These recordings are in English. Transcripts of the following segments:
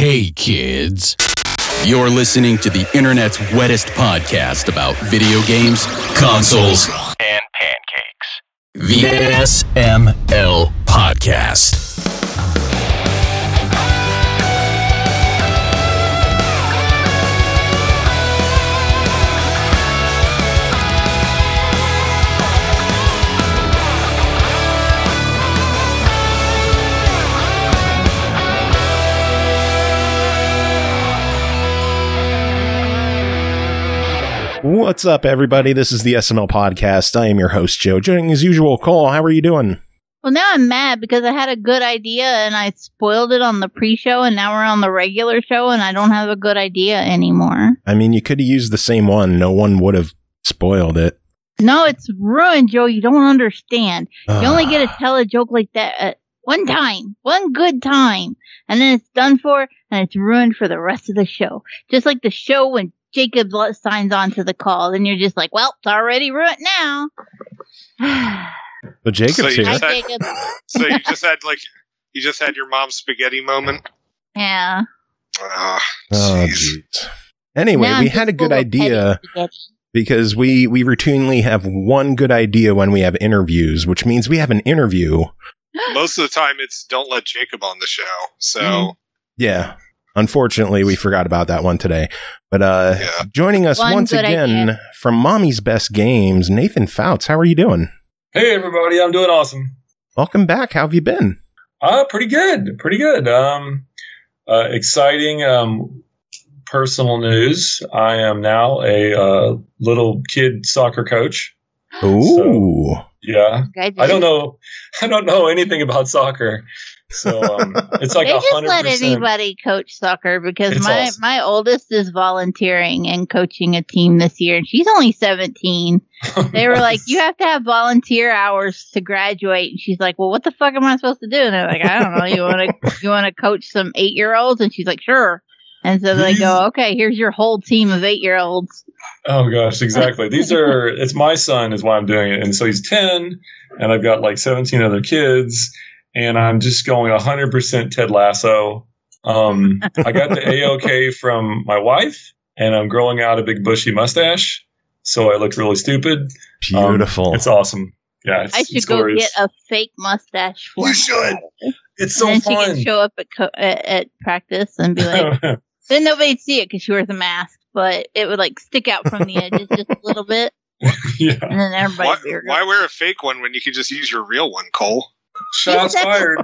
Hey kids, you're listening to the internet's wettest podcast about video games, consoles, and pancakes. The SML Podcast. What's up, everybody? This is the SML Podcast. I am your host, Joe. Joining as usual, Cole. How are you doing? Well, now I'm mad because I had a good idea and I spoiled it on the pre-show, and now we're on the regular show and I don't have a good idea anymore. I mean, you could have used the same one. No one would have spoiled it. No, it's ruined, Joe. You don't understand. You only get to tell a joke like that at one time, one good time, and then it's done for and it's ruined for the rest of the show. Just like the show when Jacob signs on to the call, and you're just like, well, it's already ruined now. But Jacob's here. Hi, Jacob. So you just had your mom's spaghetti moment? Yeah. Oh, jeez. Anyway, we had a good idea because we routinely have one good idea when we have interviews, which means we have an interview. Most of the time, it's don't let Jacob on the show. So yeah. Unfortunately, we forgot about that one today. But joining us once again from Mommy's Best Games, Nathan Fouts. How are you doing? Hey, everybody. I'm doing awesome. Welcome back. How have you been? Pretty good. Pretty good. Exciting personal news. I am now a little kid soccer coach. Ooh. So, yeah. I don't know anything about soccer. So it's like 100%. They just let anybody coach soccer because my oldest is volunteering and coaching a team this year, and she's only 17. They were like, you have to have volunteer hours to graduate, and she's like, well, what the fuck am I supposed to do? And they're like, I don't know. You want to coach some 8-year-olds? And she's like, sure. And so they go, okay, here's your whole team of 8-year-olds. Oh gosh, exactly. It's my son is why I'm doing it, and so he's 10, and I've got like 17 other kids. And I'm just going 100% Ted Lasso. I got the A-OK from my wife, and I'm growing out a big bushy mustache, so I look really stupid. Beautiful. It's awesome. Yeah, I should go get a fake mustache for you. Should. It's so and fun. She can show up at practice and be like, then nobody'd see it because she wears a mask, but it would like stick out from the edges just a little bit. Yeah. And then everybody's why wear a fake one when you could just use your real one, Cole? Shots fired.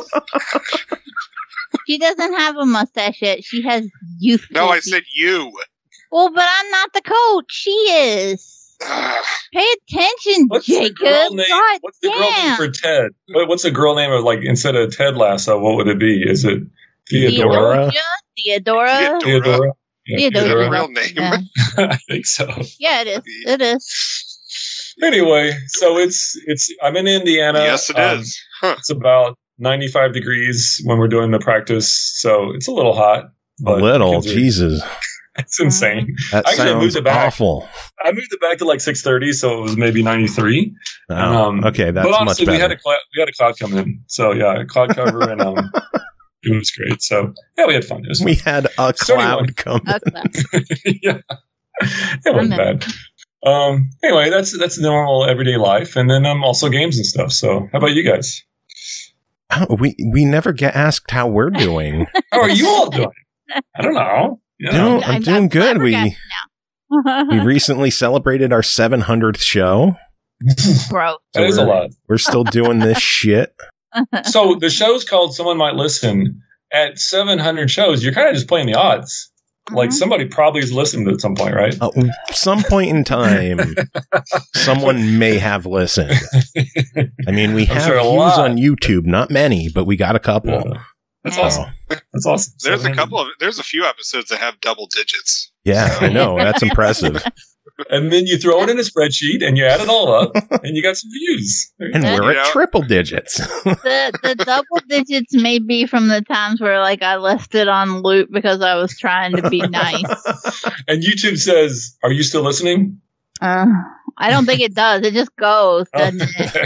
She doesn't have a mustache yet. She has youth. No, I said you. Well, but I'm not the coach. She is. Pay attention, Jacob. What's the girl name for Ted? What's the girl name of, like, instead of Ted Lasso, what would it be? Is it Theodora? Theodora. Theodora's a real name. Yeah. I think so. Yeah, it is. It is. Anyway, so I'm in Indiana. Yes, it is. Huh. It's about 95 degrees when we're doing the practice, so it's a little hot. Jesus. It's insane. That sounds awful. I moved it back to like 6:30, so it was maybe 93. Okay, that's but honestly, much better. we had a cloud coming in, so yeah, a cloud cover, and it was great. So yeah, we had fun. We had a cloud come in. Yeah, it wasn't bad. Anyway, that's normal everyday life, and then also games and stuff. So, how about you guys? Oh, we never get asked how we're doing. How are you all doing? I don't know. Yeah. I'm doing good. We recently celebrated our 700th show. Bro, that is a lot. We're still doing this shit. So the show's called Someone Might Listen. At 700 shows, you're kind of just playing the odds. Like, somebody probably has listened at some point, right? Some point in time, someone may have listened. I mean, we have views on YouTube, not many, but we got a couple. Yeah. That's awesome. That's awesome. There's a few episodes that have double digits. Yeah, I know. That's impressive. And then you throw it in a spreadsheet and you add it all up and you got some views. And we're at triple digits. The double digits may be from the times where like I left it on loop because I was trying to be nice. And YouTube says, "Are you still listening?" I don't think it does. It just goes, doesn't it?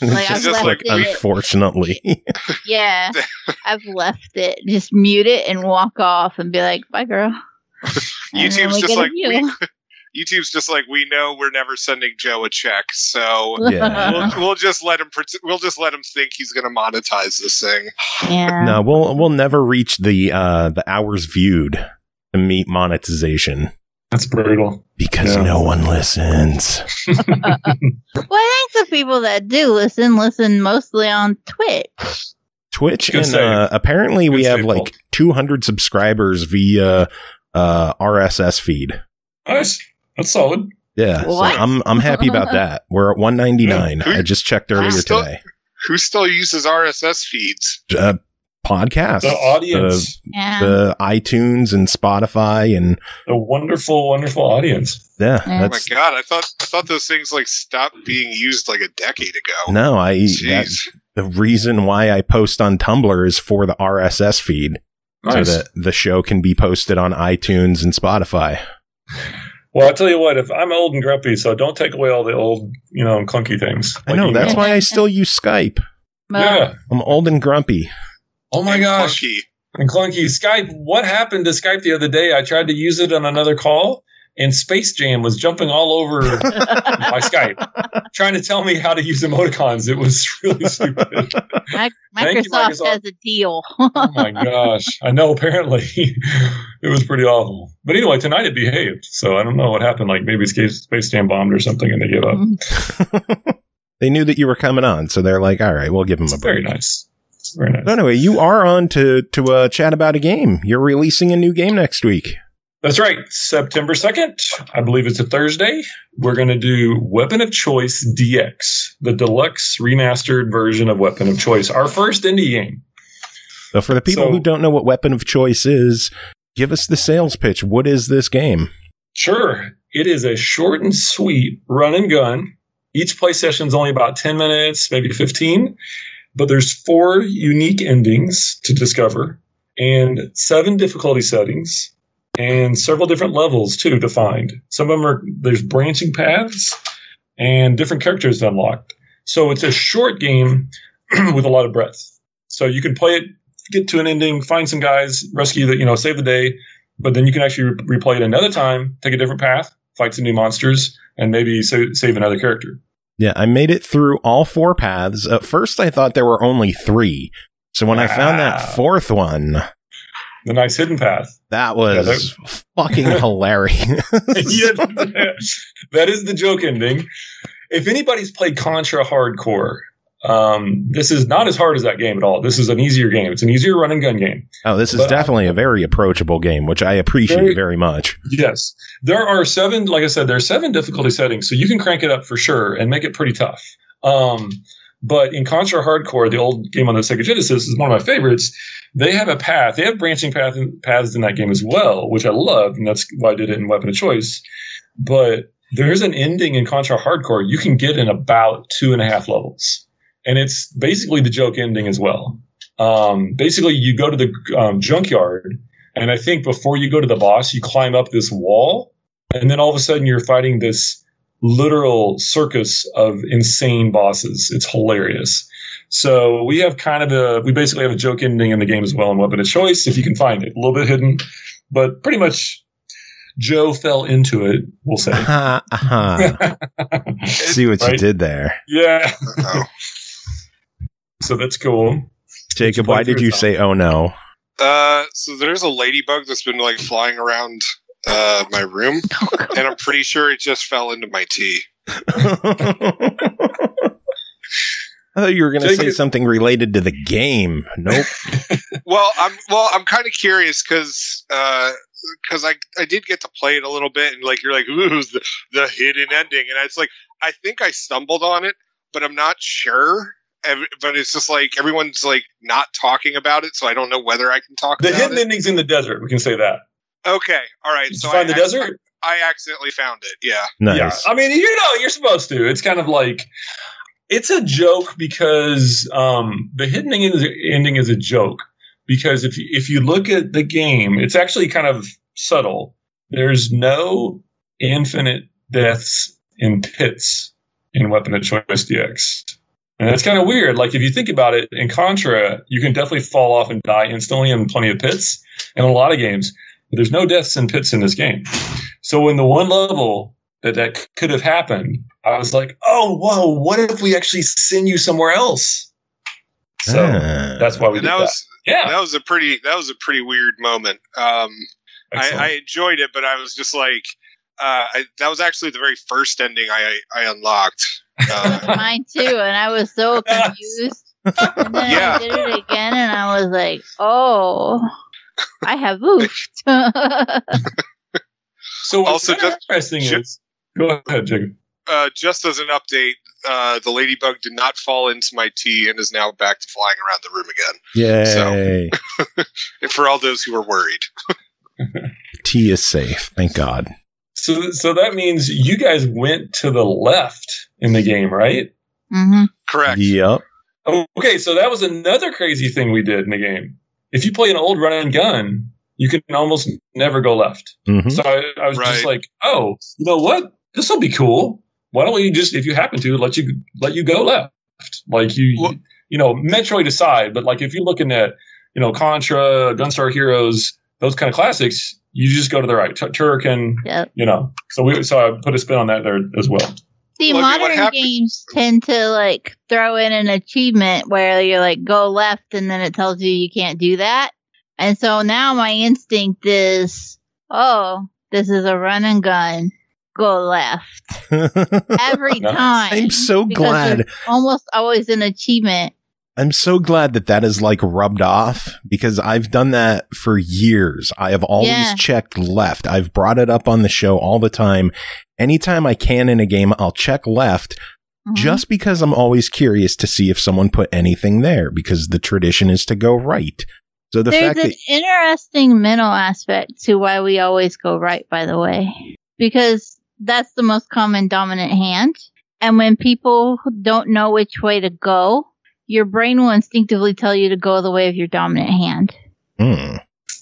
Like, I've left like, unfortunately. Yeah, I've left it. Just mute it and walk off and be like, "Bye, girl." YouTube's just like we know we're never sending Joe a check, so we'll just let him. We'll just let him think he's going to monetize this thing. Yeah. No, we'll never reach the hours viewed to meet monetization. That's brutal. Because no one listens. Well, I think the people that do listen mostly on Twitch. Twitch, and apparently we have like 200 subscribers via RSS feed. Nice. That's solid. Yeah, so I'm happy about that. We're at 199. I just checked earlier today. Who still uses RSS feeds? Podcasts. The audience. The iTunes and Spotify and the wonderful, wonderful audience. Yeah. Oh my God. I thought those things like stopped being used like a decade ago. No, the reason why I post on Tumblr is for the RSS feed. Nice. So that the show can be posted on iTunes and Spotify. Well, I'll tell you what, if I'm old and grumpy, so don't take away all the old, clunky things. I know, that's why I still use Skype. Yeah. I'm old and grumpy. Oh my gosh. Clunky. And clunky. Skype, what happened to Skype the other day? I tried to use it on another call, and Space Jam was jumping all over my Skype, trying to tell me how to use emoticons. It was really stupid. Microsoft has a deal. Oh my gosh. I know, apparently. It was pretty awful. But anyway, tonight it behaved. So I don't know what happened. Like maybe Space Jam bombed or something and they gave up. They knew that you were coming on. So they're like, all right, we'll give them a break. Very nice. Very nice. Anyway, you are on to chat about a game. You're releasing a new game next week. That's right. September 2nd. I believe it's a Thursday. We're going to do Weapon of Choice DX, the deluxe remastered version of Weapon of Choice, our first indie game. So for the people who don't know what Weapon of Choice is, give us the sales pitch. What is this game? Sure. It is a short and sweet run and gun. Each play session is only about 10 minutes, maybe 15. But there's 4 unique endings to discover and 7 difficulty settings and several different levels, too, to find. Some of them there's branching paths and different characters unlocked. So it's a short game with a lot of breadth. So you can play it, get to an ending, find some guys, rescue save the day, but then you can actually replay it another time, take a different path, fight some new monsters, and maybe save another character. Yeah, I made it through all 4 paths. At first, I thought there were only 3. So when I found that 4th one... The nice hidden path. That was fucking hilarious. Yeah, that is the joke ending. If anybody's played Contra Hardcore, this is not as hard as that game at all. This is an easier game. It's an easier run and gun game. Oh, this is definitely a very approachable game, which I appreciate very much. Yes. There are 7, like I said, there are 7 difficulty settings, so you can crank it up for sure and make it pretty tough. But in Contra Hardcore, the old game on the Sega Genesis is one of my favorites. They have a path. They have branching paths in that game as well, which I love, and that's why I did it in Weapon of Choice. But there's an ending in Contra Hardcore you can get in about 2.5 levels. And it's basically the joke ending as well. Basically, you go to the junkyard, and I think before you go to the boss, you climb up this wall, and then all of a sudden you're fighting this literal circus of insane bosses. It's hilarious. So we have we basically have a joke ending in the game as well in Weapon of Choice, if you can find it. A little bit hidden, but pretty much Joe fell into it, we'll say. See what you did there. Yeah. So that's cool. Jacob, why did you say, oh no? So there's a ladybug that's been like flying around my room, and I'm pretty sure it just fell into my tea. I thought you were going to say something related to the game. Nope. Well, I'm kind of curious because I did get to play it a little bit, and like you're like, ooh, the hidden ending, and it's like I think I stumbled on it, but I'm not sure. But it's just like everyone's like not talking about it, so I don't know whether I can talk about it. The hidden ending's in the desert. We can say that. Okay, all right. Did you find the desert? I accidentally found it. Yeah. Nice. Yeah. I mean, you're supposed to. It's kind of like it's a joke because the hidden ending is a joke because if you look at the game, it's actually kind of subtle. There's no infinite deaths in pits in Weapon of Choice DX. And it's kind of weird. Like, if you think about it, in Contra, you can definitely fall off and die instantly in plenty of pits in a lot of games. But there's no deaths in pits in this game. So in the one level that could have happened, I was like, oh, whoa, what if we actually send you somewhere else? So that's why we did that. That was a pretty weird moment. I enjoyed it, but I was just like, that was actually the very first ending I unlocked. Mine too, and I was so confused. And then I did it again, and I was like, "Oh, I have moved." So what's interesting is, go ahead, Jacob. Just as an update, the ladybug did not fall into my tea and is now back to flying around the room again. Yay! So, for all those who are worried, tea is safe. Thank God. So that means you guys went to the left in the game, right? Mm-hmm. Correct. Yep. Okay, so that was another crazy thing we did in the game. If you play an old run and gun, you can almost never go left. Mm-hmm. So I was just like, oh, you know what? This will be cool. Why don't we just, if you happen to, let you go left? Like you know, Metroid aside, but like if you're looking at, you know, Contra, Gunstar Heroes, those kind of classics, you just go to the right. Turrican, you know. So I put a spin on that there as well. See, modern games tend to like throw in an achievement where you're like, go left, and then it tells you can't do that. And so now my instinct is, oh, this is a run and gun. Go left. Every time. I'm so glad. Almost always an achievement. I'm so glad that is like rubbed off, because I've done that for years. I have always checked left. I've brought it up on the show all the time. Anytime I can in a game, I'll check left just because I'm always curious to see if someone put anything there, because the tradition is to go right. So there's an interesting mental aspect to why we always go right, by the way, because that's the most common dominant hand. And when people don't know which way to go, your brain will instinctively tell you to go the way of your dominant hand. Mm.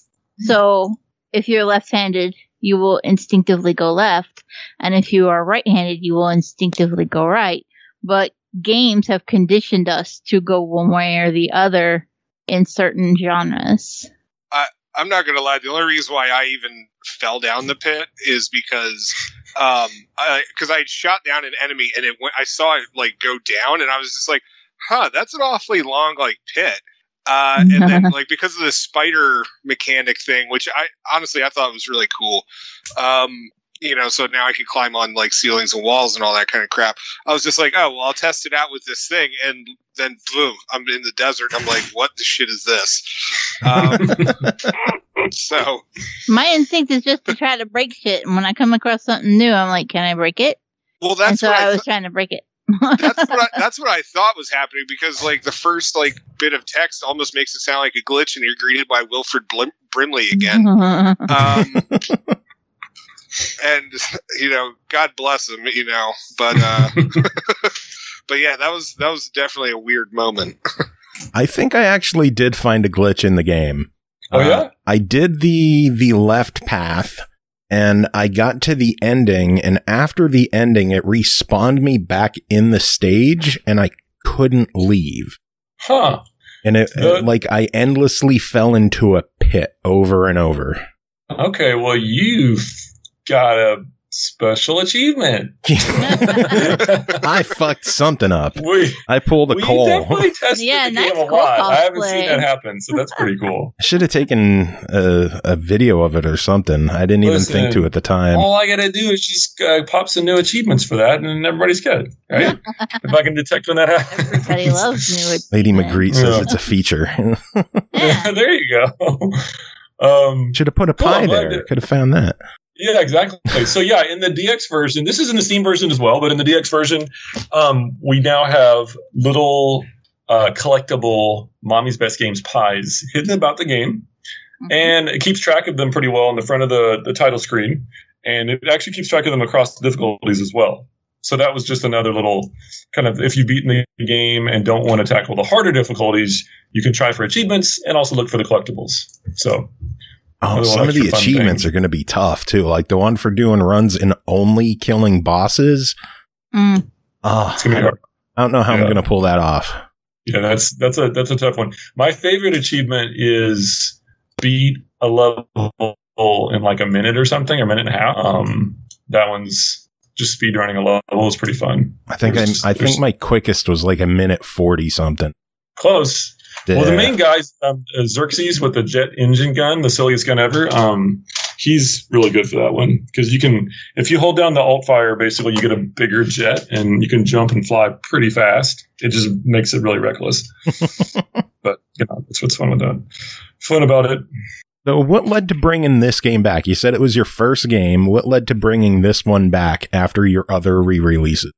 So if you're left-handed, you will instinctively go left. And if you are right-handed, you will instinctively go right. But games have conditioned us to go one way or the other in certain genres. I'm not going to lie. The only reason why I even fell down the pit is because I had shot down an enemy and I saw it like go down, and I was just like, huh, that's an awfully long like pit. And then like because of the spider mechanic thing, which I thought was really cool. You know, so now I can climb on like ceilings and walls and all that kind of crap. I was just like, oh, well, I'll test it out with this thing. And then boom, I'm in the desert. I'm like, what the shit is this? So my instinct is just to try to break shit. And when I come across something new, I'm like, can I break it? Well, that's so I was trying to break it. That's what I thought was happening, because like the first like bit of text almost makes it sound like a glitch, and you're greeted by Wilfred Brimley again. And you know, God bless him, you know, but but yeah, that was definitely a weird moment. I think I actually did find a glitch in the game. Oh yeah, I did the left path. And I got to the ending, and after the ending, it respawned me back in the stage, and I couldn't leave. Huh. And it like I endlessly fell into a pit over and over. Okay, well, you've got a special achievement. I fucked something up. I pulled a Cole. Definitely tested the game a lot. I haven't seen that happen, so that's pretty cool. I should have taken a video of it or something. I didn't even think to at the time. All I gotta do is just pop some new achievements for that, and everybody's good, right? If I can detect when that happens. Everybody loves new achievements. Lady Magritte says it's a feature. There you go. Should have put a pie there. Could have found that. Yeah, exactly. So yeah, in the DX version, this is in the Steam version as well, but in the DX version, we now have little collectible Mommy's Best Games pies hidden about the game. And it keeps track of them pretty well on the front of the title screen. And it actually keeps track of them across the difficulties as well. So that was just another little kind of, if you've beaten the game and don't want to tackle the harder difficulties, you can try for achievements and also look for the collectibles. So... Oh, some of the achievements are going to be tough, too. Like the one for doing runs and only killing bosses. Mm. It's going to be hard. I don't know how I'm going to pull that off. Yeah, that's a tough one. My favorite achievement is beat a level in like a minute or something, or a minute and a half. That one's just speed running a level is pretty fun. I think my quickest was like a minute 40 something. Close. Yeah. Well, the main guy's Xerxes with the jet engine gun, the silliest gun ever. He's really good for that one because if you hold down the alt fire, basically you get a bigger jet and you can jump and fly pretty fast. It just makes it really reckless. But that's what's fun with that. Fun about it. So what led to bringing this game back? You said it was your first game. What led to bringing this one back after your other re-releases?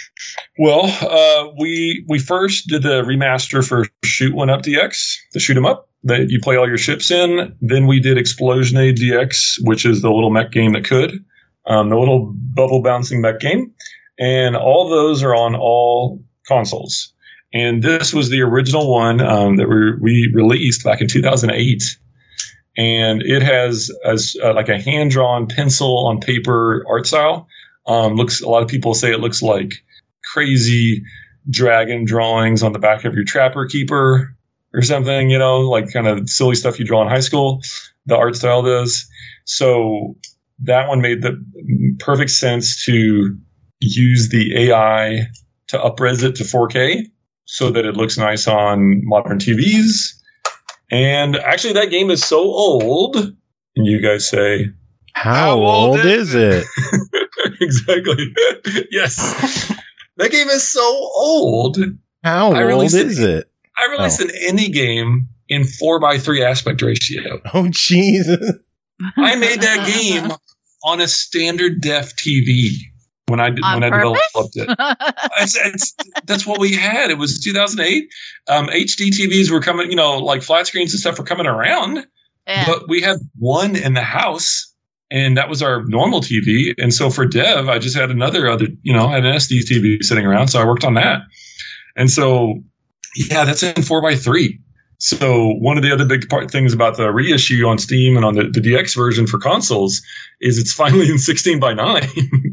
Well, we first did the remaster for Shoot 1 Up DX, the shoot 'em up that you play all your ships in. Then we did Explosionade DX, which is the little mech game that could, the little bubble bouncing mech game. And all those are on all consoles. And this was the original one that we released back in 2008. And it has like a hand-drawn pencil on paper art style. A lot of people say it looks like crazy dragon drawings on the back of your Trapper Keeper or something, like kind of silly stuff you draw in high school. The art style does. So that one made the perfect sense to use the AI to up-res it to 4K so that it looks nice on modern TVs. And actually, that game is so old. And you guys say, how old is it? Exactly. Yes. That game is so old. How old is it? I released an indie game in 4:3 aspect ratio. Oh, Jesus. I made that game on a standard def TV when I developed it. That's what we had. It was 2008. HD TVs were coming, like flat screens and stuff were coming around. Yeah. But we had one in the house. And that was our normal TV. And so for dev, I just had had an SD TV sitting around. So I worked on that. And so, yeah, that's in 4:3. So one of the other big things about the reissue on Steam and on the DX version for consoles is it's finally in 16:9.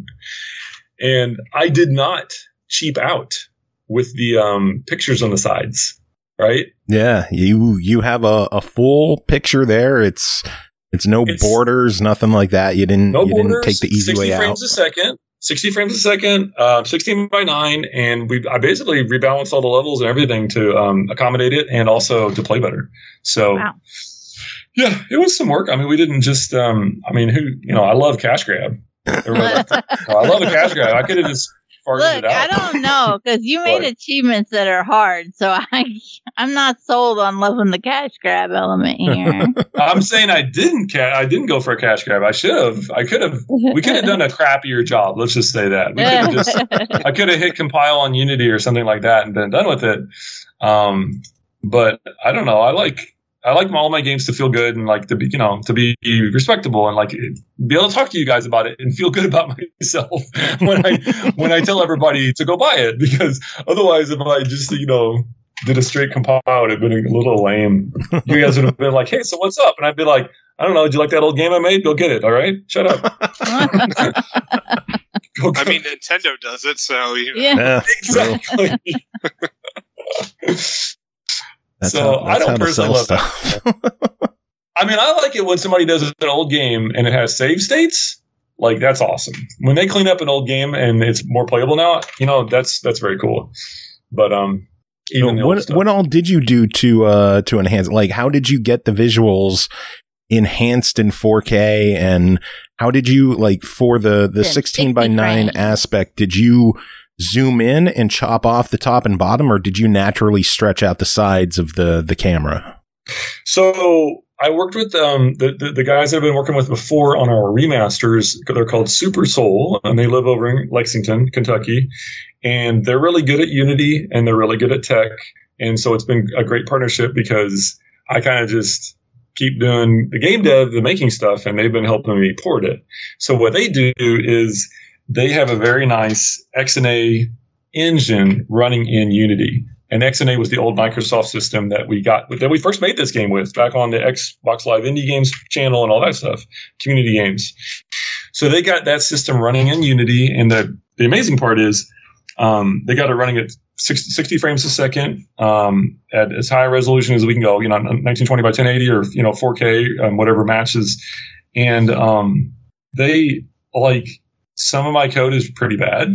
And I did not cheap out with the pictures on the sides, right? Yeah, you have a full pixture there. It's no borders, nothing like that. You didn't take the easy way out. 60 frames a second, 16:9, and I basically rebalanced all the levels and everything to accommodate it and also to play better. So, yeah, it was some work. I mean, we didn't just, I love cash grab. I love a cash grab. I could have just farted it out. I don't know, because you made achievements that are hard, so I'm not sold on loving the cash grab element here. I'm saying I didn't go for a cash grab. I should have. We could have done a crappier job. Let's just say that. I could have hit compile on Unity or something like that and been done with it. But I don't know. I like all my games to feel good and like to be respectable and like be able to talk to you guys about it and feel good about myself when I tell everybody to go buy it, because otherwise if I just did a straight compile, it'd been a little lame. You guys would have been like, hey, so what's up? And I'd be like, I don't know, did you like that old game I made? Go get it. All right, shut up. I mean, Nintendo does it, so yeah, exactly. I don't personally love that. I mean, I like it when somebody does an old game and it has save states. Like, that's awesome. When they clean up an old game and it's more playable now, that's very cool. But what all did you do to enhance? Like, how did you get the visuals enhanced in 4K, and how did you, like, for the 16:9 aspect, did you zoom in and chop off the top and bottom, or did you naturally stretch out the sides of the camera? So I worked with the guys I've been working with before on our remasters. They're called Super Soul, and they live over in Lexington, Kentucky. And they're really good at Unity, and they're really good at tech. And so it's been a great partnership because I kind of just keep doing the game dev, the making stuff, and they've been helping me port it. So what they do is they have a very nice XNA engine running in Unity. And XNA was the old Microsoft system that we first made this game with back on the Xbox Live Indie Games channel and all that stuff, community games. So they got that system running in Unity. And the amazing part is they got it running at 60 frames a second, at as high a resolution as we can go, 1920 by 1080 or, 4K, whatever matches. And, they like some of my code is pretty bad.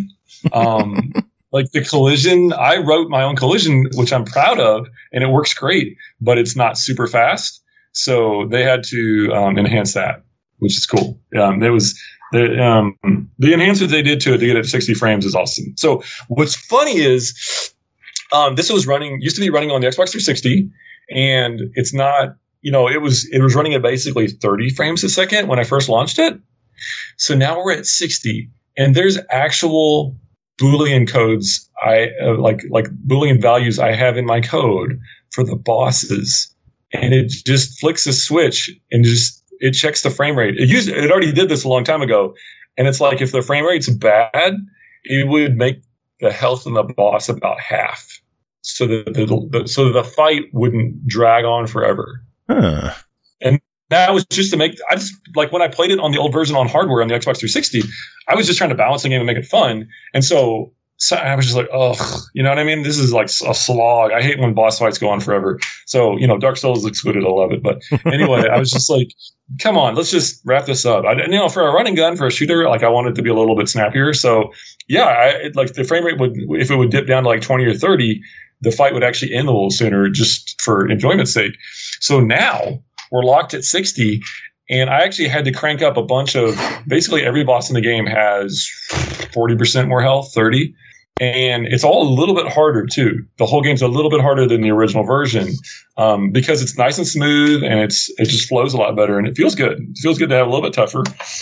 Like the collision, I wrote my own collision, which I'm proud of, and it works great, but it's not super fast. So they had to, enhance that, which is cool. There was, the enhancements they did to it to get it to 60 frames is awesome. So what's funny is this used to be running on the Xbox 360, and it's not, it was running at basically 30 frames a second when I first launched it. So now we're at 60, and there's actual Boolean codes like Boolean values I have in my code for the bosses, and it just flicks a switch and it checks the frame rate. It already did this a long time ago, and it's like if the frame rate's bad, it would make the health in the boss about half, so that the fight wouldn't drag on forever. Huh. And that was just to make. I just like when I played it on the old version on hardware on the Xbox 360, I was just trying to balance the game and make it fun, and so I was just like, oh, you know what I mean? This is like a slog. I hate when boss fights go on forever. So, Dark Souls is excluded. I love it. But anyway, I was just like, come on, let's just wrap this up. For a running gun, for a shooter, like I want it to be a little bit snappier. So yeah, like the frame rate if it would dip down to like 20 or 30, the fight would actually end a little sooner just for enjoyment's sake. So now we're locked at 60. And I actually had to crank up a bunch of, basically every boss in the game has 40% more health, 30. And it's all a little bit harder too. The whole game's a little bit harder than the original version, because it's nice and smooth, and it just flows a lot better, and it feels good. It feels good to have a little bit tougher.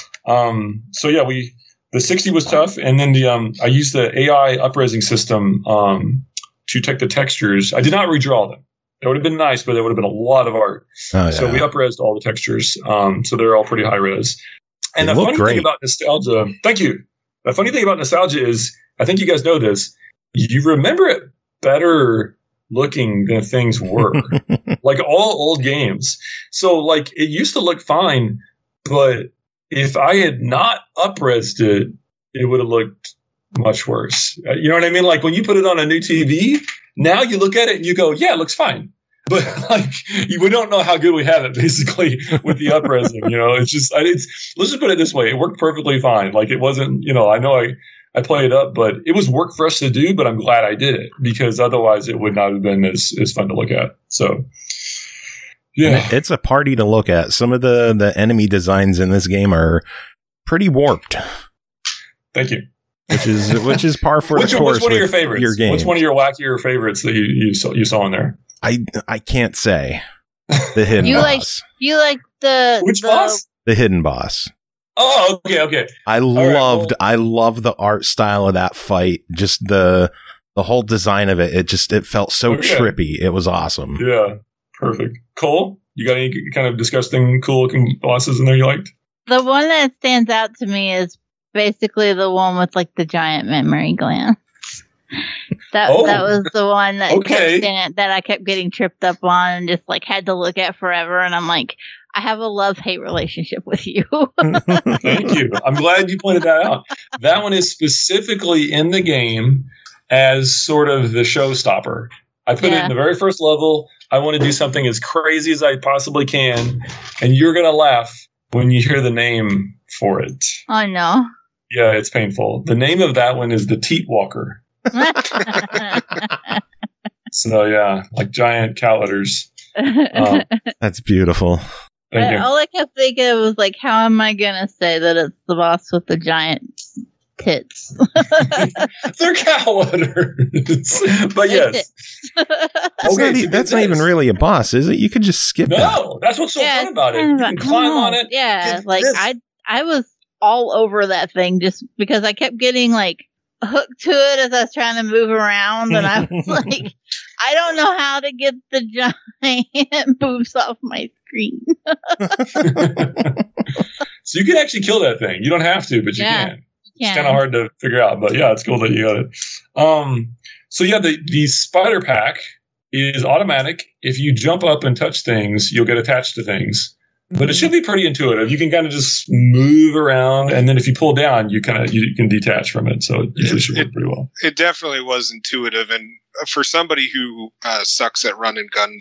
So yeah, the 60 was tough. And then I used the AI upresing system, to take the textures. I did not redraw them. It would have been nice, but it would have been a lot of art. Oh, yeah. So we up-resed all the textures. So they're all pretty high res. And the funny thing about nostalgia, thank you. The funny thing about nostalgia is, I think you guys know this, you remember it better looking than things were. Like all old games. So like it used to look fine, but if I had not up-resed it, it would have looked much worse. You know what I mean? Like when you put it on a new TV, now you look at it and you go, yeah, it looks fine. But like we don't know how good we have it basically with the up-resing. It's just let's just put it this way. It worked perfectly fine. Like it wasn't, I know I play it up, but it was work for us to do, but I'm glad I did it because otherwise it would not have been as fun to look at. So yeah. It's a party to look at. Some of the enemy designs in this game are pretty warped. Thank you. Which is par for the course. Which one of your favorites? Your game. Which one of your wackier favorites that you saw in there? I can't say. The hidden boss. You like which boss? The hidden boss. Oh, okay. I love the art style of that fight. Just the whole design of it. It felt so trippy. It was awesome. Yeah, perfect. Cole, you got any kind of disgusting, cool looking bosses in there you liked? The one that stands out to me is basically the one with like the giant memory glands. That was the one that I kept getting tripped up on and just like had to look at forever. And I'm like, I have a love-hate relationship with you. Thank you. I'm glad you pointed that out. That one is specifically in the game as sort of the showstopper. I put it in the very first level. I want to do something as crazy as I possibly can. And you're going to laugh when you hear the name for it. Oh, no. Yeah, it's painful. The name of that one is the Teat Walker. So, yeah, like giant cat litters. That's beautiful. All I kept thinking was like, how am I going to say that it's the boss with the giant tits? They're cat litters. But yes. That's not even really a boss, is it? You could just skip that. No, that's what's so fun about it. You can climb on it. Yeah, like I was all over that thing just because I kept getting like hooked to it as I was trying to move around, and I was like, I don't know how to get the giant boobs off my screen. So you can actually kill that thing. You don't have to, but you can. It's kind of hard to figure out, but yeah, it's cool that you got it. So yeah, the spider pack is automatic. If you jump up and touch things, you'll get attached to things. But it should be pretty intuitive. You can kind of just move around, and then if you pull down, you can detach from it. So it usually should work pretty well. It definitely was intuitive, and for somebody who sucks at run and gun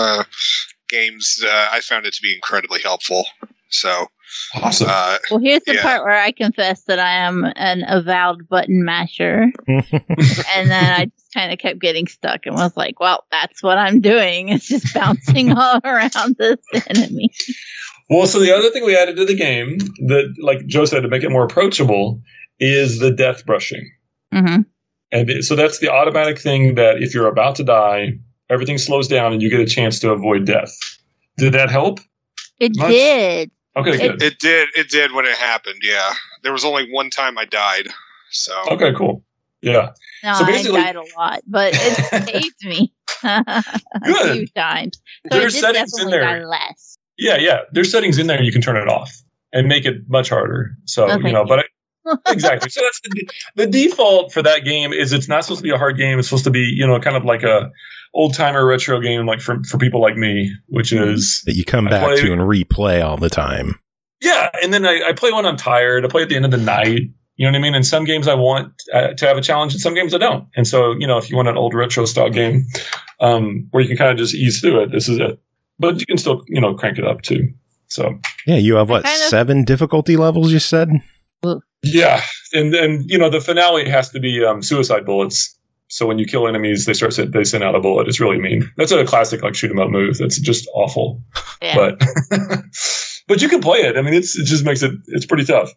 games, I found it to be incredibly helpful. So awesome. Well, here's the part where I confess that I am an avowed button masher, and then I just kind of kept getting stuck and was like, "Well, that's what I'm doing. It's just bouncing all around this enemy." Well, so the other thing we added to the game that, like Joe said, to make it more approachable, is the death brushing. Mm-hmm. And so that's the automatic thing that if you're about to die, everything slows down and you get a chance to avoid death. Did that help? It did. Okay, good. It did when it happened, yeah. There was only one time I died, so. Okay, cool. Yeah. No, so basically, I died a lot, but it saved me a few times. So there's settings in there. Less. Yeah. There's settings in there you can turn it off and make it much harder. So, but exactly. So that's the default for that game is it's not supposed to be a hard game. It's supposed to be, kind of like a old-timer retro game, like for people like me, which is that you come back to and replay all the time. Yeah, and then I play when I'm tired. I play at the end of the night. You know what I mean? And some games I want to have a challenge, and some games I don't. And so, if you want an old retro style game where you can kind of just ease through it, this is it. But you can still, crank it up too. So yeah, you have 7 difficulty levels? You said. Yeah, and the finale has to be suicide bullets. So when you kill enemies, they send out a bullet. It's really mean. That's a classic shoot 'em up move. That's just awful. Yeah. But you can play it. I mean, it just makes it's pretty tough.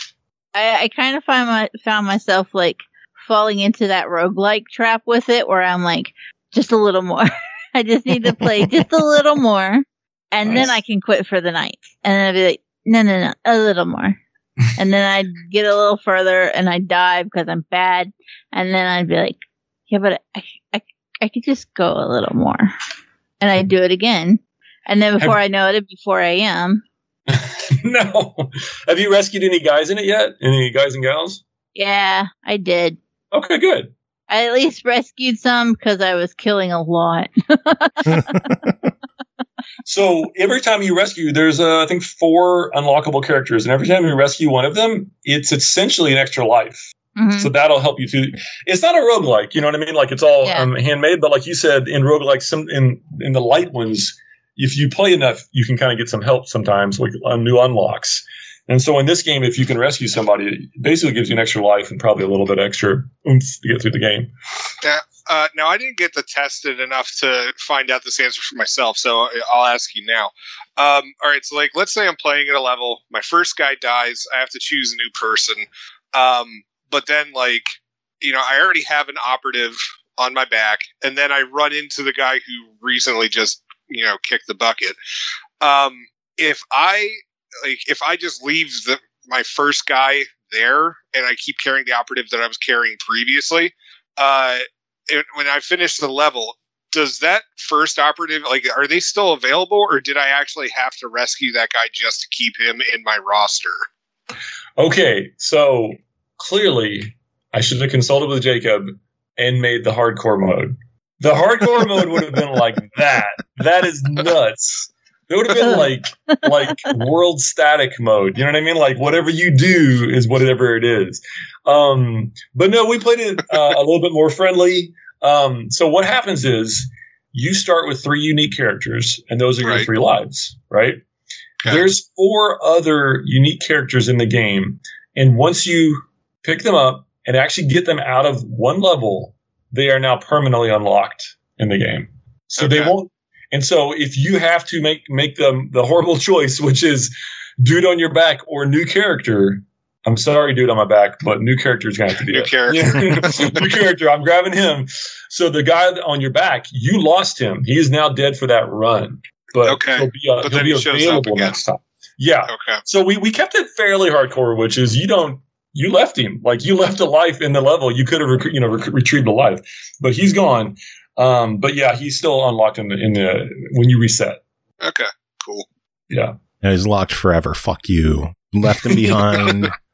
I kind of found myself falling into that roguelike trap with it, where I'm like, just a little more. I just need to play just a little more, and then I can quit for the night. And then I'd be like, no, a little more. And then I'd get a little further and I'd die because I'm bad. And then I'd be like, yeah, but I could just go a little more. And I'd do it again. And then before I know it, it'd be 4 a.m. No. Have you rescued any guys in it yet? Any guys and gals? Yeah, I did. Okay, good. I at least rescued some because I was killing a lot. So every time you rescue, there's, I think, 4 unlockable characters. And every time you rescue one of them, it's essentially an extra life. Mm-hmm. So that'll help you too. It's not a roguelike, you know what I mean? It's all handmade. But like you said, in roguelikes, in the light ones, if you play enough, you can kind of get some help sometimes, like on new unlocks. And so in this game, if you can rescue somebody, it basically gives you an extra life and probably a little bit extra oomph to get through the game. Yeah. Now, I didn't get to test it enough to find out this answer for myself, so I'll ask you now. All right, so let's say I'm playing at a level. My first guy dies. I have to choose a new person. But then, I already have an operative on my back, and then I run into the guy who recently just, kicked the bucket. If I just leave my first guy there, and I keep carrying the operative that I was carrying previously, when I finish the level, does that first operative, are they still available, or did I actually have to rescue that guy just to keep him in my roster? Okay, so clearly I should have consulted with Jacob and made the hardcore mode. The hardcore mode would have been like that. That is nuts. It would have been like world static mode. You know what I mean? Whatever you do is whatever it is. But no, we played it a little bit more friendly. So what happens is you start with 3 unique characters, and those are your 3 lives, right? Okay. There's 4 other unique characters in the game, and once you pick them up and actually get them out of one level, they are now permanently unlocked in the game. So they won't. And so if you have to make the horrible choice, which is dude on your back or new character, I'm sorry, dude on my back, but new character is going to have to be new character. New character. I'm grabbing him. So the guy on your back, you lost him. He is now dead for that run. But he'll be available next time. Yeah. Okay. So we kept it fairly hardcore, which is you left him. You left a life in the level. You could have retrieved a life, but he's gone. But yeah, he's still unlocked in the when you reset. Okay, cool. Yeah. And he's locked forever. Fuck you. Left him behind.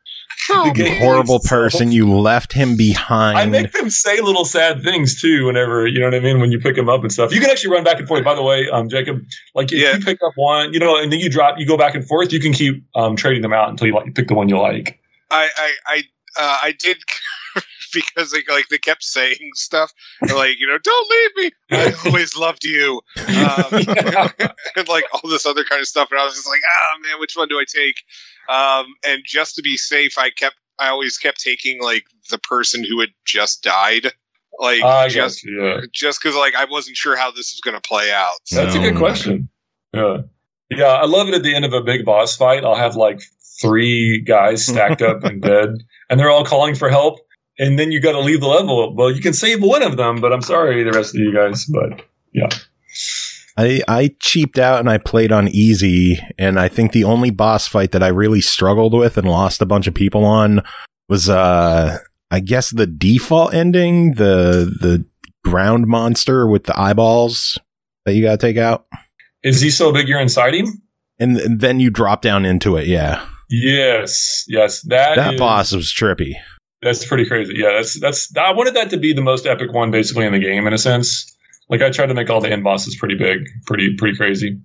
You horrible person. You left him behind. I make them say little sad things too whenever, you know what I mean, when you pick them up and stuff. You can actually run back and forth. By the way, Jacob, like if you pick up one, you know, and then you go back and forth, you can keep trading them out until you pick the one you like. I did because they kept saying stuff like, you know, don't leave me. I always loved you. And like all this other kind of stuff. And I was just like, man, which one do I take? And just to be safe, I always kept taking like the person who had just died. Like just because like I wasn't sure how this was going to play out. So. That's a good question. Yeah. I love it at the end of a big boss fight. I'll have like 3 guys stacked up and dead, and they're all calling for help. And then you got to leave the level. Well, you can save one of them, but I'm sorry, the rest of you guys. But yeah, I cheaped out and I played on easy. And I think the only boss fight that I really struggled with and lost a bunch of people on was, I guess the default ending, the ground monster with the eyeballs that you got to take out. Is he so big you're inside him? And then you drop down into it. Yeah. Yes. That boss was trippy. That's pretty crazy. Yeah, that's. I wanted that to be the most epic one, basically, in the game, in a sense. Like I tried to make all the end bosses pretty big, pretty crazy.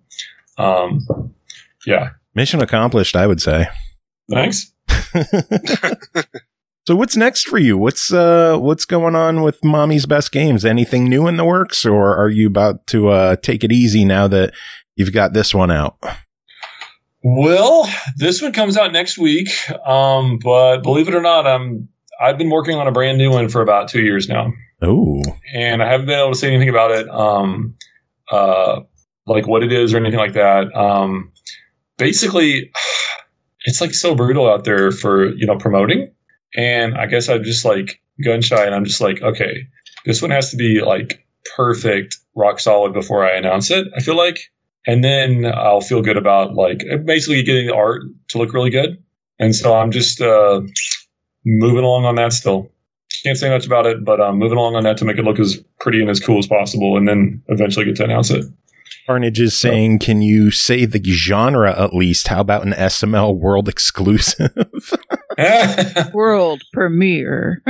Yeah. Mission accomplished, I would say. Thanks. So what's next for you? What's going on with Mommy's Best Games? Anything new in the works, or are you about to take it easy now that you've got this one out? Well, this one comes out next week, but believe it or not, I've been working on a brand new one for about 2 years now. Oh, and I haven't been able to say anything about it, like what it is or anything like that. Basically, it's like so brutal out there for promoting, and I guess I'm just like gun shy, and I'm just like, okay, this one has to be like perfect, rock solid before I announce it. I feel like. And then I'll feel good about like basically getting the art to look really good. And so I'm just moving along on that still. Can't say much about it, but I'm moving along on that to make it look as pretty and as cool as possible, and then eventually get to announce it. Carnage is saying, can you say the genre at least? How about an SML world exclusive? World premiere.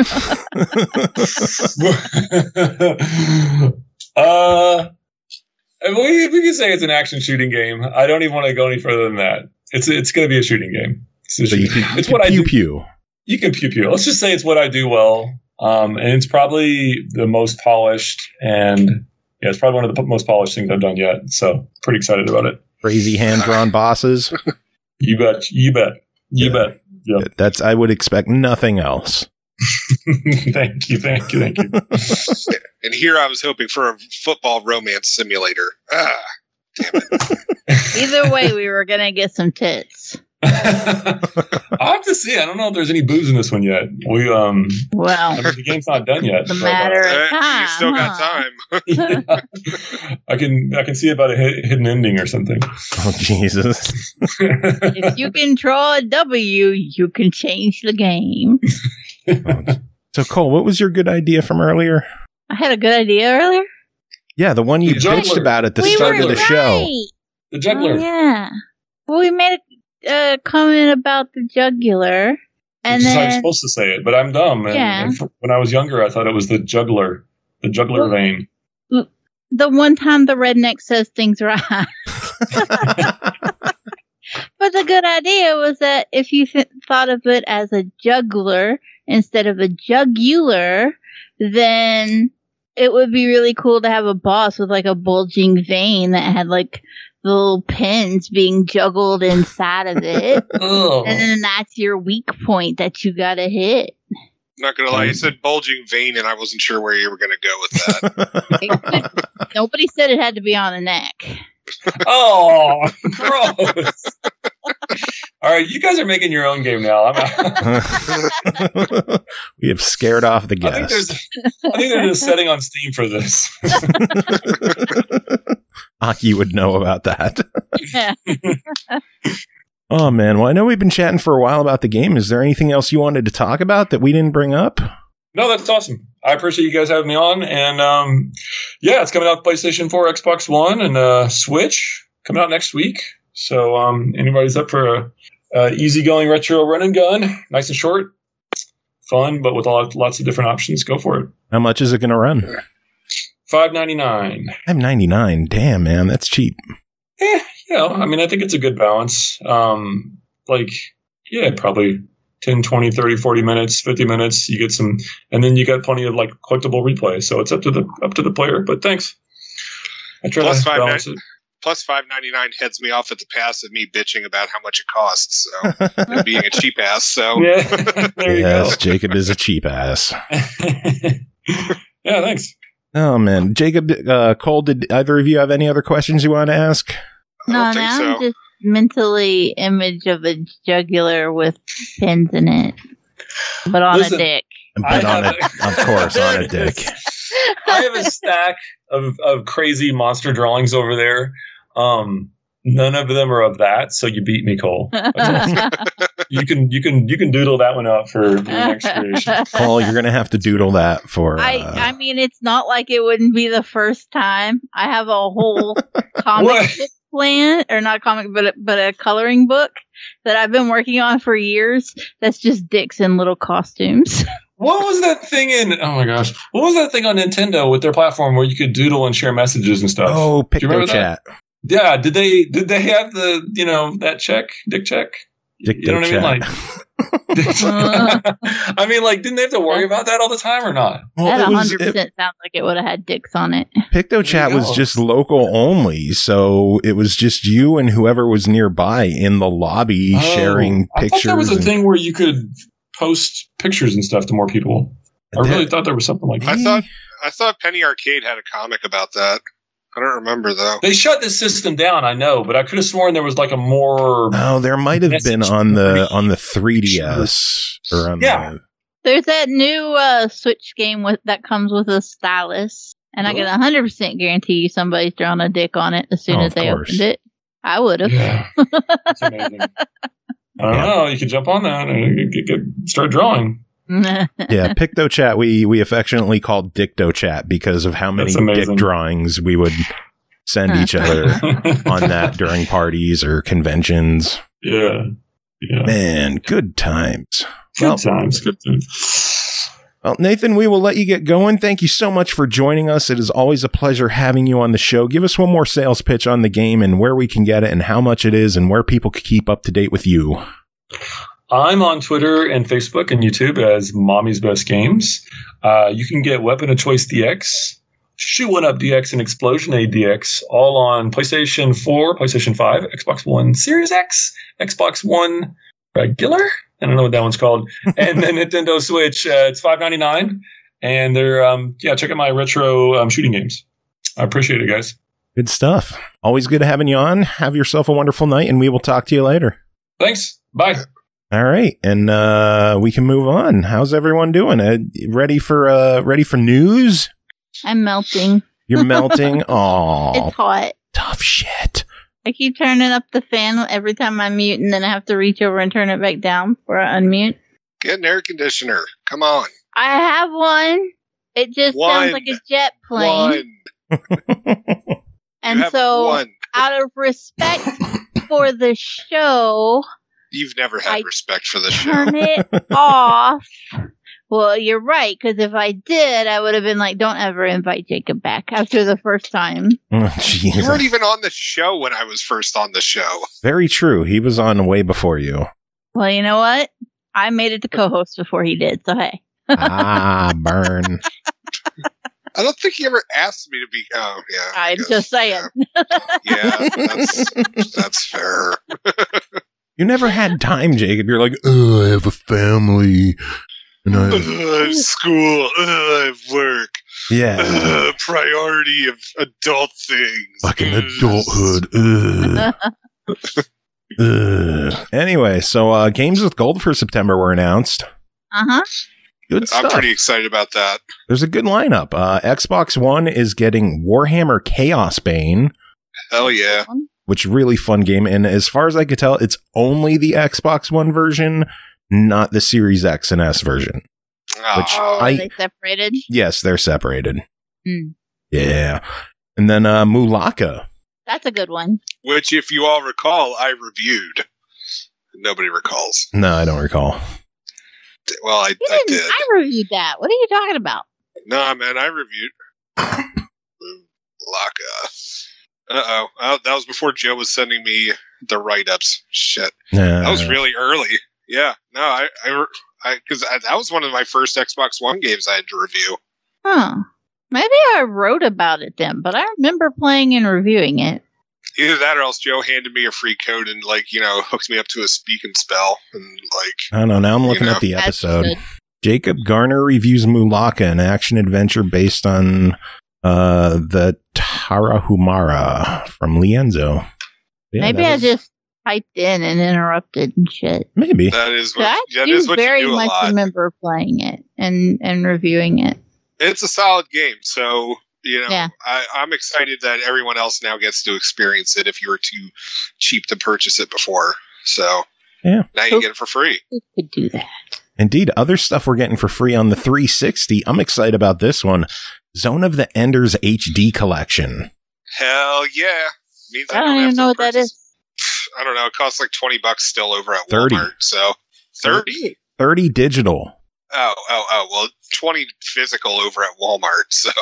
We can say it's an action shooting game. I don't even want to go any further than that. It's going to be a shooting game. It's what I do. Pew. You can pew pew. Let's just say it's what I do well. And it's probably the most polished, and it's probably one of the most polished things I've done yet. So pretty excited about it. Crazy hand-drawn bosses. You bet. Yeah. That's, I would expect nothing else. Thank you. And here I was hoping for a football romance simulator. Damn it. Either way, we were going to get some tits. I'll have to see. I don't know if there's any boobs in this one yet. Well, the game's not done yet. The matter of time. You still got time. Yeah. I can see about a hidden ending or something. Oh Jesus! If you control a W, you can change the game. So Cole, what was your good idea from earlier? I had a good idea earlier. Yeah, the one you bitched about at the start of the show. The juggler. Oh, yeah. Well, we made a comment about the jugular. And then I'm supposed to say it, but I'm dumb. And when I was younger, I thought it was the juggler vein. The one time the redneck says things right. But the good idea was that if you thought of it as a juggler instead of a jugular, then it would be really cool to have a boss with like a bulging vein that had like the little pins being juggled inside of it. And then that's your weak point that you gotta hit. Not gonna lie, you said bulging vein and I wasn't sure where you were gonna go with that. Nobody said it had to be on the neck. Oh, gross. All right, you guys are making your own game now. We have scared off the guest. I think there's a setting on Steam for this. Aki would know about that. Yeah. Oh, man. Well, I know we've been chatting for a while about the game. Is there anything else you wanted to talk about that we didn't bring up? No, that's awesome. I appreciate you guys having me on. And it's coming out PlayStation 4, Xbox One, and Switch coming out next week. So anybody's up for Easygoing retro run and gun, nice and short, fun, but with lots of different options. Go for it. How much is it going to run? $5.99. $5.99. Damn, man, that's cheap. I mean, I think it's a good balance. Probably 10, 20, 30, 40 minutes, 50 minutes. You get some, and then you got plenty of like collectible replay. So it's up to the player. But thanks. I try to balance it. Plus $5.99 heads me off at the pass of me bitching about how much it costs. So and being a cheap ass. So yeah, there you go. Jacob is a cheap ass. Yeah, thanks. Oh man, Jacob, Cole, did either of you have any other questions you want to ask? No, now I'm just mentally image of a jugular with pins in it, but on a dick. But of course, on a dick. I have a stack of crazy monster drawings over there. None of them are of that, so you beat me, Cole. You can doodle that one out for the next creation. Cole, you're gonna have to doodle that for. I mean, it's not like it wouldn't be the first time. I have a whole comic book plan, or not comic, but a coloring book that I've been working on for years. That's just dicks in little costumes. What was that thing oh my gosh, what was that thing on Nintendo with their platform where you could doodle and share messages and stuff? Oh, PictoChat. Yeah, did they have the, that dick check? Dick you know what I mean? I mean, like, didn't they have to worry about that all the time or not? Well, that 100% sounds like it would have had dicks on it. PictoChat was just local only, so it was just you and whoever was nearby in the lobby sharing pictures. I thought there was a thing where you could post pictures and stuff to more people. I really thought there was something like that. I thought Penny Arcade had a comic about that. I don't remember, though. They shut the system down, I know, but I could have sworn there was like a more... Oh, there might have been on the 3DS. Or on There's that new Switch game that comes with a stylus, and I can 100% guarantee you somebody's drawn a dick on it as soon as they opened it. I would have. Yeah. That's amazing. I don't know. You could jump on that and start drawing. Yeah, PictoChat we affectionately called DictoChat because of how many dick drawings we would send each other on that during parties or conventions. Yeah. Man, good times. Good times. Well, Nathan, we will let you get going. Thank you so much for joining us. It is always a pleasure having you on the show. Give us one more sales pitch on the game and where we can get it and how much it is and where people can keep up to date with you. I'm on Twitter and Facebook and YouTube as Mommy's Best Games. You can get Weapon of Choice DX, Shoot 'One Up DX, and Explosion A DX all on PlayStation 4, PlayStation 5, Xbox One Series X, Xbox One Regular? I don't know what that one's called. And then Nintendo Switch. It's $5.99. And they're, check out my retro shooting games. I appreciate it, guys. Good stuff. Always good having you on. Have yourself a wonderful night, and we will talk to you later. Thanks. Bye. All right, and we can move on. How's everyone doing? Ready for news? I'm melting. You're melting? Aw. It's hot. Tough shit. I keep turning up the fan every time I mute, and then I have to reach over and turn it back down before I unmute. Get an air conditioner. Come on. I have one. It just sounds like a jet plane. And so, out of respect for the show... You've never had respect for the show. Turn it off. Well, you're right, because if I did, I would have been like, don't ever invite Jacob back after the first time. Oh, you weren't even on the show when I was first on the show. Very true. He was on way before you. Well, you know what? I made it to co-host before he did, so hey. Burn. I don't think he ever asked me to be... Oh, yeah. I'm just saying. Yeah, that's fair. You never had time, Jacob. You're like, I have a family. And I have school. I have work. Yeah. Priority of adult things. Fucking adulthood. Anyway, so Games with Gold for September were announced. Uh-huh. Good stuff. I'm pretty excited about that. There's a good lineup. Xbox One is getting Warhammer Chaos Bane. Hell yeah. Which really fun game. And as far as I could tell, it's only the Xbox One version, not the Series X and S version. Are they separated? Yes, they're separated. Yeah. And then Mulaka. That's a good one. Which, if you all recall, I reviewed. Nobody recalls. No, I don't recall. Well, I did. I reviewed that. What are you talking about? No, man, I reviewed Mulaka. Uh-oh. That was before Joe was sending me the write-ups. Shit. That was really early. Yeah. No, because that was one of my first Xbox One games I had to review. Huh. Maybe I wrote about it then, but I remember playing and reviewing it. Either that or else Joe handed me a free code and, hooked me up to a speak and spell. And, I don't know. Now I'm looking at the episode. Jacob Garner reviews Mulaka, an action-adventure based on the Tarahumara from Lienzo. Yeah, maybe I just typed in and interrupted and shit. Maybe. That is what, I very much remember playing it and reviewing it. It's a solid game, so, I'm excited that everyone else now gets to experience it if you were too cheap to purchase it before. So, now you get it for free. We could do that. Indeed, other stuff we're getting for free on the 360. I'm excited about this one. Zone of the Enders HD Collection. Hell yeah. I don't even know what that is. I don't know. It costs like $20 still over at Walmart. So 30? 30 digital. Oh. Well, 20 physical over at Walmart. So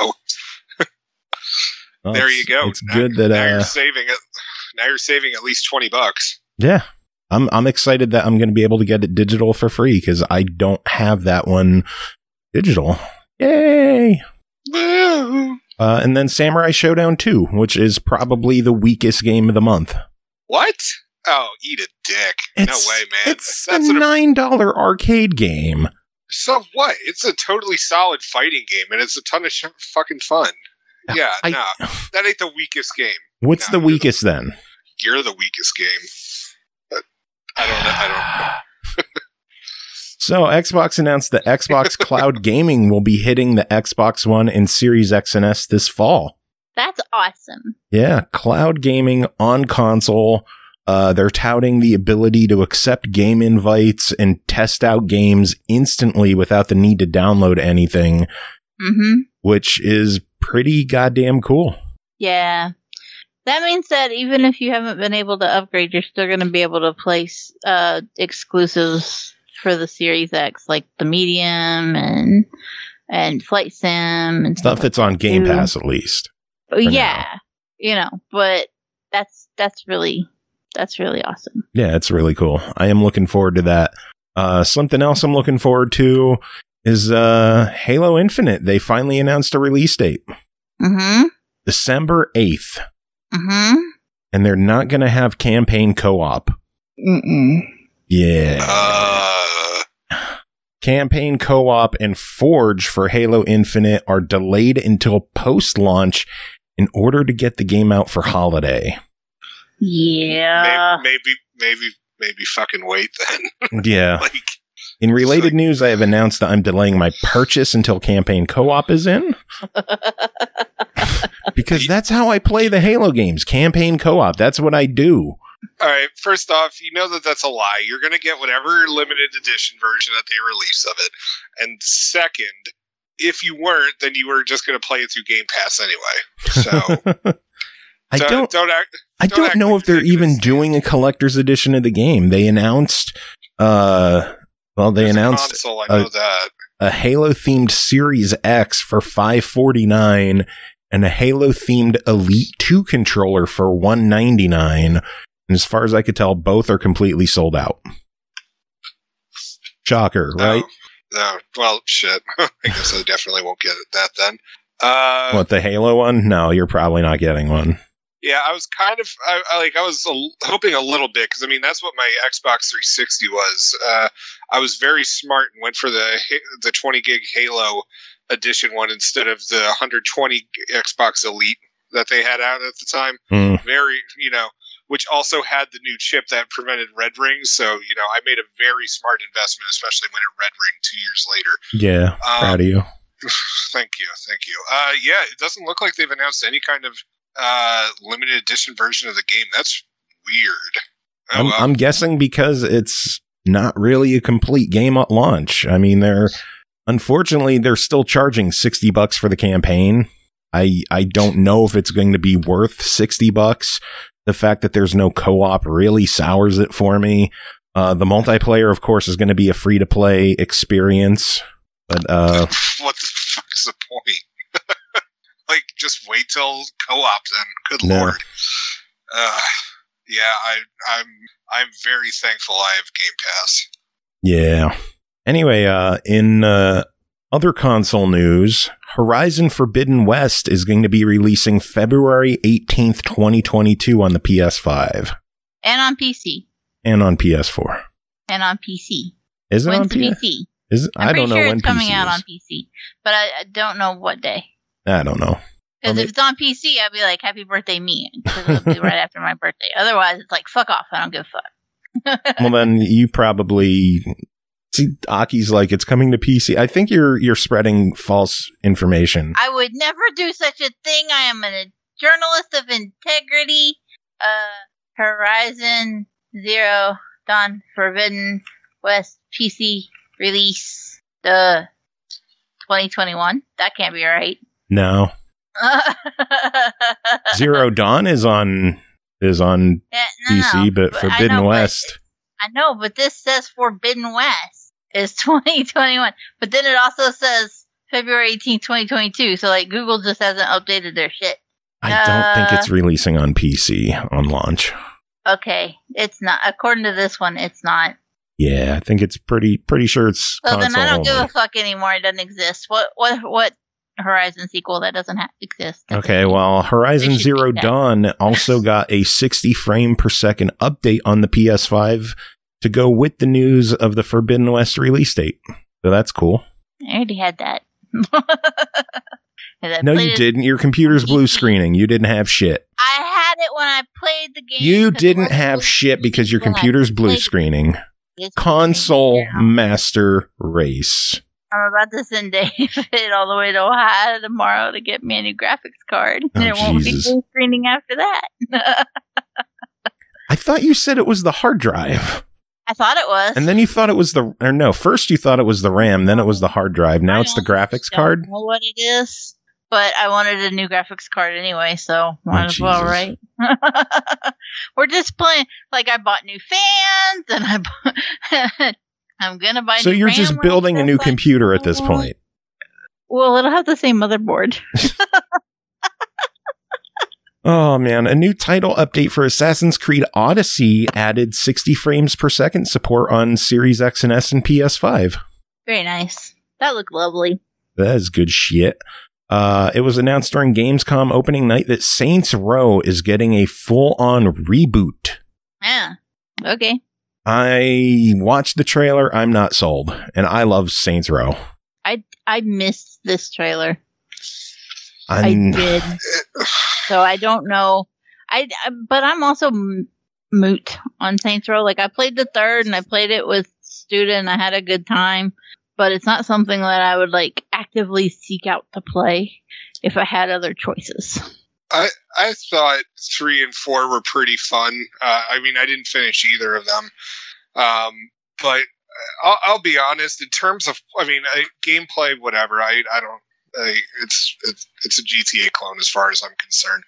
there you go. It's good that now you're saving it. Now you're saving at least $20. Yeah. I'm excited that I'm going to be able to get it digital for free because I don't have that one digital. Yay! And then Samurai Showdown 2, which is probably the weakest game of the month. What? Oh, eat a dick. No way, man. It's a $9 arcade game. So what? It's a totally solid fighting game, and it's a ton of fucking fun. Yeah, that ain't the weakest game. What's the weakest then? You're the weakest game. But I don't know. So Xbox announced that Xbox Cloud Gaming will be hitting the Xbox One and Series X and S this fall. That's awesome. Yeah, cloud gaming on console. They're touting the ability to accept game invites and test out games instantly without the need to download anything, which is pretty goddamn cool. Yeah. That means that even if you haven't been able to upgrade, you're still going to be able to place exclusives for the Series X, like the Medium and Flight Sim and stuff that's on Game Pass at least. Yeah, but that's really awesome. Yeah, it's really cool. I am looking forward to that. Something else I'm looking forward to is Halo Infinite. They finally announced a release date. December 8th. And they're not going to have campaign co-op. Yeah. Campaign co-op and Forge for Halo Infinite are delayed until post-launch in order to get the game out for holiday. Yeah. Maybe fucking wait then. Yeah. In related news, I have announced that I'm delaying my purchase until campaign co-op is in. Because that's how I play the Halo games. Campaign co-op. That's what I do. All right. First off, you know that's a lie. You're going to get whatever limited edition version that they release of it. And second, if you weren't, then you were just going to play it through Game Pass anyway. So I don't know if they're even doing a collector's edition of the game. They announced console, I know that. A Halo themed Series X for $549 and a Halo themed Elite 2 controller for $199. And as far as I could tell, both are completely sold out. Shocker, right? No. Well, shit. I guess I definitely won't get that then. What, the Halo one? No, you're probably not getting one. Yeah, I was kind of, I was hoping a little bit, because, I mean, that's what my Xbox 360 was. I was very smart and went for the 20 gig Halo edition one instead of the 120 Xbox Elite that they had out at the time. Very, which also had the new chip that prevented red rings. So, I made a very smart investment, especially when it red ringed 2 years later. Yeah, proud of you. Thank you. Yeah, it doesn't look like they've announced any kind of limited edition version of the game. That's weird. I'm guessing because it's not really a complete game at launch. I mean, unfortunately, they're still charging $60 for the campaign. I don't know if it's going to be worth $60. The fact that there's no co-op really sours it for me. The multiplayer, of course, is going to be a free-to-play experience. But what the fuck's the point? Like, just wait till co-op then. Good lord. Yeah, I'm very thankful I have Game Pass. Yeah. Anyway, in other console news, Horizon Forbidden West is going to be releasing February 18th, 2022 on the PS5. And on PC. And on PS4. And on PC. Is it When's on PC? I don't know sure when it's coming PC out is. on PC, but I don't know what day. I don't know. Because if it's on PC, I'd be like, happy birthday, me. Because it'll be right after my birthday. Otherwise, it's like, fuck off. I don't give a fuck. Well, then you probably... See, Aki's like, it's coming to PC. I think you're spreading false information. I would never do such a thing. I am a journalist of integrity. Horizon Zero Dawn Forbidden West PC release 2021. That can't be right. No. Zero Dawn is on PC, but Forbidden West. I know, but this says Forbidden West is 2021. But then it also says February 18th, 2022. So, like, Google just hasn't updated their shit. I don't think it's releasing on PC on launch. Okay, it's not. According to this one, it's not. Yeah, I think it's pretty sure it's so console then I don't only. give a fuck anymore. It doesn't exist. What Horizon sequel that doesn't exist? Okay, well, Horizon Zero Dawn also got a 60 frame per second update on the PS5 to go with the news of the Forbidden West release date. So that's cool. I already had that. No, you didn't. Your computer's blue screening. You didn't have shit. I had it when I played the game. You didn't have shit because your computer's blue screening. Console Master Race. I'm about to send David all the way to Ohio tomorrow to get me a new graphics card. And it won't be blue screening after that. I thought you said it was the hard drive. I thought it was. And then you thought it was first you thought it was the RAM, then it was the hard drive. Now it's the graphics card? I don't know what it is, but I wanted a new graphics card anyway, so might as well, right? We're just playing, like I bought new fans, and I'm going to buy So new you're RAM just building a new computer at this point. Well, it'll have the same motherboard. Oh, man. A new title update for Assassin's Creed Odyssey added 60 frames per second support on Series X and S and PS5. Very nice. That looked lovely. That is good shit. It was announced during Gamescom opening night that Saints Row is getting a full-on reboot. Yeah. Okay. I watched the trailer. I'm not sold. And I love Saints Row. I missed this trailer. I did. So I don't know. But I'm also moot on Saints Row. Like, I played the third and I played it with Student and I had a good time. But it's not something that I would like actively seek out to play if I had other choices. I thought 3 and 4 were pretty fun. I mean, I didn't finish either of them. But I'll be honest, in terms of, gameplay, whatever, I don't. It's a GTA clone as far as I'm concerned.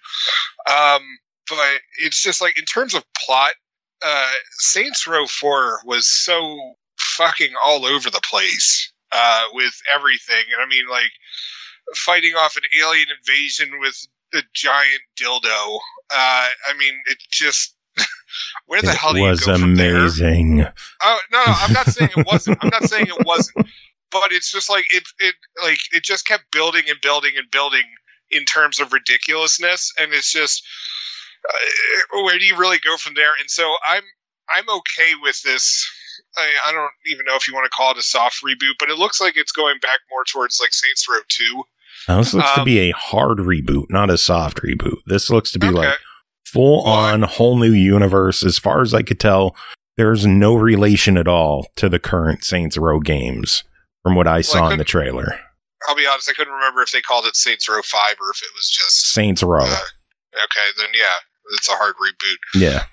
But it's just like in terms of plot, Saints Row 4 was so fucking all over the place with everything. And I mean, like fighting off an alien invasion with a giant dildo. I mean, it just where the hell do you go from there? It was amazing. Oh no, I'm not saying it wasn't. I'm not saying it wasn't. But it's just like it just kept building and building and building in terms of ridiculousness, and it's just where do you really go from there? And so I'm okay with this. I don't even know if you want to call it a soft reboot, but it looks like it's going back more towards like Saints Row 2. Now, this looks to be a hard reboot, not a soft reboot. This looks to be like full on whole new universe. As far as I could tell, there's no relation at all to the current Saints Row games. From what I saw in the trailer. I'll be honest, I couldn't remember if they called it Saints Row 5 or if it was just Saints Row. Okay, then yeah, it's a hard reboot. Yeah.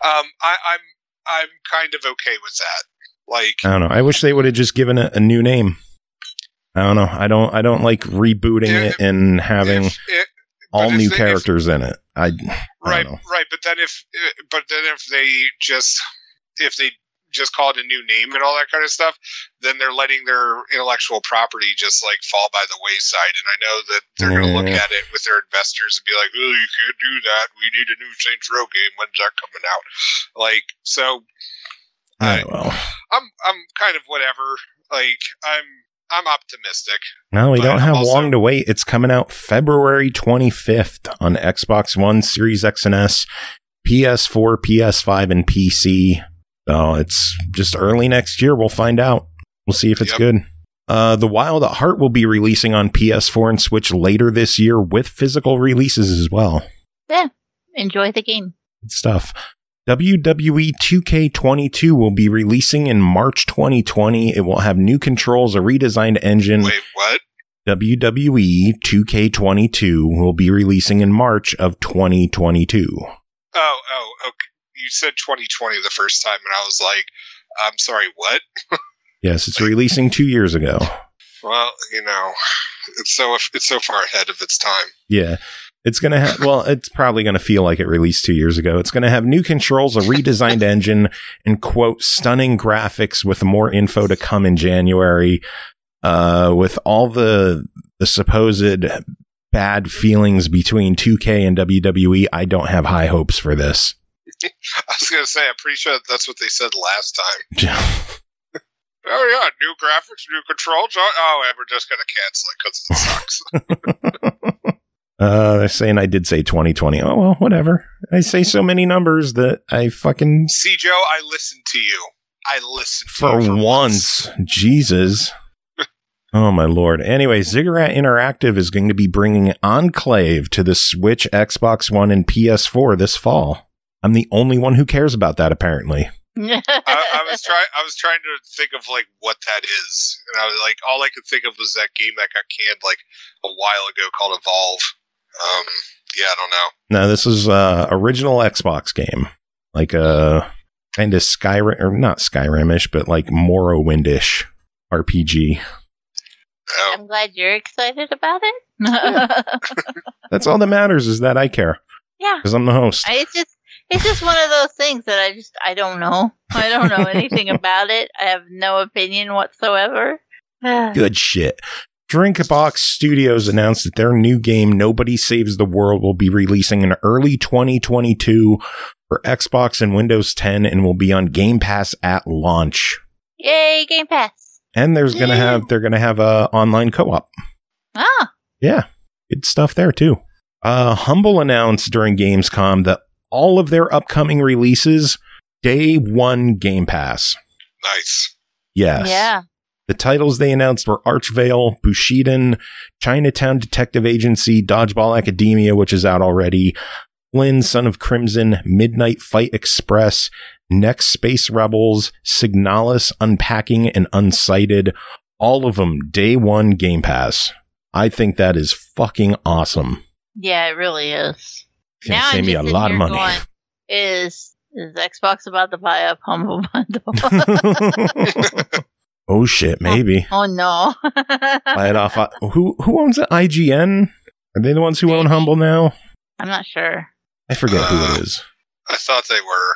I'm kind of okay with that. Like, I don't know. I wish they would have just given it a new name. I don't know. I don't like rebooting it and having all new characters in it. I don't know. Right. But then if they just call it a new name and all that kind of stuff, then they're letting their intellectual property just like fall by the wayside. And I know that they're going to look at it with their investors and be like, "Oh, you can't do that. We need a new Saints Row game. When's that coming out?" Like, so I'm kind of whatever. Like, I'm optimistic. No, we don't have long to wait. It's coming out February 25th on Xbox One, Series X and S, PS4, PS5, and PC. So it's just early next year. We'll find out. We'll see if it's good. The Wild at Heart will be releasing on PS4 and Switch later this year with physical releases as well. Yeah, enjoy the game. Good stuff. WWE 2K22 will be releasing in March 2020. It will have new controls, a redesigned engine. Wait, what? WWE 2K22 will be releasing in March of 2022. Oh, okay. You said 2020 the first time, and I was like, I'm sorry, what? Yes, it's releasing 2 years ago. Well, it's so far ahead of its time. Yeah. It's going to have, it's probably going to feel like it released 2 years ago. It's going to have new controls, a redesigned engine, and, quote, stunning graphics with more info to come in January. With all the supposed bad feelings between 2K and WWE, I don't have high hopes for this. I was going to say, I'm pretty sure that's what they said last time. Oh, yeah, new graphics, new controls. And we're just going to cancel it because it sucks. They're saying I did say 2020. Oh, well, whatever. I say so many numbers that I fucking... See, Joe, I listened to you. For once. Jesus. Oh, my Lord. Anyway, Ziggurat Interactive is going to be bringing Enclave to the Switch, Xbox One, and PS4 this fall. I'm the only one who cares about that, apparently. I was trying to think of like what that is, and I was like, all I could think of was that game that got canned like a while ago called Evolve. I don't know. No, this is original Xbox game, like a kind of Skyrim, or not Skyrim-ish, but like Morrowind-ish RPG. Oh. I'm glad you're excited about it. Yeah. That's all that matters, is that I care. Yeah, because I'm the host. It's just one of those things that I don't know. I don't know anything about it. I have no opinion whatsoever. Good shit. Drinkbox Studios announced that their new game, Nobody Saves the World, will be releasing in early 2022 for Xbox and Windows 10 and will be on Game Pass at launch. Yay, Game Pass. And they're going to have a online co-op. Ah. Yeah. Good stuff there too. Humble announced during Gamescom that all of their upcoming releases, day one Game Pass. Nice. Yes. Yeah. The titles they announced were Archvale, Bushiden, Chinatown Detective Agency, Dodgeball Academia, which is out already, Flynn, Son of Crimson, Midnight Fight Express, Next Space Rebels, Signalis, Unpacking, and Unsighted. All of them day one Game Pass. I think that is fucking awesome. Yeah, it really is. Now save me a lot of money. Going, is Xbox about to buy up Humble Bundle? Oh shit, maybe. Oh no. Buy it off. Who owns it? IGN? Are they the ones who own Humble now? I'm not sure. I forget who it is. I thought they were.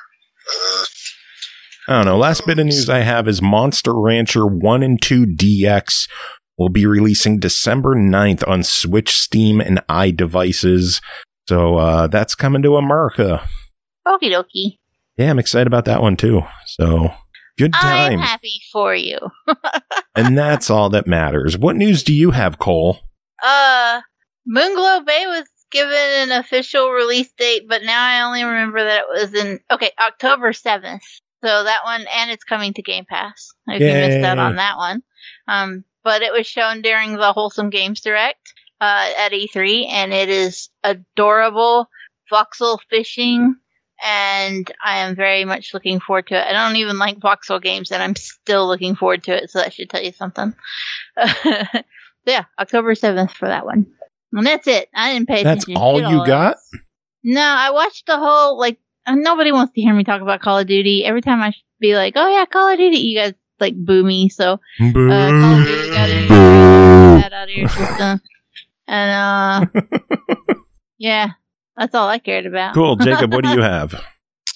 I don't know. Last bit of news I have is Monster Rancher 1 and 2 DX will be releasing December 9th on Switch, Steam, and iDevices. So that's coming to America. Okie dokie. Yeah, I'm excited about that one too. So good time. I'm happy for you. And that's all that matters. What news do you have, Cole? Moonglow Bay was given an official release date, but now I only remember that it was in October 7th. So that one, and it's coming to Game Pass. If you missed out on that one. But it was shown during the Wholesome Games Direct at E3, and it is adorable voxel fishing, and I am very much looking forward to it. I don't even like voxel games, and I'm still looking forward to it, so that should tell you something. Yeah, October 7th for that one. And that's it. I didn't pay attention. That's all you got? No, I watched the whole, nobody wants to hear me talk about Call of Duty. Every time I be like, oh yeah, Call of Duty, you guys boo me, so Call of Duty got that out of your system. And yeah, that's all I cared about. Cool. Jacob, what do you have?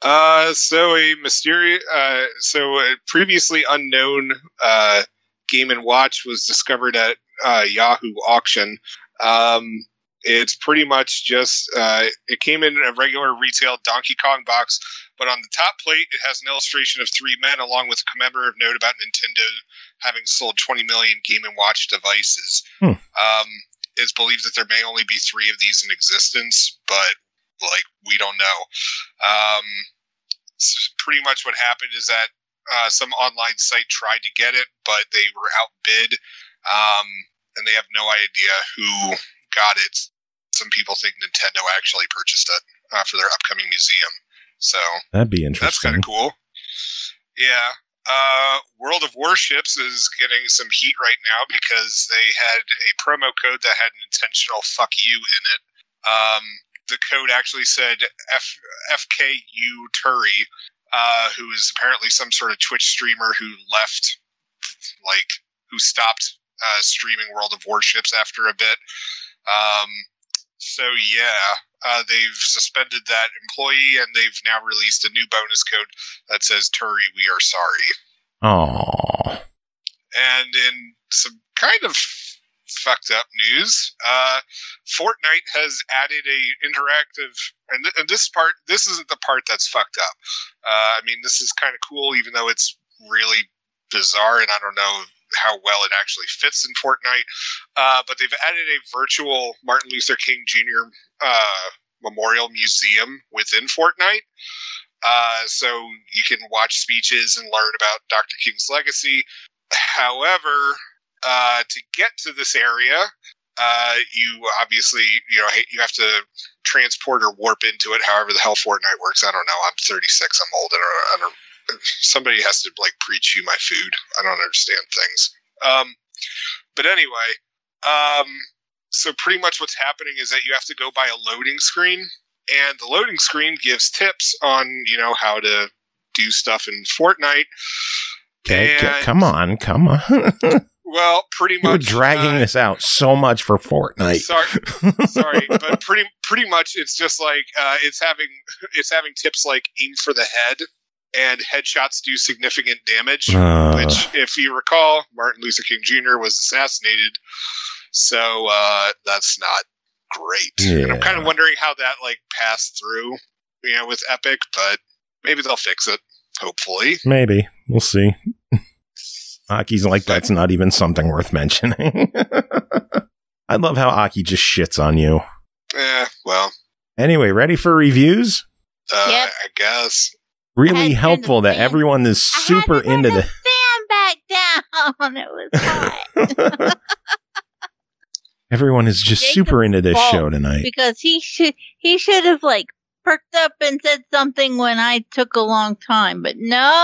So a previously unknown Game & Watch was discovered at Yahoo Auction. It's pretty much just, it came in a regular retail Donkey Kong box, but on the top plate, it has an illustration of 3 men along with a commemorative note about Nintendo having sold 20 million Game & Watch devices. It's believed that there may only be 3 of these in existence, but, we don't know. So pretty much what happened is that some online site tried to get it, but they were outbid, and they have no idea who got it. Some people think Nintendo actually purchased it for their upcoming museum. So that'd be interesting. That's kind of cool. Yeah. World of Warships is getting some heat right now because they had a promo code that had an intentional "fuck you" in it. The code actually said FKU Turi, who is apparently some sort of Twitch streamer who left, who stopped streaming World of Warships after a bit. So yeah, they've suspended that employee, and they've now released a new bonus code that says "Turi, we are sorry." Aww. And in some kind of fucked up news, Fortnite has added a interactive, and this isn't the part that's fucked up. I mean, this is kind of cool, even though it's really bizarre, and I don't know how well it actually fits in Fortnite. But they've added a virtual Martin Luther King Jr. Memorial Museum within Fortnite. So you can watch speeches and learn about Dr. King's legacy. However, to get to this area, you obviously, you have to transport or warp into it, however the hell Fortnite works. I don't know. I'm 36. I'm old. I don't somebody has to preach you my food. I don't understand things. But anyway, so pretty much what's happening is that you have to go by a loading screen, and the loading screen gives tips on, how to do stuff in Fortnite. Okay, come on. Well, pretty much. You're dragging this out so much for Fortnite. Sorry, but pretty much it's just it's having tips like aim for the head, and headshots do significant damage, which, if you recall, Martin Luther King Jr. was assassinated, so that's not great. Yeah. And I'm kind of wondering how that passed through, with Epic, but maybe they'll fix it. Hopefully, maybe we'll see. Aki's that's not even something worth mentioning. I love how Aki just shits on you. Well. Anyway, ready for reviews? Yep. I guess. Really helpful that everyone is super into the fan back down. It was hot. Everyone is just super into this show tonight because he should have perked up and said something when I took a long time, but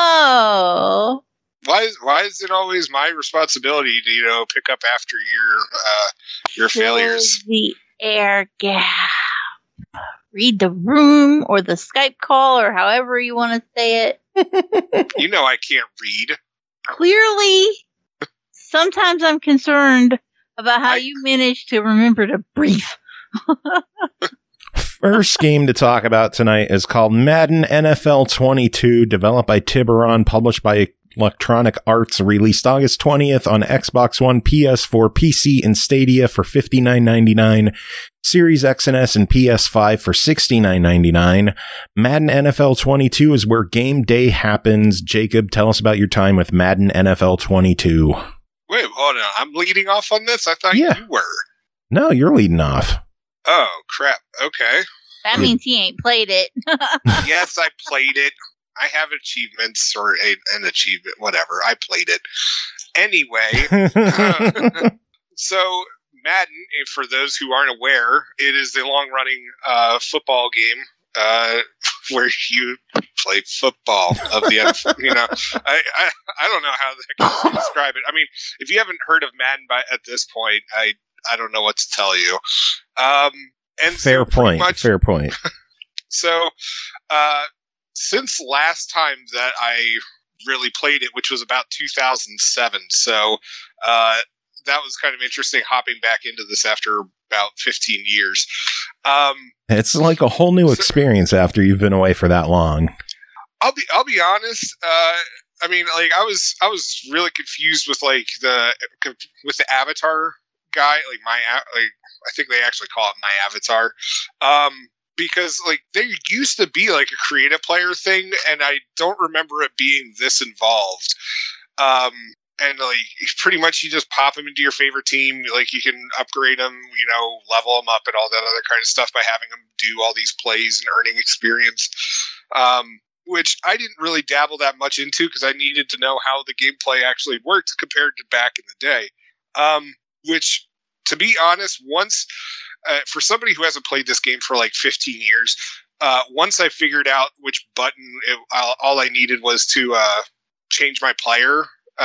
no. Why is it always my responsibility to pick up after your failures? The air gap. Read the room or the Skype call or however you want to say it. I can't read. Clearly, sometimes I'm concerned about how you manage to remember to breathe. First game to talk about tonight is called Madden NFL 22, developed by Tiburon, published by Electronic Arts, released August 20th on Xbox One, PS4, PC, and Stadia for $59.99, Series X and S and PS5 for $69.99. Madden NFL 22 is where game day happens. Jacob, tell us about your time with Madden NFL 22. Wait, hold on. I'm leading off on this? I thought you were. No, you're leading off. Oh, crap. Okay. That means he ain't played it. Yes, I played it. I have achievements or an achievement, whatever. I played it. Anyway, so Madden, for those who aren't aware, it is the long-running football game where you play football of the NFL. I don't know how to describe it. I mean, if you haven't heard of Madden at this point, I don't know what to tell you. And fair point. Fair point. So, since last time that I really played it, which was about 2007, so that was kind of interesting hopping back into this after about 15 years. It's like a whole new experience after you've been away for that long. I'll be honest. I mean, like I was really confused with like the Avatar guy. Like I think they actually call it My Avatar. Because like there used to be like a creative player thing, and I don't remember it being this involved. And like pretty much you just pop them into your favorite team. Like you can upgrade them, level them up and all that other kind of stuff by having them do all these plays and earning experience. Which I didn't really dabble that much into because I needed to know how the gameplay actually worked compared to back in the day. Which, to be honest, once for somebody who hasn't played this game for like 15 years, once I figured out which button, all I needed was to change my player.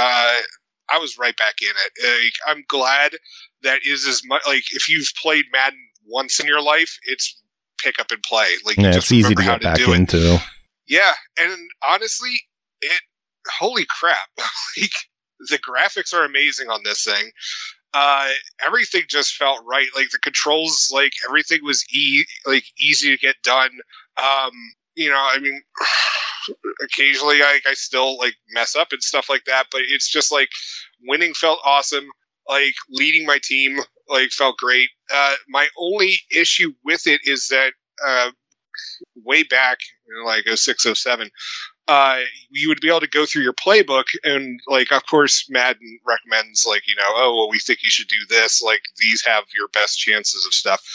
I was right back in it. I'm glad that is as much like if you've played Madden once in your life, it's pick up and play. Like it's easy to get back into. Yeah, and honestly, holy crap! Like the graphics are amazing on this thing. Everything just felt right. Like the controls, like everything was easy to get done. I mean, occasionally I still like mess up and stuff like that, but it's just like winning felt awesome. Like leading my team like felt great. My only issue with it is that way back like 06, 07, you would be able to go through your playbook and like, of course, Madden recommends like, we think you should do this. Like these have your best chances of stuff.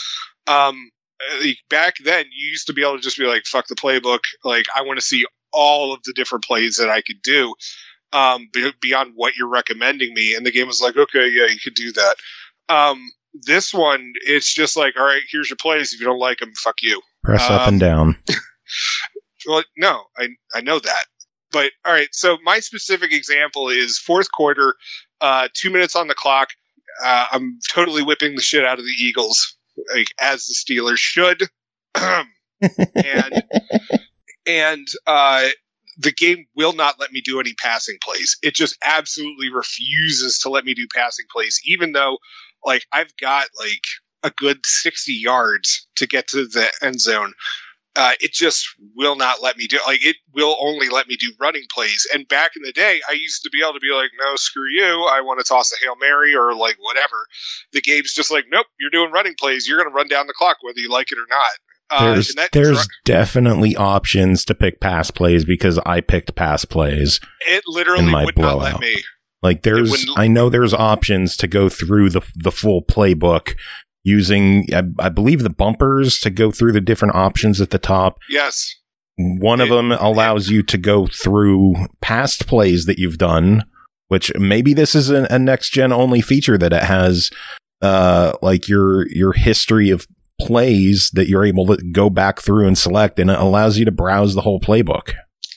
Back then you used to be able to just be like, fuck the playbook. Like I want to see all of the different plays that I could do, beyond what you're recommending me. And the game was like, okay, yeah, you could do that. This one, it's just like, all right, here's your plays. If you don't like them, fuck you. Press up and down. Well, no, I know that. But all right, so my specific example is fourth quarter, 2 minutes on the clock. I'm totally whipping the shit out of the Eagles, like as the Steelers should. and the game will not let me do any passing plays. It just absolutely refuses to let me do passing plays, even though like I've got like a good 60 yards to get to the end zone. It just will not let me do like it will only let me do running plays. And back in the day, I used to be able to be like, no, screw you. I want to toss a Hail Mary or like whatever. The game's just like, nope, you're doing running plays. You're going to run down the clock, whether you like it or not. There's definitely options to pick pass plays because I picked pass plays. It literally would not let me. Like I know there's options to go through the full playbook using, I believe, the bumpers to go through the different options at the top. Yes. One of them allows you to go through past plays that you've done, which maybe this is a next gen only feature that it has, like your history of plays that you're able to go back through and select, and it allows you to browse the whole playbook.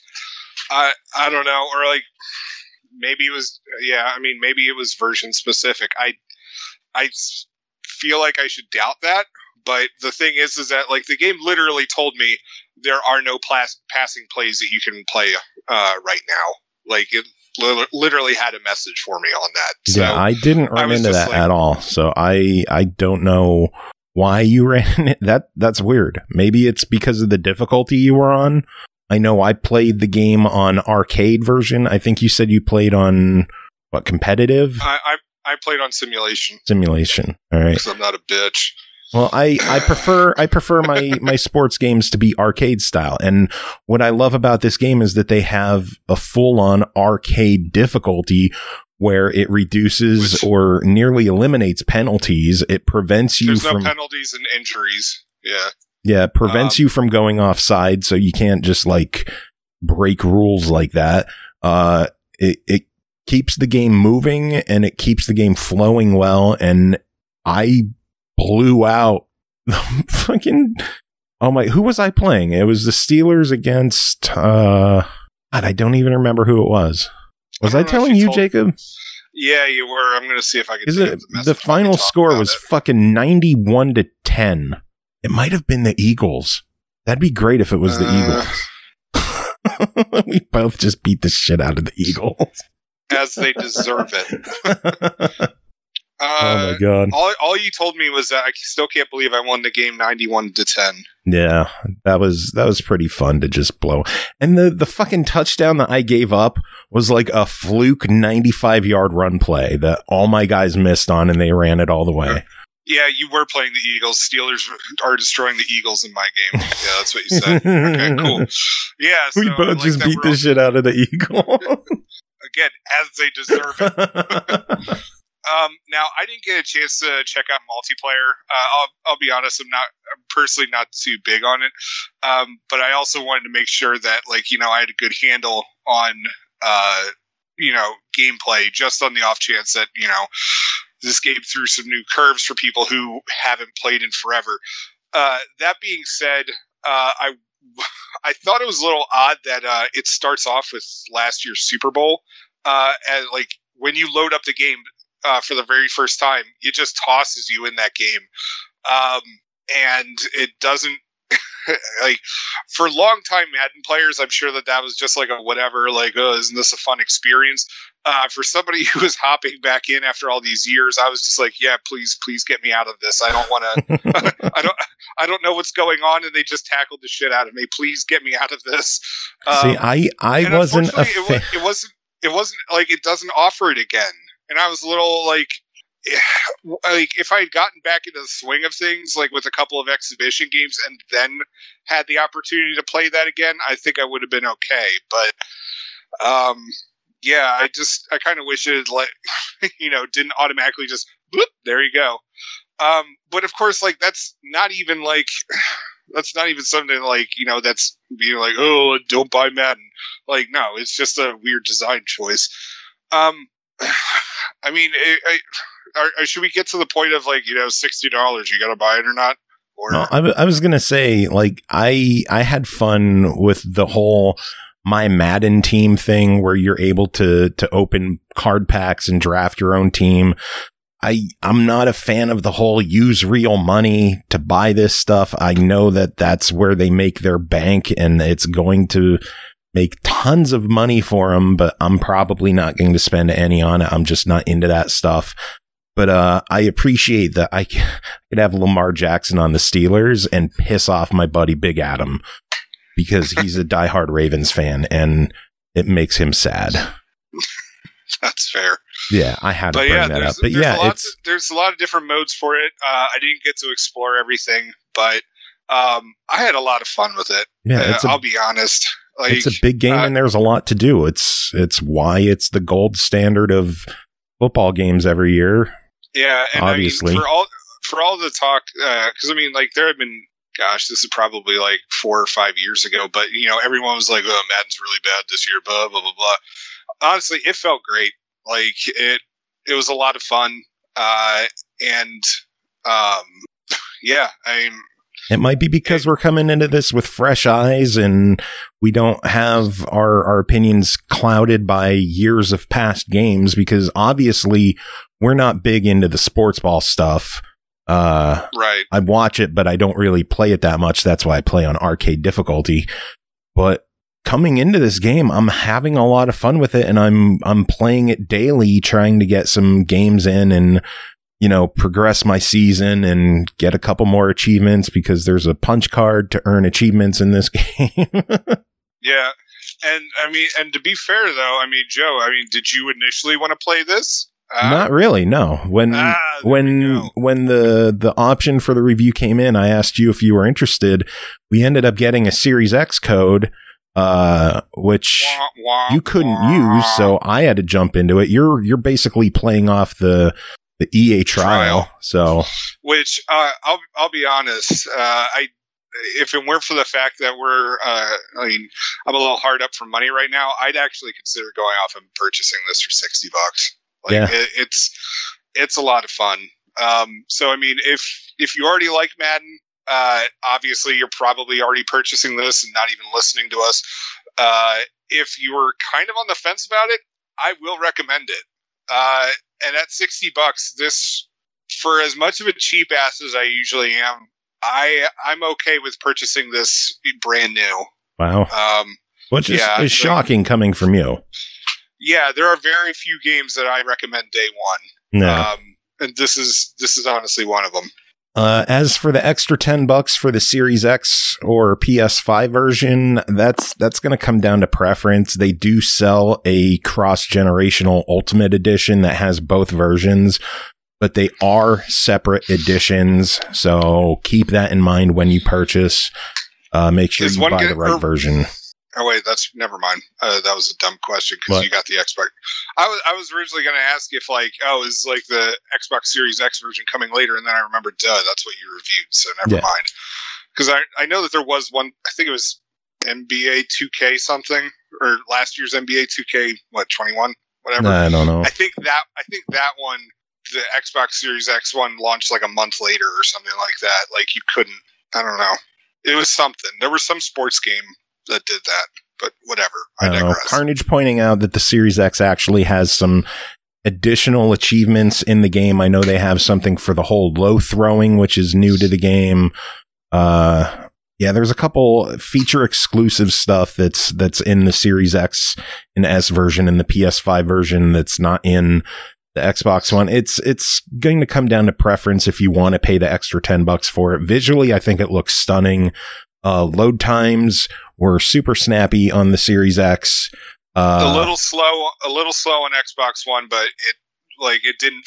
I don't know, or like maybe it was maybe it was version specific. I feel like I should doubt that, but the thing is that like the game literally told me there are no passing plays that you can play right now. Like it literally had a message for me on that. So yeah, I didn't run into that at all. So I don't know why you ran it. That's weird. Maybe it's because of the difficulty you were on. I know I played the game on arcade version. I think you said you played on what, competitive? I played on simulation. Simulation. All right. Because I'm not a bitch. Well, I prefer my sports games to be arcade style. And what I love about this game is that they have a full-on arcade difficulty where it reduces or nearly eliminates penalties. It prevents you from... There's no penalties and injuries. Yeah. Yeah, it prevents you from going offside, so you can't just like break rules like that. It keeps the game moving and it keeps the game flowing well. And I blew out the fucking, who was I playing? It was the Steelers against, God, I don't even remember who it was. Was I telling you, Jacob? Yeah, you were. I'm going to see if I can. The final score was fucking 91-10. It might have been the Eagles. That'd be great if it was the Eagles. We both just beat the shit out of the Eagles. As they deserve it. Oh my god! All you told me was that I still can't believe I won the game 91-10. Yeah, that was pretty fun to just blow. And the fucking touchdown that I gave up was like a fluke 95-yard run play that all my guys missed on, and they ran it all the way. Yeah, you were playing the Eagles. Steelers are destroying the Eagles in my game. Yeah, that's what you said. Okay, cool. Yeah, so we both just beat the shit out of the Eagle. Again, as they deserve it. Now, I didn't get a chance to check out multiplayer. I'll be honest, I'm personally not too big on it. But I also wanted to make sure that, like, you know, I had a good handle on, you know, gameplay, just on the off chance that, you know, this game threw some new curves for people who haven't played in forever. That being said, I thought it was a little odd that it starts off with last year's Super Bowl. And, like, when you load up the game, for the very first time, it just tosses you in that game. And it doesn't, like, for long-time Madden players, I'm sure that was just like a whatever, like, oh, isn't this a fun experience? For somebody who was hopping back in after all these years, I was just like, yeah, please get me out of this. I don't want to, I don't know what's going on, and they just tackled the shit out of me. Please get me out of this. See, I wasn't a fan. It wasn't like, it doesn't offer it again. And I was a little like if I had gotten back into the swing of things, like with a couple of exhibition games, and then had the opportunity to play that again, I think I would have been okay. But yeah, I kind of wish it, like, you know, didn't automatically just whoop, there you go. But of course, like, that's not even something like, you know, that's being like, oh, don't buy Madden. Like, no, it's just a weird design choice. I mean, should we get to the point of, like, you know, $60, you got to buy it or not? Or no, I was going to say, like, I had fun with the whole My Madden Team thing where you're able to open card packs and draft your own team. I'm not a fan of the whole use real money to buy this stuff. I know that that's where they make their bank, and it's going to make tons of money for them, but I'm probably not going to spend any on it. I'm just not into that stuff. But I appreciate that I could have Lamar Jackson on the Steelers and piss off my buddy Big Adam because he's a diehard Ravens fan, and it makes him sad. That's fair. Yeah, I had to bring that up. But yeah, there's a lot of different modes for it. I didn't get to explore everything, but I had a lot of fun with it. Yeah, I'll be honest. Like, it's a big game, and there's a lot to do. It's why it's the gold standard of football games every year. Yeah, and obviously, I mean, for all the talk, because I mean, like, there have been, gosh, this is probably like 4 or 5 years ago, but, you know, everyone was like, "Oh, Madden's really bad this year," blah blah blah blah. Honestly, it felt great. Like, it was a lot of fun, and yeah, I mean. It might be because we're coming into this with fresh eyes and we don't have our opinions clouded by years of past games, because obviously we're not big into the sports ball stuff. Right. I watch it, but I don't really play it that much. That's why I play on arcade difficulty. But coming into this game, I'm having a lot of fun with it, and I'm playing it daily, trying to get some games in and, you know, progress my season and get a couple more achievements, because there's a punch card to earn achievements in this game. Yeah. And I mean, and to be fair though, I mean, Joe, did you initially want to play this? Not really. No. When the option for the review came in, I asked you if you were interested. We ended up getting a Series X code, which you couldn't use. So I had to jump into it. You're basically playing off the EA trial. So, which I'll be honest, if it weren't for the fact that I mean, I'm a little hard up for money right now, I'd actually consider going off and purchasing this for $60. Like, yeah. It's a lot of fun. So I mean, if you already like Madden, obviously you're probably already purchasing this and not even listening to us. If you were kind of on the fence about it, I will recommend it. And at $60, this, for as much of a cheap ass as I usually am, I'm okay with purchasing this brand new. Wow. Which is shocking coming from you. Yeah, there are very few games that I recommend day one. No. and this is honestly one of them. As for the extra $10 for the Series X or PS5 version, that's going to come down to preference. They do sell a cross-generational Ultimate Edition that has both versions, but they are separate editions. So keep that in mind when you purchase. Make sure you buy the right version. Oh wait, that's never mind. That was a dumb question because you got the Xbox. I was originally going to ask if is like the Xbox Series X version coming later, and then I remembered, that's what you reviewed. So never mind. Because I know that there was one. I think it was NBA 2K something, or last year's NBA 2K 21, whatever. I don't know. I think that one, the Xbox Series X one, launched like a month later or something like that. Like you couldn't. I don't know. It was something. There was some sports game that did that, but whatever. I digress. Carnage pointing out that the Series X actually has some additional achievements in the game. I know they have something for the whole low throwing, which is new to the game. There's a couple feature exclusive stuff that's in the Series X and S version and the PS5 version that's not in the Xbox One. It's going to come down to preference if you want to pay the extra $10 for it. Visually, I think it looks stunning. Load times were super snappy on the Series X. A little slow on Xbox One, but it didn't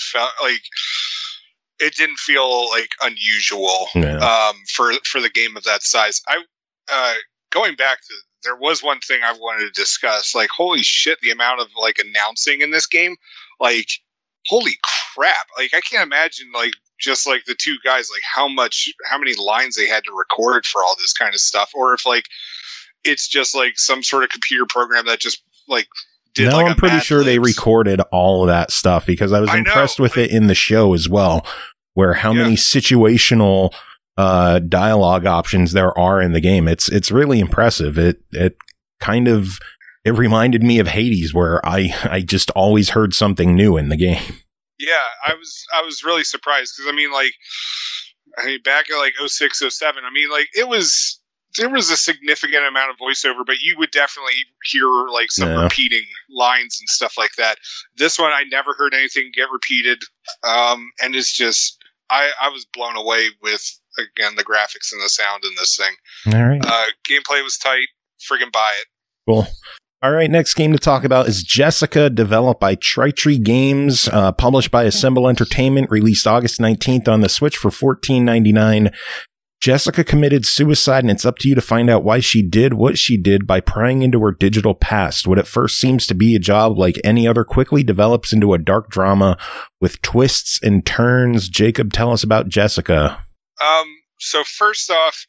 feel like unusual for the game of that size. Going back to, there was one thing I wanted to discuss. Like, holy shit, the amount of like announcing in this game. Like, holy crap! Like, I can't imagine just like the two guys, like how many lines they had to record for all this kind of stuff, or if like it's just like some sort of computer program that just like did. No, I'm pretty sure they recorded all of that stuff because I was impressed with it in the show as well, where how many situational dialogue options there are in the game. It's really impressive. It reminded me of Hades, where I just always heard something new in the game. Yeah, I was really surprised because back at like 06, 07, there was a significant amount of voiceover, but you would definitely hear like some repeating lines and stuff like that. This one, I never heard anything get repeated, and it's just I was blown away with, again, the graphics and the sound in this thing. All right, gameplay was tight. Friggin' buy it. Cool. All right, next game to talk about is Jessica, developed by Tritree Games, published by Assemble Entertainment, released August 19th on the Switch for $14.99. Jessica committed suicide, and it's up to you to find out why she did what she did by prying into her digital past. What at first seems to be a job like any other quickly develops into a dark drama with twists and turns. Jacob, tell us about Jessica. So first off,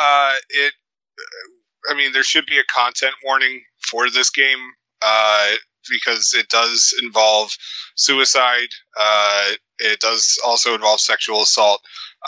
there should be a content warning for this game, because it does involve suicide. It does also involve sexual assault.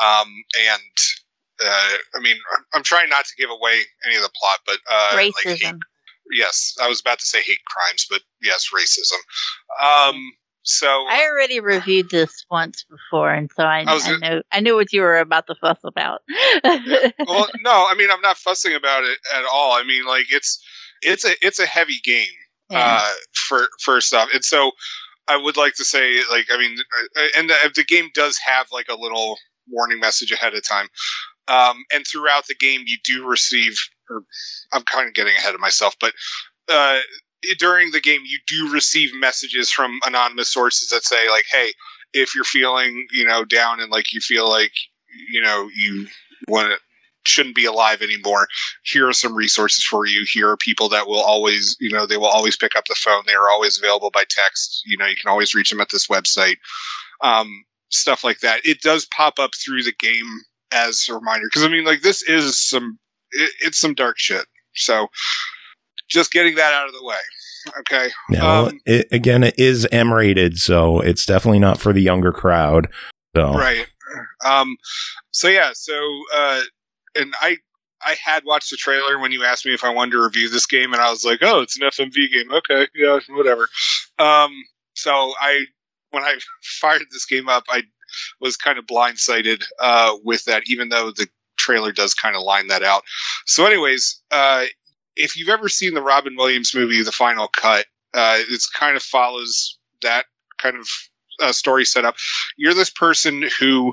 I'm trying not to give away any of the plot, but racism. Yes, I was about to say hate crimes, but yes, racism. So I already reviewed this once before, and so I know what you were about to fuss about. Yeah. Well, no, I'm not fussing about it at all. It's a heavy game, for stuff, and so I would like to say, and the game does have like a little warning message ahead of time, and throughout the game you do receive. Or I'm kind of getting ahead of myself, but during the game you do receive messages from anonymous sources that say like, hey, if you're feeling down and like you feel like you shouldn't be alive anymore, here are some resources for you. Here are people that will always they will always pick up the phone. They are always available by text. You can always reach them at this website, stuff like that. It does pop up through the game as a reminder, because this is it's some dark shit. So just getting that out of the way. Okay. Yeah, it is M-rated, so it's definitely not for the younger crowd. So. Right. And I had watched the trailer when you asked me if I wanted to review this game, and I was like, oh, it's an FMV game. Okay, yeah, whatever. So when I fired this game up, I was kind of blindsided with that, even though the trailer does kind of line that out. So anyways, if you've ever seen the Robin Williams movie, The Final Cut, it kind of follows that kind of story set up. You're this person who,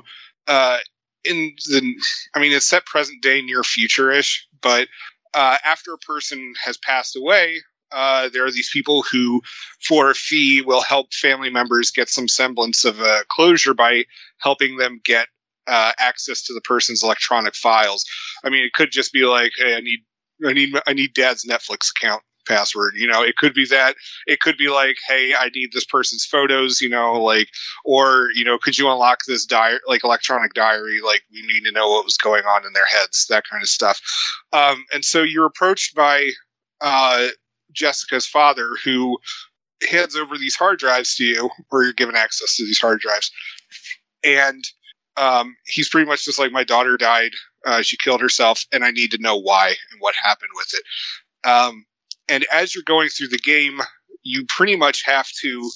it's set present day, near future-ish, but after a person has passed away, there are these people who, for a fee, will help family members get some semblance of closure by helping them get access to the person's electronic files. I mean, it could just be like, hey, I need Dad's Netflix account password. It could be that. It could be like, hey, I need this person's photos. Or could you unlock this electronic diary? Like, we need to know what was going on in their heads. That kind of stuff. And so you're approached by Jessica's father, who hands over these hard drives to you, or you're given access to these hard drives. And he's pretty much just like, my daughter died. She killed herself, and I need to know why and what happened with it. And as you're going through the game, you pretty much have to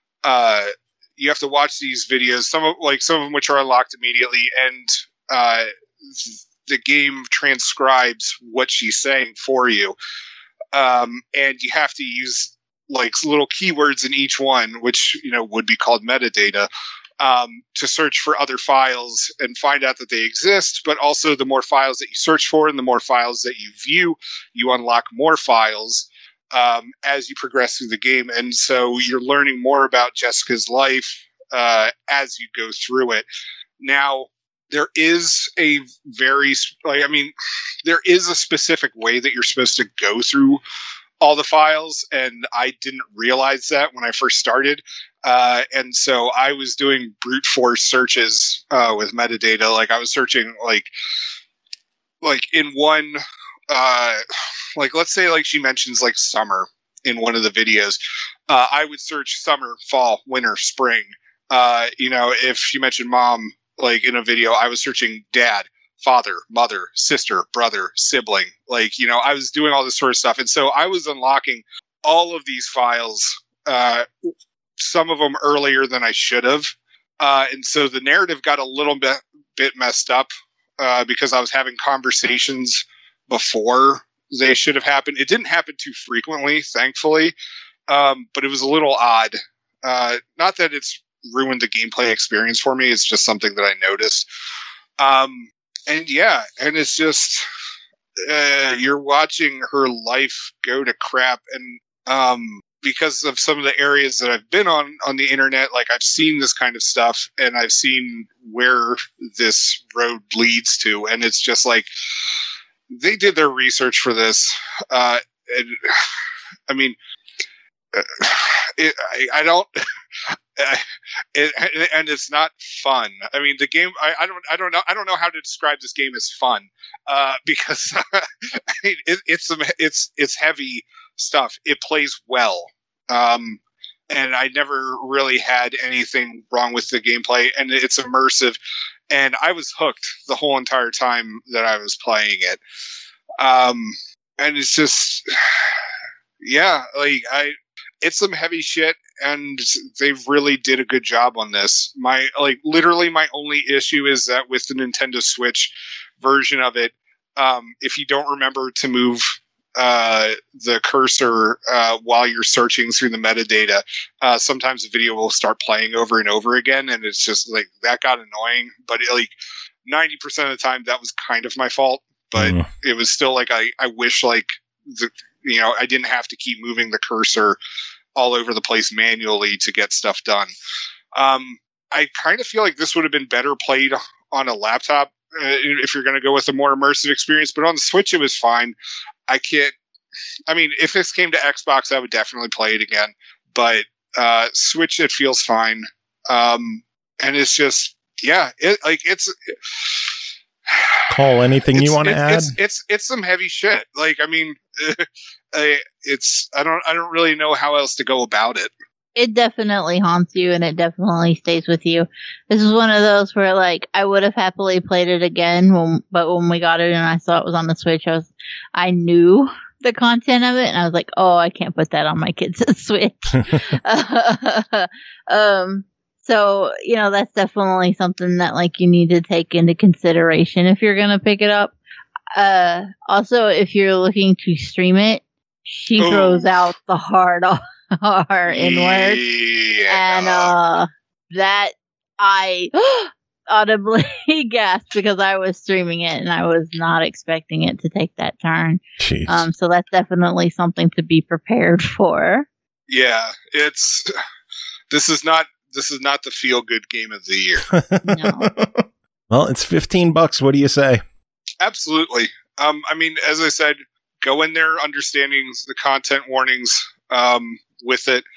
watch these videos. Some of them which are unlocked immediately, and the game transcribes what she's saying for you. And you have to use little keywords in each one, which would be called metadata, to search for other files and find out that they exist. But also, the more files that you search for and the more files that you view, you unlock more files as you progress through the game. And so you're learning more about Jessica's life as you go through it. Now, there is a there is a specific way that you're supposed to go through all the files, and I didn't realize that when I first started. And so I was doing brute force searches with metadata. Like, I was searching in one, let's say she mentions summer in one of the videos. I would search summer, fall, winter, spring. If she mentioned mom, in a video, I was searching dad, father, mother, sister, brother, sibling. I was doing all this sort of stuff. And so I was unlocking all of these files, some of them earlier than I should have. And so the narrative got a little bit messed up because I was having conversations before they should have happened. It didn't happen too frequently, thankfully, but it was a little odd. Not that it's ruined the gameplay experience for me. It's just something that I noticed. And it's just you're watching her life go to crap, and because of some of the areas that I've been on the internet, I've seen this kind of stuff, and I've seen where this road leads to, and it's just they did their research for this. I don't. And it's not fun. I mean, the game. I don't know how to describe this game as fun, because it's heavy stuff. It plays well, and I never really had anything wrong with the gameplay, and it's immersive, and I was hooked the whole entire time that I was playing it. And it's just, it's some heavy shit, and they really did a good job on this. Literally my only issue is that with the Nintendo Switch version of it, if you don't remember to move the cursor while you're searching through the metadata, sometimes the video will start playing over and over again, and it's just that got annoying. But 90% of the time, that was kind of my fault. But it was still I wish I didn't have to keep moving the cursor all over the place manually to get stuff done. I kind of feel like this would have been better played on a laptop if you're going to go with a more immersive experience. But on the Switch, it was fine. If this came to Xbox, I would definitely play it again. But Switch, it feels fine. And it's just, it's... Cole, anything you want to add? It's some heavy shit. I don't really know how else to go about it. It definitely haunts you, and it definitely stays with you. This is one of those where I would have happily played it again, but when we got it and I saw it was on the Switch, I knew the content of it, and I was like, oh, I can't put that on my kids' Switch. So, that's definitely something that you need to take into consideration if you're going to pick it up. Also, if you're looking to stream it, she throws out the hard N-word. Yeah. And that I audibly gasped because I was streaming it and I was not expecting it to take that turn. Jeez. So that's definitely something to be prepared for. Yeah, this is not the feel good game of the year. No. Well, it's $15. What do you say? Absolutely. I mean, as I said, go in there understanding the content warnings with it,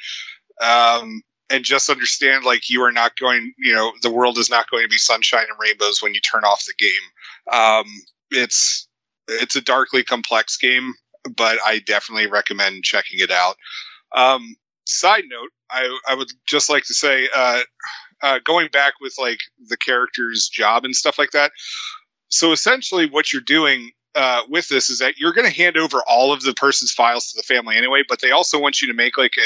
and just understand, like, you are not going, the world is not going to be sunshine and rainbows when you turn off the game. It's a darkly complex game, but I definitely recommend checking it out. Side note, I would just like to say, going back with like the character's job and stuff like that. So essentially what you're doing with this is that you're going to hand over all of the person's files to the family anyway, but they also want you to make like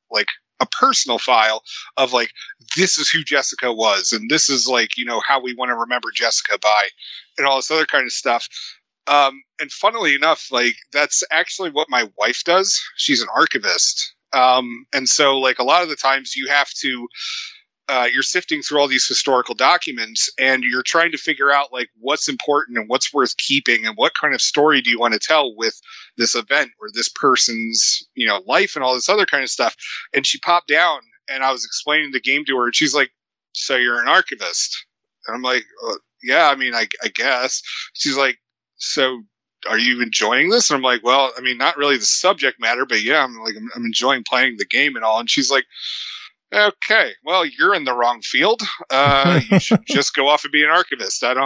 a personal file of like, this is who Jessica was, and this is like, how we want to remember Jessica by, and all this other kind of stuff. And funnily enough, like, that's actually what my wife does. She's an archivist. And so like a lot of the times you have to, you're sifting through all these historical documents and you're trying to figure out like what's important and what's worth keeping and what kind of story do you want to tell with this event or this person's, life and all this other kind of stuff. And she popped down and I was explaining the game to her and she's like, so you're an archivist? And I'm like, yeah, I mean, I guess. She's like, so are you enjoying this? And I'm like, well, I mean, not really the subject matter, but yeah, I'm enjoying playing the game and all. And she's like, okay, well, you're in the wrong field. You should just go off and be an archivist. I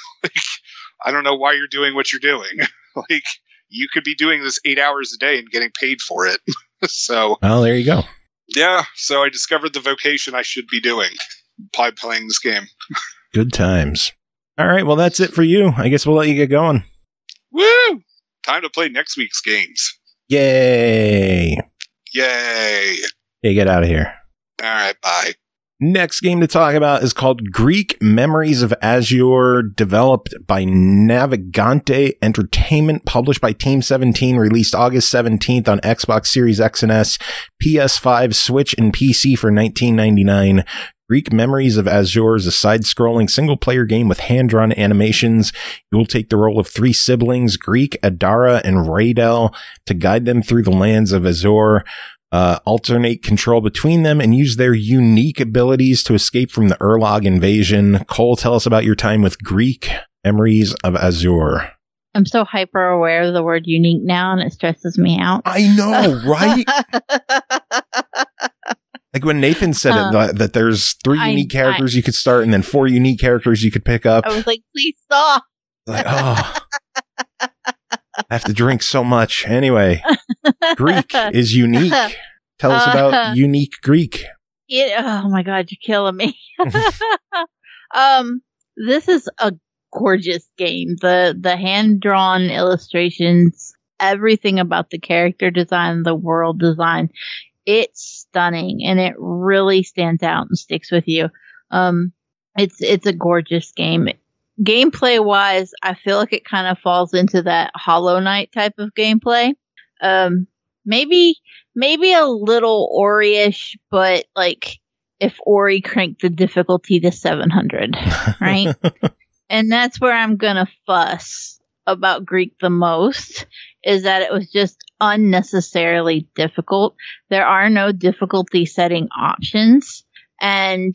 don't know why you're doing what you're doing. Like, you could be doing this 8 hours a day and getting paid for it. So, well, there you go. Yeah. So I discovered the vocation I should be doing by playing this game. Good times. All right. Well, that's it for you. I guess we'll let you get going. Woo! Time to play next week's games. Yay. Yay. Hey, get out of here. All right, bye. Next game to talk about is called Greek Memories of Azure, developed by Navigante Entertainment, published by Team 17, released August 17th on Xbox Series X and S, PS5, Switch, and PC for $19.99. Greek Memories of Azure is a side-scrolling single-player game with hand-drawn animations. You will take the role of three siblings, Greek, Adara, and Raidel, to guide them through the lands of Azure. Alternate control between them and use their unique abilities to escape from the Urlog invasion. Cole, tell us about your time with Greek Memories of Azure. I'm so hyper aware of the word unique now, and it stresses me out. I know, right? Like when Nathan said it, that there's three unique characters you could start and then 4 unique characters you could pick up. I was like, please stop. Like, oh, I have to drink so much. Anyway, Greek is unique. Tell us about unique Greek. Oh my God, you're killing me. This is a gorgeous game. The hand-drawn illustrations, everything about the character design, the world design, it's stunning and it really stands out and sticks with you. It's a gorgeous game. Gameplay wise, I feel like it kind of falls into that Hollow Knight type of gameplay. Maybe a little Ori-ish, but like if Ori cranked the difficulty to 700, right? And that's where I'm gonna fuss about Greek the most, is that it was just unnecessarily difficult. There are no difficulty setting options, and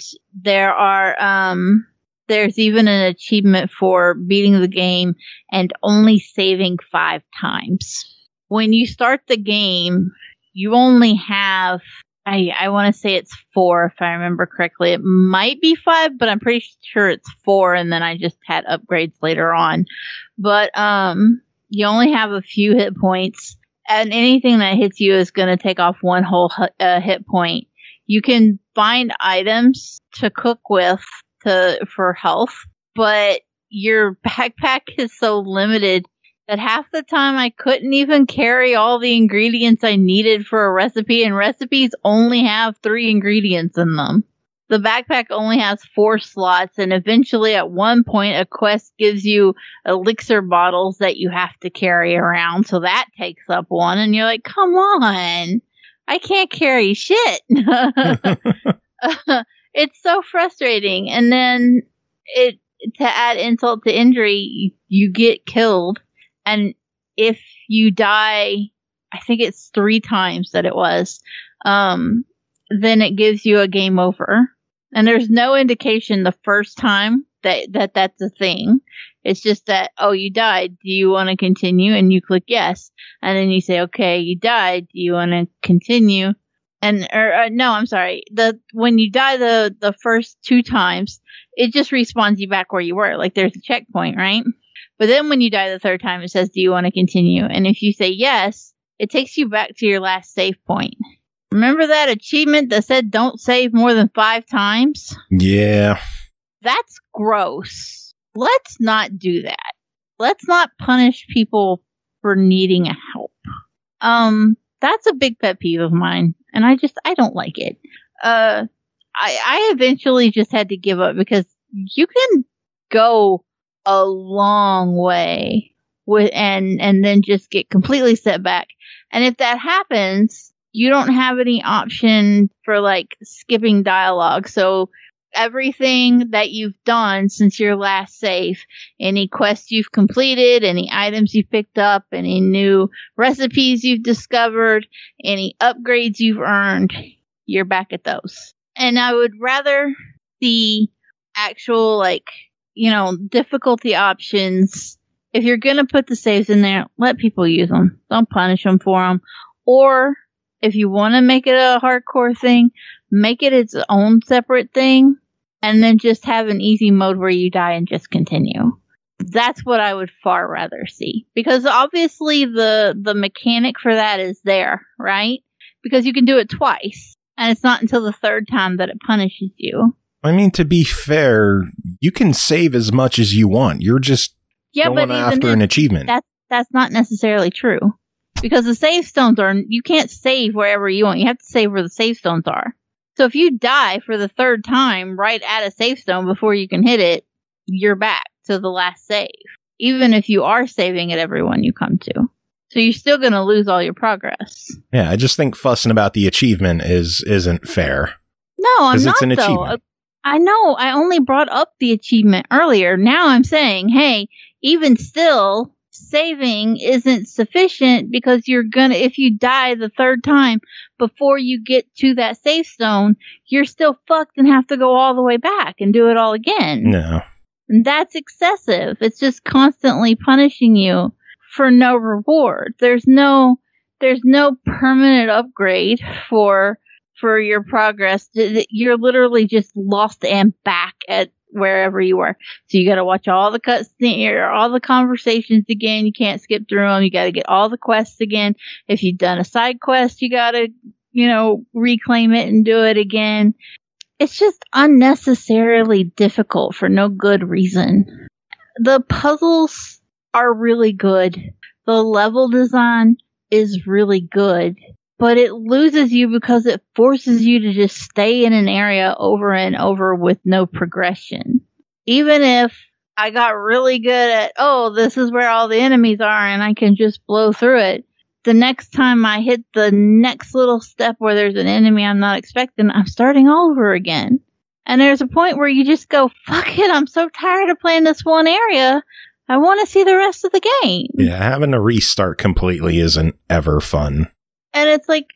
there's even an achievement for beating the game and only saving 5 times. When you start the game, you only have, I want to say it's 4 if I remember correctly. It might be 5, but I'm pretty sure it's 4, and then I just had upgrades later on. But you only have a few hit points, and anything that hits you is going to take off 1 whole hit point. You can find items to cook with for health, but your backpack is so limited that half the time I couldn't even carry all the ingredients I needed for a recipe, and recipes only have 3 ingredients in them. The backpack only has 4 slots, and eventually at one point a quest gives you elixir bottles that you have to carry around, so that takes up 1, and you're like, come on, I can't carry shit. It's so frustrating. And then to add insult to injury, you get killed. And if you die, I think it's 3 times that it was, then it gives you a game over. And there's no indication the first time that's a thing. It's just that, oh, you died. Do you want to continue? And you click yes. And then you say, okay, you died. Do you want to continue? And, no, I'm sorry. When you die the first 2 times, it just respawns you back where you were. Like there's a checkpoint, right? But then when you die the 3rd time, it says, do you want to continue? And if you say yes, it takes you back to your last save point. Remember that achievement that said don't save more than 5 times? Yeah. That's gross. Let's not do that. Let's not punish people for needing help. That's a big pet peeve of mine, and I don't like it. I eventually just had to give up because you can go a long way with and then just get completely set back. And if that happens, you don't have any option for like skipping dialogue. So everything that you've done since your last save, any quests you've completed, any items you've picked up, any new recipes you've discovered, any upgrades you've earned, you're back at those. And I would rather see actual, like, you know, difficulty options. If you're going to put the saves in there, let people use them. Don't punish them for them. Or if you want to make it a hardcore thing, make it its own separate thing. And then just have an easy mode where you die and just continue. That's what I would far rather see. Because obviously the mechanic for that is there, right? Because you can do it twice. And it's not until the 3rd time that it punishes you. I mean, to be fair, you can save as much as you want. You're just going after an achievement. That's not necessarily true. Because the save stones you can't save wherever you want. You have to save where the save stones are. So if you die for the 3rd time right at a save stone before you can hit it, you're back to the last save. Even if you are saving at every one you come to. So you're still going to lose all your progress. Yeah, I just think fussing about the achievement isn't fair. No, I'm not, though. Achievement. I know. I only brought up the achievement earlier. Now I'm saying, hey, even still, saving isn't sufficient because if you die the 3rd time before you get to that save stone, you're still fucked and have to go all the way back and do it all again. No. And that's excessive. It's just constantly punishing you for no reward. There's no permanent upgrade for your progress. You're literally just lost and back at wherever you were. So you got to watch all the cutscenes, all the conversations again. You can't skip through them. You got to get all the quests again. If you've done a side quest, you got to, reclaim it and do it again. It's just unnecessarily difficult for no good reason. The puzzles are really good. The level design is really good. But it loses you because it forces you to just stay in an area over and over with no progression. Even if I got really good at, this is where all the enemies are and I can just blow through it, the next time I hit the next little step where there's an enemy I'm not expecting, I'm starting all over again. And there's a point where you just go, fuck it, I'm so tired of playing this one area. I want to see the rest of the game. Yeah, having to restart completely isn't ever fun. And it's like,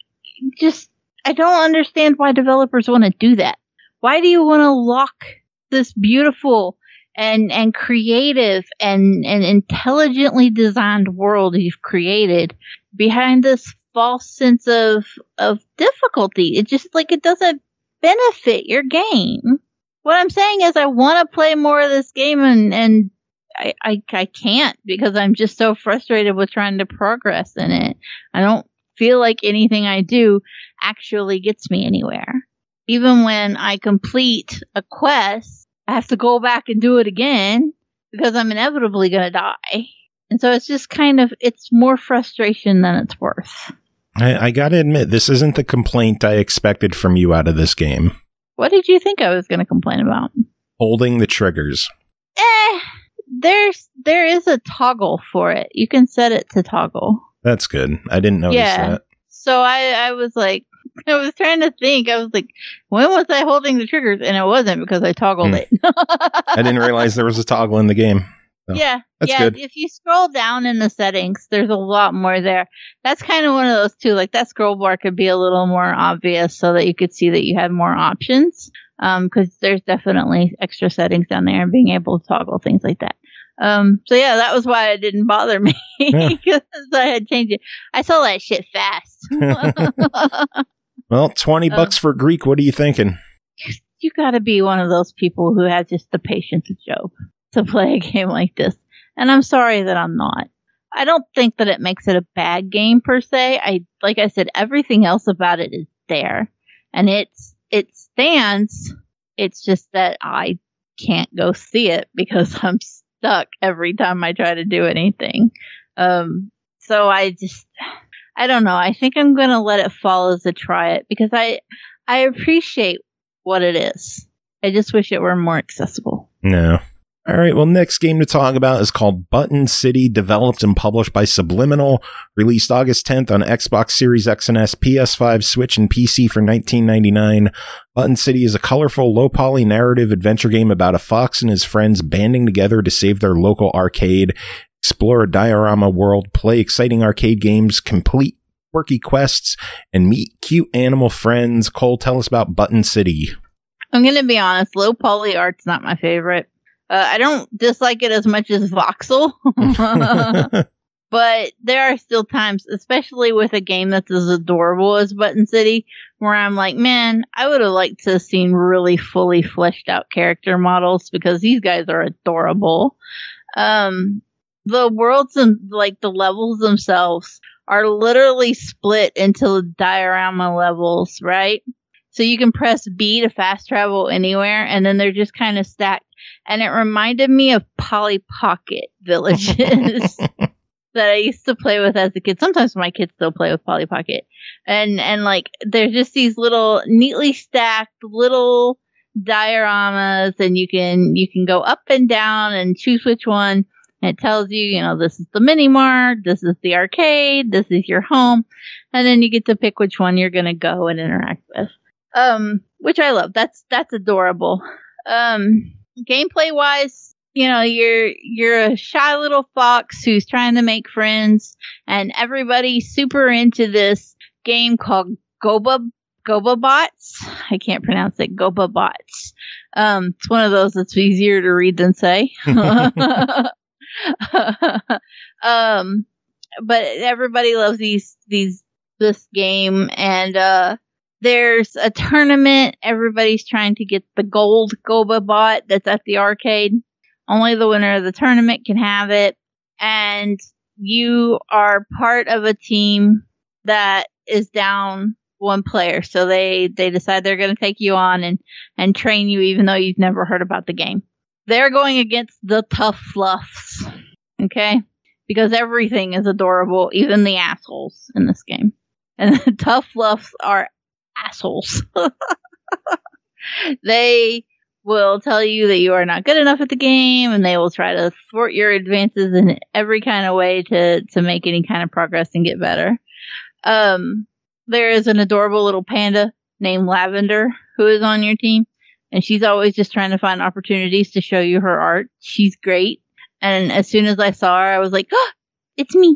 I don't understand why developers want to do that. Why do you want to lock this beautiful and creative and intelligently designed world you've created behind this false sense of difficulty? It just, it doesn't benefit your game. What I'm saying is I want to play more of this game and I can't because I'm just so frustrated with trying to progress in it. I don't feel like anything I do actually gets me anywhere. Even when I complete a quest, I have to go back and do it again because I'm inevitably going to die. And so it's just it's more frustration than it's worth. I got to admit, this isn't the complaint I expected from you out of this game. What did you think I was going to complain about? Holding the triggers. There is a toggle for it. You can set it to toggle. That's good. I didn't notice that. So I was like, I was trying to think. I was like, when was I holding the triggers? And it wasn't because I toggled it. I didn't realize there was a toggle in the game. So, yeah. That's good. If you scroll down in the settings, there's a lot more there. That's kind of one of those too. Like that scroll bar could be a little more obvious so that you could see that you had more options. Because there's definitely extra settings down there and being able to toggle things like that. So yeah, that was why it didn't bother me because I had changed it. I saw that shit fast. Well, $20 for Greek. What are you thinking? You got to be one of those people who have just the patience of Job to play a game like this. And I'm sorry that I'm not. I don't think that it makes it a bad game per se. Like I said, everything else about it is there, and it stands. It's just that I can't go see it because I'm stuck every time I try to do anything. So I don't know. I think I'm going to let it fall as a try it because I appreciate what it is. I just wish it were more accessible. No. All right, well, next game to talk about is called Button City, developed and published by Subliminal, released August 10th on Xbox Series X and S, PS5, Switch, and PC for $19.99. Button City is a colorful, low-poly narrative adventure game about a fox and his friends banding together to save their local arcade, explore a diorama world, play exciting arcade games, complete quirky quests, and meet cute animal friends. Cole, tell us about Button City. I'm going to be honest, low-poly art's not my favorite. I don't dislike it as much as Voxel, but there are still times, especially with a game that's as adorable as Button City, where I'm like, man, I would have liked to have seen really fully fleshed out character models because these guys are adorable. The worlds and like the levels themselves are literally split into diorama levels, right? So you can press B to fast travel anywhere, and then they're just kind of stacked. And it reminded me of Polly Pocket villages that I used to play with as a kid. Sometimes my kids still play with Polly Pocket. And like, there's just these little neatly stacked little dioramas, and you can go up and down and choose which one. And it tells you, this is the mini mart, this is the arcade, this is your home. And then you get to pick which one you're going to go and interact with. Which I love. That's adorable. Gameplay wise, you're a shy little fox who's trying to make friends, and everybody's super into this game called GobaBots. I can't pronounce it. GobaBots. It's one of those that's easier to read than say. But everybody loves this game, and there's a tournament. Everybody's trying to get the gold GobaBot that's at the arcade. Only the winner of the tournament can have it. And you are part of a team that is down one player. So they decide they're going to take you on and train you even though you've never heard about the game. They're going against the Tough Fluffs. Okay? Because everything is adorable, even the assholes in this game. And the Tough Fluffs are assholes. They will tell you that you are not good enough at the game, and they will try to thwart your advances in every kind of way to make any kind of progress and get better. There is an adorable little panda named Lavender who is on your team, and she's always just trying to find opportunities to show you her art. She's great, and as soon as I saw her, I was like, oh, it's me.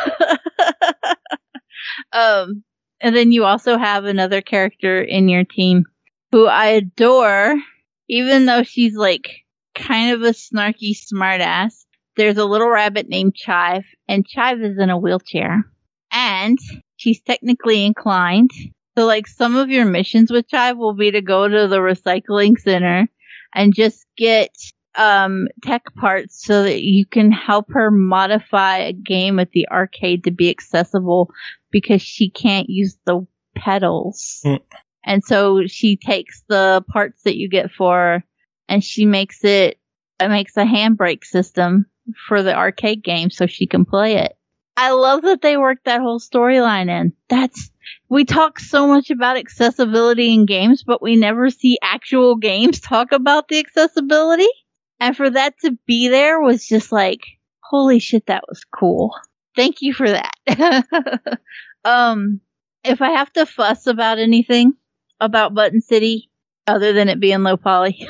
And then you also have another character in your team who I adore, even though she's like kind of a snarky smartass. There's a little rabbit named Chive, and Chive is in a wheelchair. And she's technically inclined. So like some of your missions with Chive will be to go to the recycling center and just get tech parts so that you can help her modify a game at the arcade to be accessible because she can't use the pedals. And so she takes the parts that you get for her and she makes a handbrake system for the arcade game so she can play it. I love that they worked that whole storyline in. We talk so much about accessibility in games, but we never see actual games talk about the accessibility. And for that to be there was just like, holy shit, that was cool. Thank you for that. if I have to fuss about anything about Button City, other than it being low poly,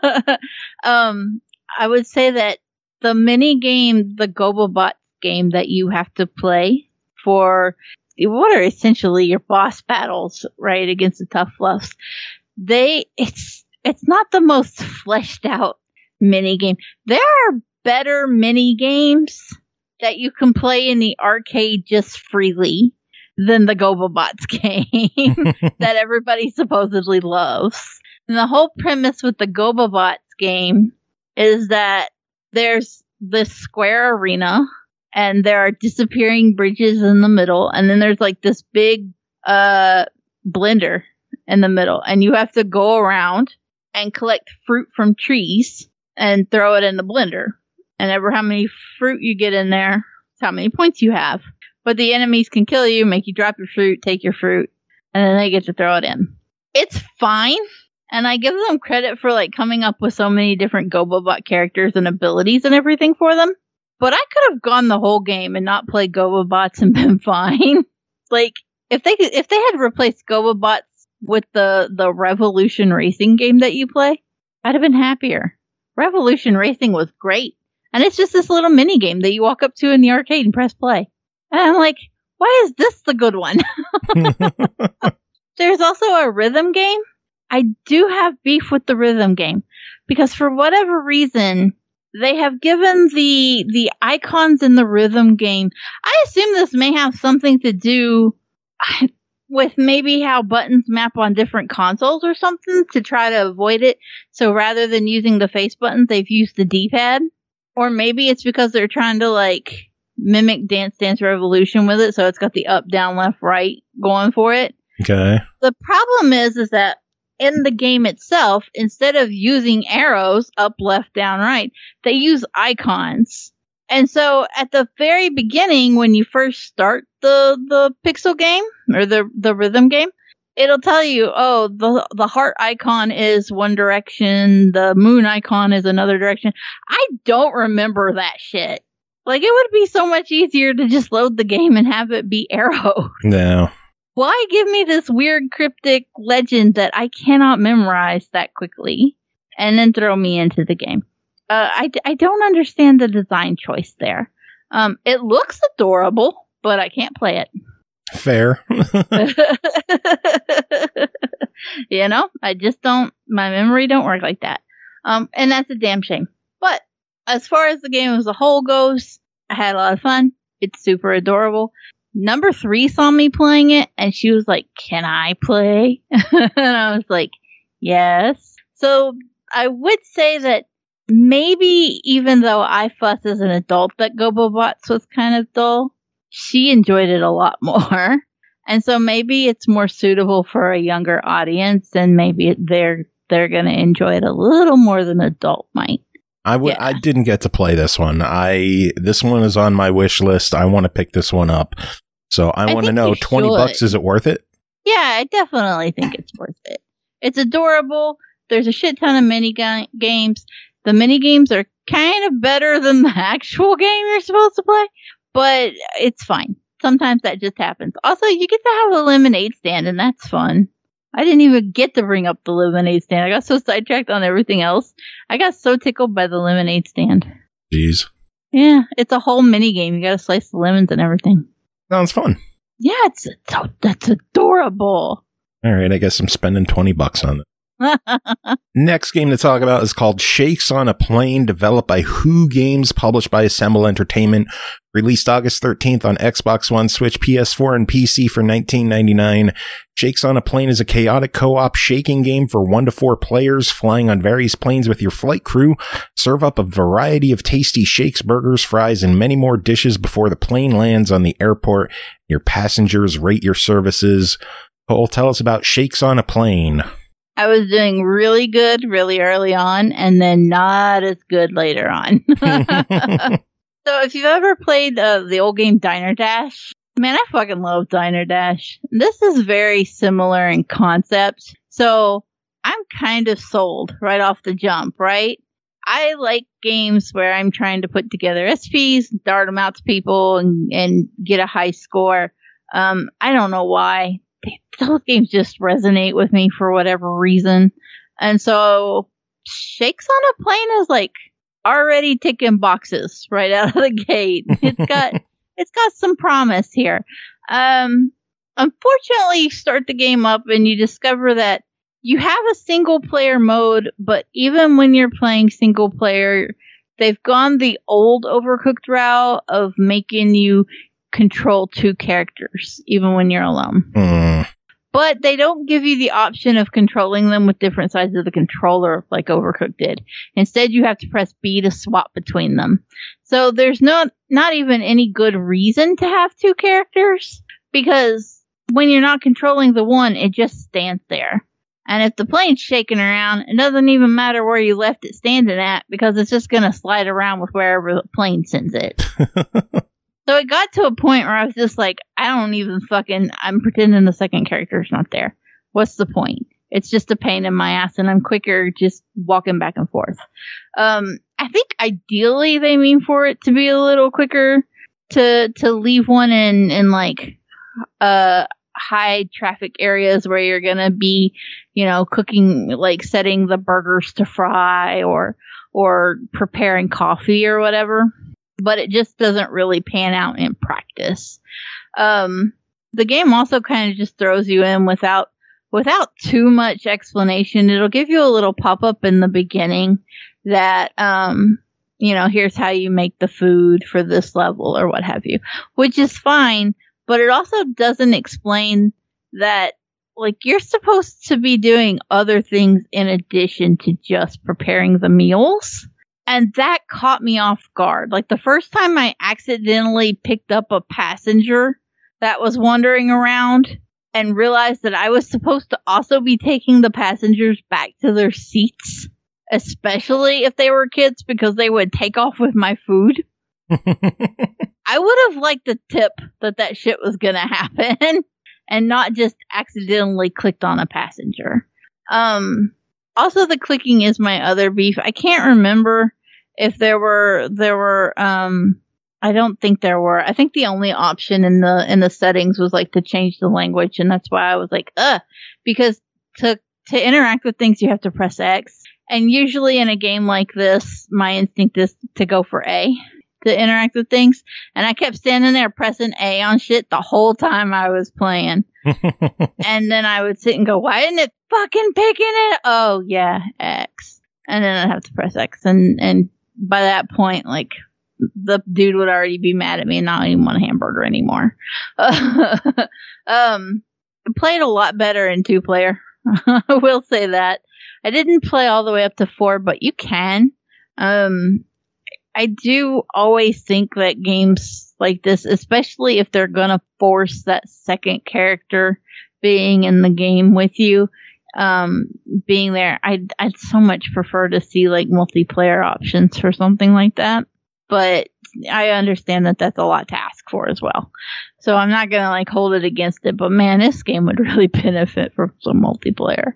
I would say that the mini game, the GoboBots game that you have to play for what are essentially your boss battles, right, against the tough fluffs, it's not the most fleshed out mini game. There are better mini games that you can play in the arcade just freely than the GoboBots game that everybody supposedly loves. And the whole premise with the GoboBots game is that there's this square arena and there are disappearing bridges in the middle, and then there's like this big blender in the middle, and you have to go around and collect fruit from trees and throw it in the blender. And ever how many fruit you get in there, it's how many points you have. But the enemies can kill you, make you drop your fruit, take your fruit, and then they get to throw it in. It's fine, and I give them credit for like coming up with so many different GoboBot characters and abilities and everything for them. But I could have gone the whole game and not played GoboBots and been fine. Like if they had replaced GoboBots with the Revolution Racing game that you play, I'd have been happier. Revolution Racing was great. And it's just this little mini game that you walk up to in the arcade and press play. And I'm like, why is this the good one? There's also a rhythm game. I do have beef with the rhythm game because for whatever reason, they have given the icons in the rhythm game. I assume this may have something to do with maybe how buttons map on different consoles or something to try to avoid it. So rather than using the face buttons, they've used the D-pad. Or maybe it's because they're trying to like mimic Dance Dance Revolution with it. So it's got the up, down, left, right going for it. Okay. The problem is that in the game itself, instead of using arrows, up, left, down, right, they use icons. And so at the very beginning, when you first start the pixel game or the rhythm game, it'll tell you, oh, the heart icon is one direction, the moon icon is another direction. I don't remember that shit. Like, it would be so much easier to just load the game and have it be arrow. No. Why give me this weird cryptic legend that I cannot memorize that quickly and then throw me into the game? I don't understand the design choice there. It looks adorable, but I can't play it. Fair. You know, I just don't, my memory don't work like that. And that's a damn shame. But as far as the game as a whole goes, I had a lot of fun. It's super adorable. Number 3 saw me playing it, and she was like, "Can I play?" And I was like, "Yes." So I would say that maybe even though I fuss as an adult that GoboBots was kind of dull, she enjoyed it a lot more. And so maybe it's more suitable for a younger audience, and maybe they're going to enjoy it a little more than an adult might. I didn't get to play this one. This one is on my wish list. I want to pick this one up. So I want to know, $20, is it worth it? Yeah, I definitely think it's worth it. It's adorable. There's a shit ton of mini games. The mini games are kind of better than the actual game you're supposed to play, but it's fine. Sometimes that just happens. Also, you get to have a lemonade stand, and that's fun. I didn't even get to bring up the lemonade stand. I got so sidetracked on everything else. I got so tickled by the lemonade stand. Jeez. Yeah, it's a whole mini game. You got to slice the lemons and everything. Sounds fun. Yeah, that's adorable. All right, I guess I'm spending $20 on it. Next game to talk about is called Shakes on a Plane, developed by Who Games, published by Assemble Entertainment, released August 13th on Xbox One, Switch, PS4, and PC for $19.99. Shakes on a Plane is a chaotic co-op shaking game for 1 to 4 players, flying on various planes with your flight crew. Serve up a variety of tasty shakes, burgers, fries, and many more dishes before the plane lands on the airport. Your passengers rate your services. Cole, tell us about Shakes on a Plane. I was doing really good really early on, and then not as good later on. So if you've ever played the old game Diner Dash, man, I fucking love Diner Dash. This is very similar in concept. So I'm kind of sold right off the jump, right? I like games where I'm trying to put together SPs, dart them out to people, and get a high score. I don't know why. Those games just resonate with me for whatever reason. And so Shakes on a Plane is like already ticking boxes right out of the gate. It's got some promise here. Unfortunately, you start the game up and you discover that you have a single player mode, but even when you're playing single player, they've gone the old Overcooked route of making you control 2 characters, even when you're alone. But they don't give you the option of controlling them with different sides of the controller like Overcooked did. Instead, you have to press B to swap between them. So there's not even any good reason to have 2 characters, because when you're not controlling the one, it just stands there. And if the plane's shaking around, it doesn't even matter where you left it standing at, because it's just going to slide around with wherever the plane sends it. So it got to a point where I was just like, I'm pretending the second character's not there. What's the point? It's just a pain in my ass, and I'm quicker just walking back and forth. I think ideally they mean for it to be a little quicker to leave one in like high traffic areas where you're gonna be, cooking, like setting the burgers to fry or preparing coffee or whatever. But it just doesn't really pan out in practice. The game also kind of just throws you in without too much explanation. It'll give you a little pop-up in the beginning that, here's how you make the food for this level or what have you, which is fine. But it also doesn't explain that, like, you're supposed to be doing other things in addition to just preparing the meals. And that caught me off guard. Like, the first time I accidentally picked up a passenger that was wandering around and realized that I was supposed to also be taking the passengers back to their seats, especially if they were kids, because they would take off with my food. I would have liked the tip that shit was going to happen and not just accidentally clicked on a passenger. Also, the clicking is my other beef. I can't remember if there were, I don't think there were. I think the only option in the settings was like to change the language. And that's why I was like, because to interact with things, you have to press X. And usually in a game like this, my instinct is to go for A to interact with things. And I kept standing there pressing A on shit the whole time I was playing. And then I would sit and go, why isn't it fucking picking it? Oh, yeah, X. And then I'd have to press X. And by that point, like, the dude would already be mad at me and not even want a hamburger anymore. I played a lot better in 2-player. I will say that. I didn't play all the way up to 4, but you can. I do always think that games like this, especially if they're gonna force that second character being in the game with you, being there, I'd so much prefer to see like multiplayer options for something like that. But I understand that that's a lot to ask for as well. So I'm not going to like hold it against it, but man, this game would really benefit from some multiplayer.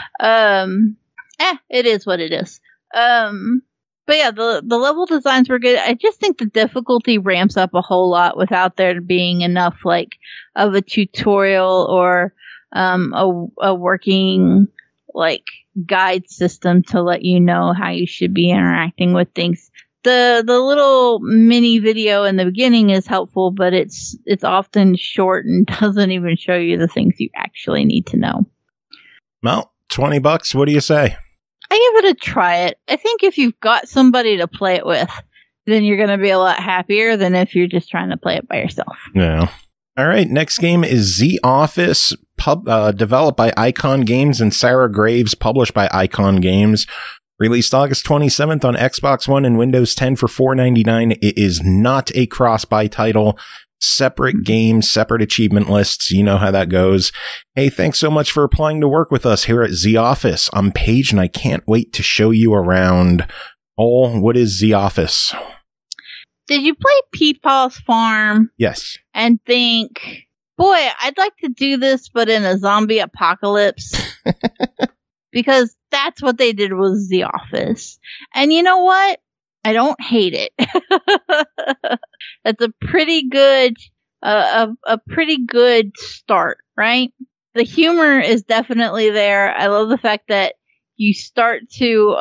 It is what it is. But yeah, the level designs were good. I just think the difficulty ramps up a whole lot without there being enough like of a tutorial or a working like guide system to let you know how you should be interacting with things. The little mini video in the beginning is helpful, but it's often short and doesn't even show you the things you actually need to know. Well, $20, what do you say? I give it a try it. I think if you've got somebody to play it with, then you're going to be a lot happier than if you're just trying to play it by yourself. Yeah. All right, next game is The Office, developed by Icon Games and Sarah Graves, published by Icon Games. Released August 27th on Xbox One and Windows 10 for $4.99. It is not a cross-buy title. Separate games, separate achievement lists. You know how that goes. Hey, thanks so much for applying to work with us here at The Office. I'm Paige, and I can't wait to show you around. Oh, what is The Office? Did you play Peepaw's Farm? Yes. And think, boy, I'd like to do this, but in a zombie apocalypse. Because that's what they did with The Office. And you know what? I don't hate it. That's a pretty good a pretty good start, right? The humor is definitely there. I love the fact that you start to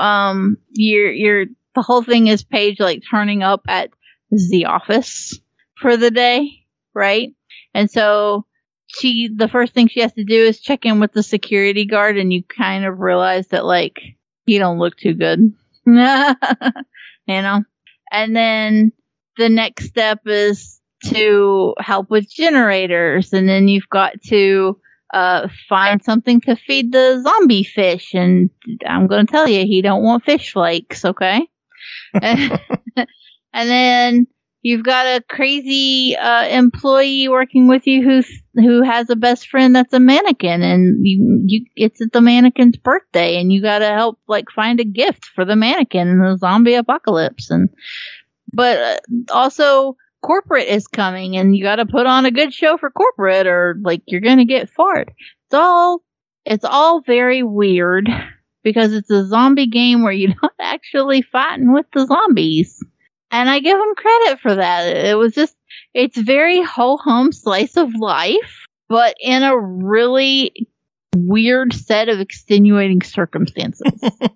the whole thing is Paige like turning up at the office for the day, right? And so the first thing she has to do is check in with the security guard, and you kind of realize that like he don't look too good. You know? And then the next step is to help with generators, and then you've got to find something to feed the zombie fish, and I'm going to tell you, he don't want fish flakes, okay? And then you've got a crazy employee working with you who has a best friend that's a mannequin, and it's the mannequin's birthday, and you got to help like find a gift for the mannequin in the zombie apocalypse, but also corporate is coming, and you got to put on a good show for corporate, or like you're gonna get fired. It's all very weird because it's a zombie game where you're not actually fighting with the zombies. And I give them credit for that. It's very ho-hum slice of life, but in a really weird set of extenuating circumstances.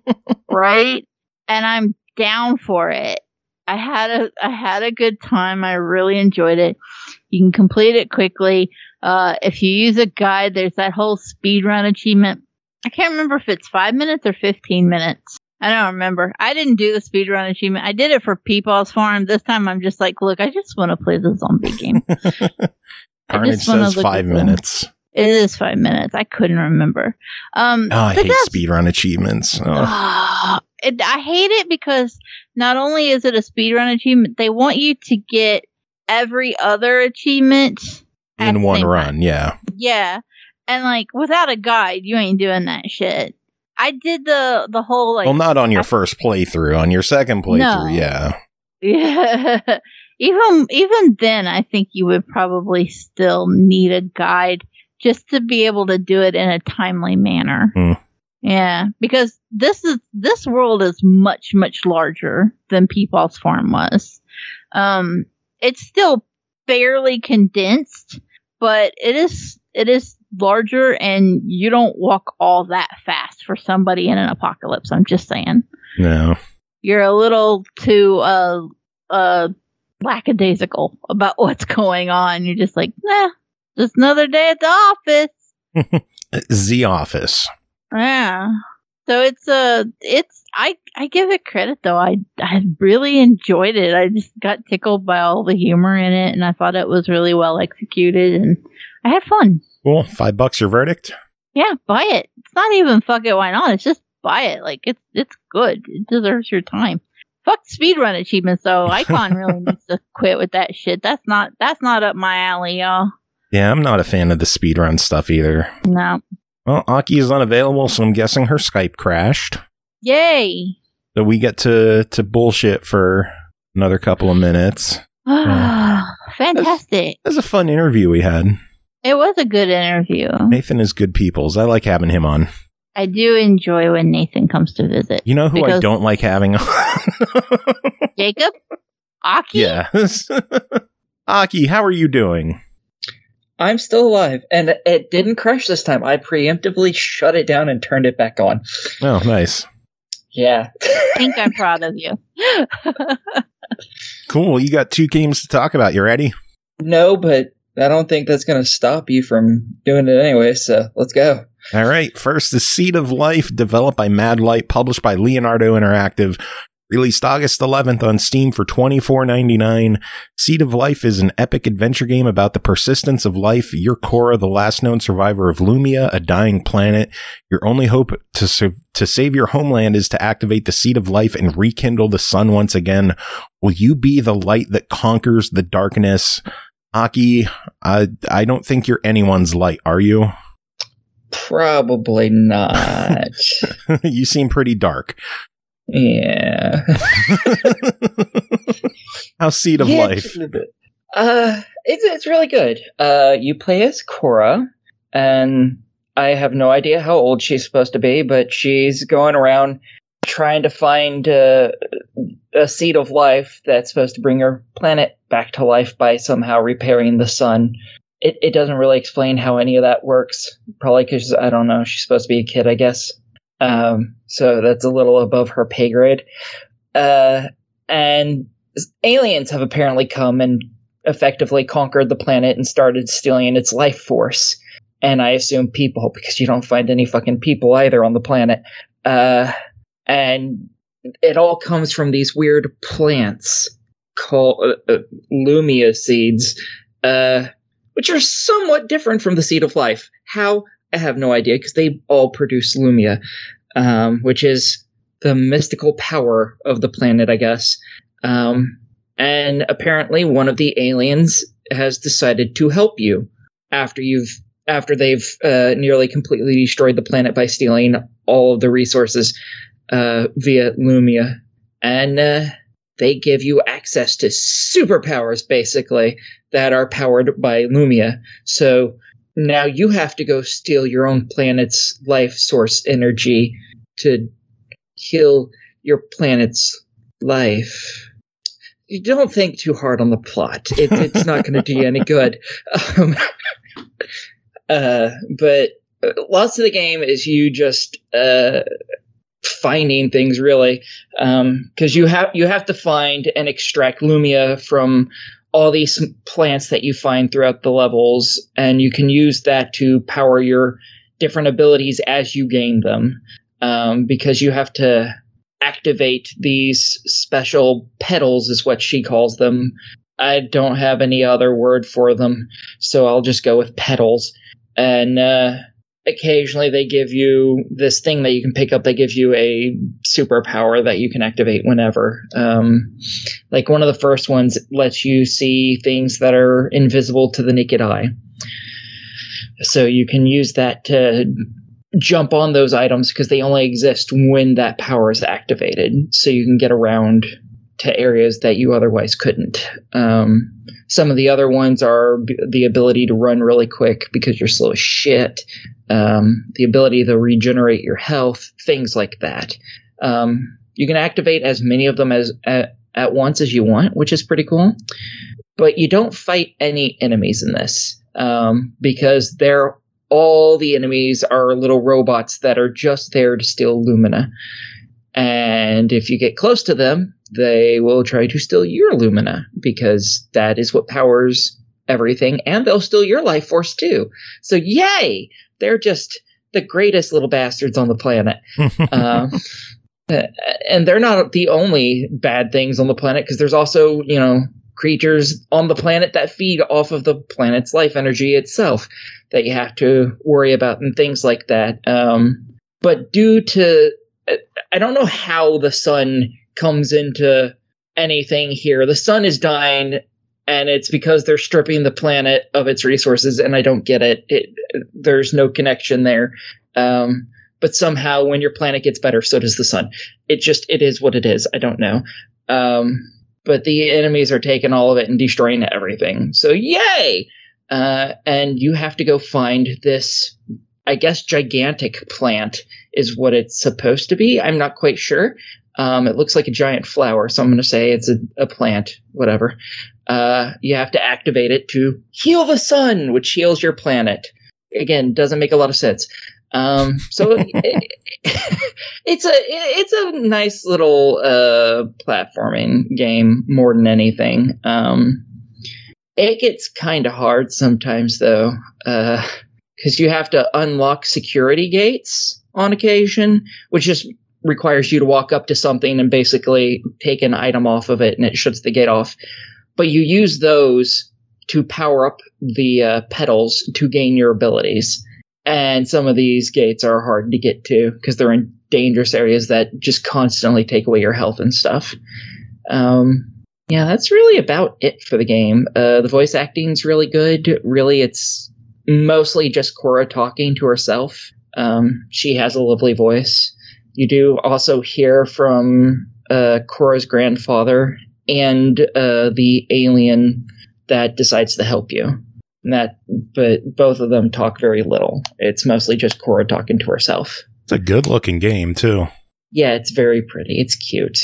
Right? And I'm down for it. I had a good time. I really enjoyed it. You can complete it quickly. If you use a guide, there's that whole speedrun achievement. I can't remember if it's 5 minutes or 15 minutes. I don't remember. I didn't do the speedrun achievement. I did it for Peepaw's Farm. This time I'm just like, look, I just want to play the zombie game. Carnage says 5 minutes. It is 5 minutes. I couldn't remember. I hate speedrun achievements. I hate it because not only is it a speedrun achievement, they want you to get every other achievement in one run. Yeah. Yeah. And like without a guide, you ain't doing that shit. I did the whole like. Well, not on your first playthrough. On your second playthrough, yeah. Yeah. Even then, I think you would probably still need a guide just to be able to do it in a timely manner. Yeah, because this world is much, much larger than Peepaw's Farm was. It's still fairly condensed, but it is larger, and you don't walk all that fast for somebody in an apocalypse. I'm just saying. No. You're a little too lackadaisical about what's going on. You're just like, just another day at the office. The Office. Yeah. So I give it credit though. I really enjoyed it. I just got tickled by all the humor in it, and I thought it was really well executed, and I had fun. Cool. $5 your verdict? Yeah, buy it. It's not even fuck it, why not? It's just buy it. Like it's good. It deserves your time. Fuck speedrun achievements though. Icon really needs to quit with that shit. That's not up my alley, y'all. Yeah, I'm not a fan of the speedrun stuff either. No. Well, Aki is unavailable, so I'm guessing her Skype crashed. Yay! So we get to bullshit for another couple of minutes. Fantastic. That was a fun interview we had. It was a good interview. Nathan is good peoples. I like having him on. I do enjoy when Nathan comes to visit. You know who I don't like having on? Jacob? Aki? Yes. Aki, how are you doing? I'm still alive, and it didn't crash this time. I preemptively shut it down and turned it back on. Oh, nice. Yeah. I think I'm proud of you. Cool. You got 2 games to talk about. You ready? No, but I don't think that's going to stop you from doing it anyway, so let's go. All right. First, The Seed of Life, developed by Mad Light, published by Leonardo Interactive. Released August 11th on Steam for $24.99. Seed of Life is an epic adventure game about the persistence of life. You're Cora, the last known survivor of Lumia, a dying planet. Your only hope to save your homeland is to activate the Seed of Life and rekindle the sun once again. Will you be the light that conquers the darkness? Aki, I don't think you're anyone's light, are you? Probably not. You seem pretty dark. Yeah. How's Seed of Life? It's really good. You play as Cora, and I have no idea how old she's supposed to be, but she's going around trying to find a seed of life that's supposed to bring her planet back to life by somehow repairing the sun. It doesn't really explain how any of that works. Probably because, I don't know, she's supposed to be a kid, I guess. So that's a little above her pay grade. And aliens have apparently come and effectively conquered the planet and started stealing its life force. And I assume people, because you don't find any fucking people either on the planet. And it all comes from these weird plants called Lumia seeds, which are somewhat different from the seed of life. How? I have no idea, because they all produce Lumia, which is the mystical power of the planet, I guess. And apparently one of the aliens has decided to help you after they've nearly completely destroyed the planet by stealing all of the resources via Lumia. And they give you access to superpowers, basically, that are powered by Lumia. So now you have to go steal your own planet's life source energy to heal your planet's life. You don't think too hard on the plot. It's not going to do you any good. But lots of the game is you just finding things, really, because you have to find and extract Lumia from all these plants that you find throughout the levels, and you can use that to power your different abilities as you gain them, because you have to activate these special petals, is what she calls them. I don't have any other word for them, so I'll just go with petals. And occasionally they give you this thing that you can pick up that gives you a superpower that you can activate whenever. Like one of the first ones lets you see things that are invisible to the naked eye. So you can use that to jump on those items because they only exist when that power is activated. So you can get around to areas that you otherwise couldn't. Some of the other ones are the ability to run really quick because you're slow as shit. The ability to regenerate your health, things like that. You can activate as many of them as at once as you want, which is pretty cool. But you don't fight any enemies in this because all the enemies are little robots that are just there to steal Lumina. And if you get close to them, they will try to steal your Lumina because that is what powers everything, and they'll steal your life force too. So yay! They're just the greatest little bastards on the planet. And they're not the only bad things on the planet, because there's also, creatures on the planet that feed off of the planet's life energy itself that you have to worry about and things like that. But due to, I don't know how the sun comes into anything here. The sun is dying, and it's because they're stripping the planet of its resources, and I don't get it. There's no connection there. But somehow when your planet gets better, so does the sun. It is what it is. I don't know. But the enemies are taking all of it and destroying everything. So yay! And you have to go find this, I guess, gigantic plant is what it's supposed to be. I'm not quite sure. It looks like a giant flower, so I'm going to say it's a plant, whatever. You have to activate it to heal the sun, which heals your planet. Again, doesn't make a lot of sense. So it's a nice little platforming game more than anything. It gets kind of hard sometimes, though, because you have to unlock security gates on occasion, which just requires you to walk up to something and basically take an item off of it, and it shuts the gate off. But you use those to power up the petals to gain your abilities. And some of these gates are hard to get to because they're in dangerous areas that just constantly take away your health and stuff. Yeah, that's really about it for the game. The voice acting's really good. Really, it's mostly just Cora talking to herself. She has a lovely voice. You do also hear from Cora's grandfather and the alien that decides to help you. But both of them talk very little. It's mostly just Cora talking to herself. It's a good-looking game, too. Yeah, it's very pretty. It's cute.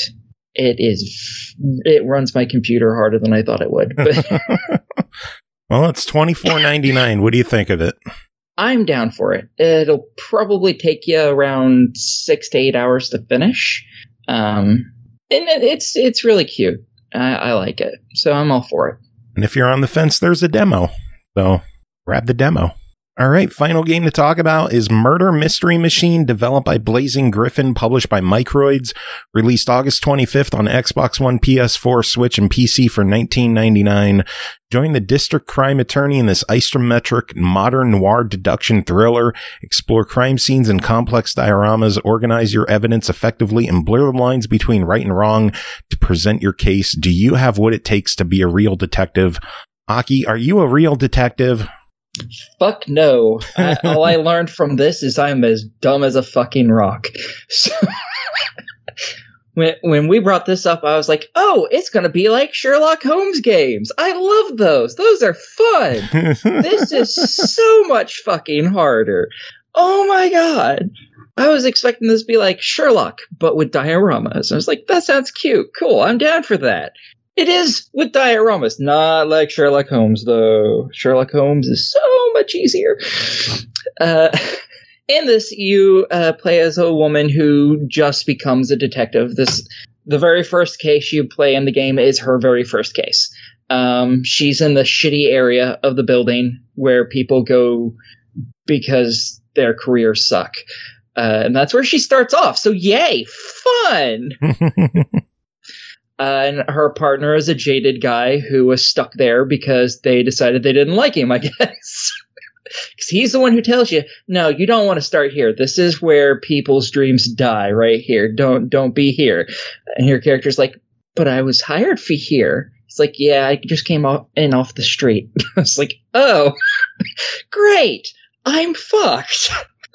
It runs my computer harder than I thought it would. Well, it's $24.99. What do you think of it? I'm down for it. It'll probably take you around 6 to 8 hours to finish. And it's really cute. I like it. So I'm all for it. And if you're on the fence, there's a demo. So grab the demo. All right, final game to talk about is Murder Mystery Machine, developed by Blazing Griffin, published by Microids, released August 25th on Xbox One, PS4, Switch, and PC for $19.99. Join the district crime attorney in this isometric modern noir deduction thriller. Explore crime scenes and complex dioramas, organize your evidence effectively, and blur the lines between right and wrong to present your case. Do you have what it takes to be a real detective? Aki, are you a real detective? Fuck no. All I learned from this is I'm as dumb as a fucking rock. So when we brought this up, I was like, oh, it's going to be like Sherlock Holmes games. I love those. Those are fun. This is so much fucking harder. Oh my God. I was expecting this to be like Sherlock, but with dioramas. I was like, that sounds cute. Cool. I'm down for that. It is with dioramas, not like Sherlock Holmes, though. Sherlock Holmes is so much easier. In this, you play as a woman who just becomes a detective. The very first case you play in the game is her very first case. She's in the shitty area of the building where people go because their careers suck. And that's where she starts off. So yay, fun! And her partner is a jaded guy who was stuck there because they decided they didn't like him, I guess. Because he's the one who tells you, no, you don't want to start here. This is where people's dreams die, right here. Don't be here. And your character's like, but I was hired for here. It's like, yeah, I just came off the street. I was like, oh, great. I'm fucked.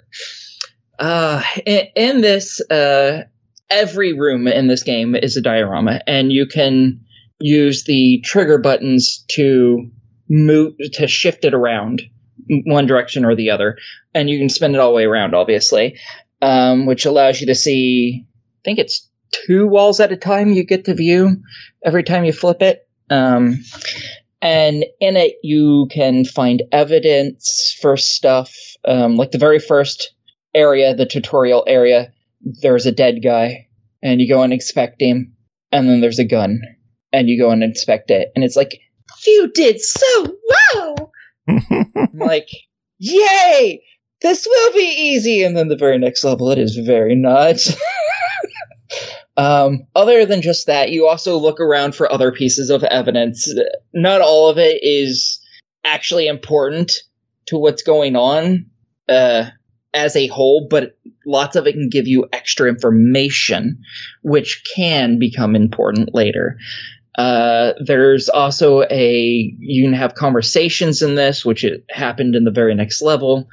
In this, every room in this game is a diorama, and you can use the trigger buttons to shift it around one direction or the other, and you can spin it all the way around, obviously, which allows you to see, I think it's 2 walls at a time you get to view every time you flip it. And in it, you can find evidence for stuff, like the very first area, the tutorial area. There's a dead guy, and you go and inspect him, and then there's a gun, and you go and inspect it, and it's like, you did so well! I'm like, yay! This will be easy! And then the very next level, it is very not. Other than just that, you also look around for other pieces of evidence. Not all of it is actually important to what's going on, as a whole, but lots of it can give you extra information, which can become important later. There's also you can have conversations in this, which it happened in the very next level,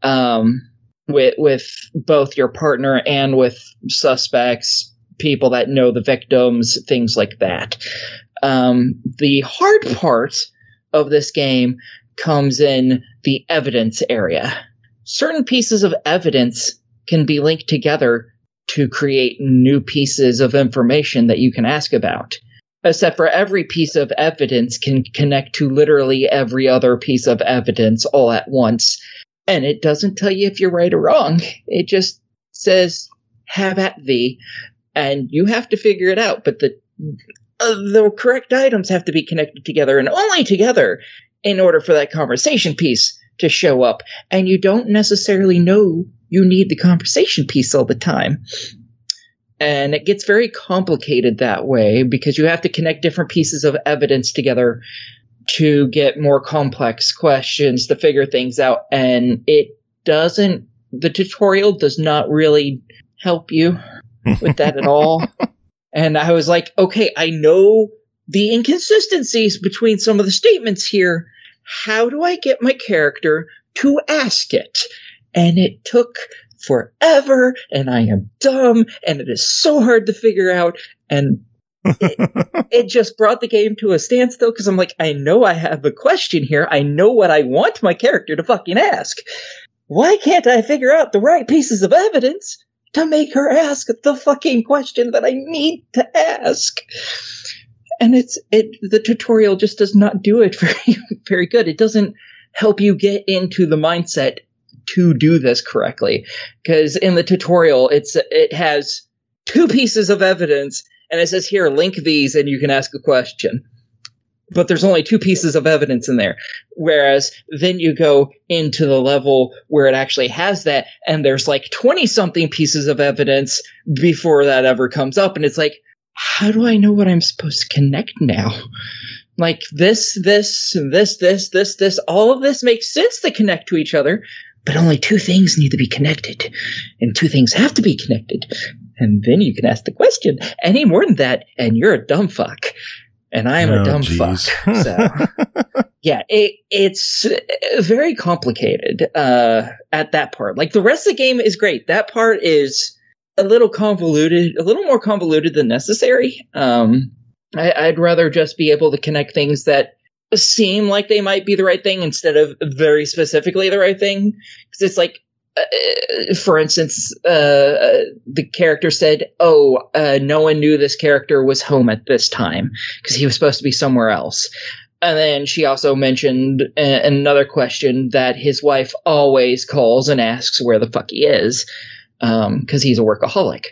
with both your partner and with suspects, people that know the victims, things like that. The hard part of this game comes in the evidence area. Certain pieces of evidence can be linked together to create new pieces of information that you can ask about. Except for every piece of evidence can connect to literally every other piece of evidence all at once. And it doesn't tell you if you're right or wrong. It just says, have at thee. And you have to figure it out. But the correct items have to be connected together, and only together, in order for that conversation piece to show up. And you don't necessarily know you need the conversation piece all the time. And it gets very complicated that way because you have to connect different pieces of evidence together to get more complex questions, to figure things out. And the tutorial does not really help you with that at all. And I was like, okay, I know the inconsistencies between some of the statements here. How do I get my character to ask it? And it took forever, and I am dumb, and it is so hard to figure out, and it just brought the game to a standstill, because I'm like, I know I have a question here, I know what I want my character to fucking ask. Why can't I figure out the right pieces of evidence to make her ask the fucking question that I need to ask. And the tutorial just does not do it very, very good. It doesn't help you get into the mindset to do this correctly. Because in the tutorial, it has 2 pieces of evidence, and it says, here, link these, and you can ask a question. But there's only 2 pieces of evidence in there. Whereas then you go into the level where it actually has that, and there's like 20-something pieces of evidence before that ever comes up. And it's like, how do I know what I'm supposed to connect now? Like this, all of this makes sense to connect to each other, but only 2 things need to be connected. And 2 things have to be connected. And then you can ask the question. Any more than that, and you're a dumb fuck. And I am a dumb fuck. So, yeah, it's very complicated at that part. Like, the rest of the game is great. That part is a little convoluted, a little more convoluted than necessary. I'd rather just be able to connect things that seem like they might be the right thing instead of very specifically the right thing. Because it's like, for instance, the character said, no one knew this character was home at this time because he was supposed to be somewhere else. And then she also mentioned another question that his wife always calls and asks where the fuck he is, because he's a workaholic.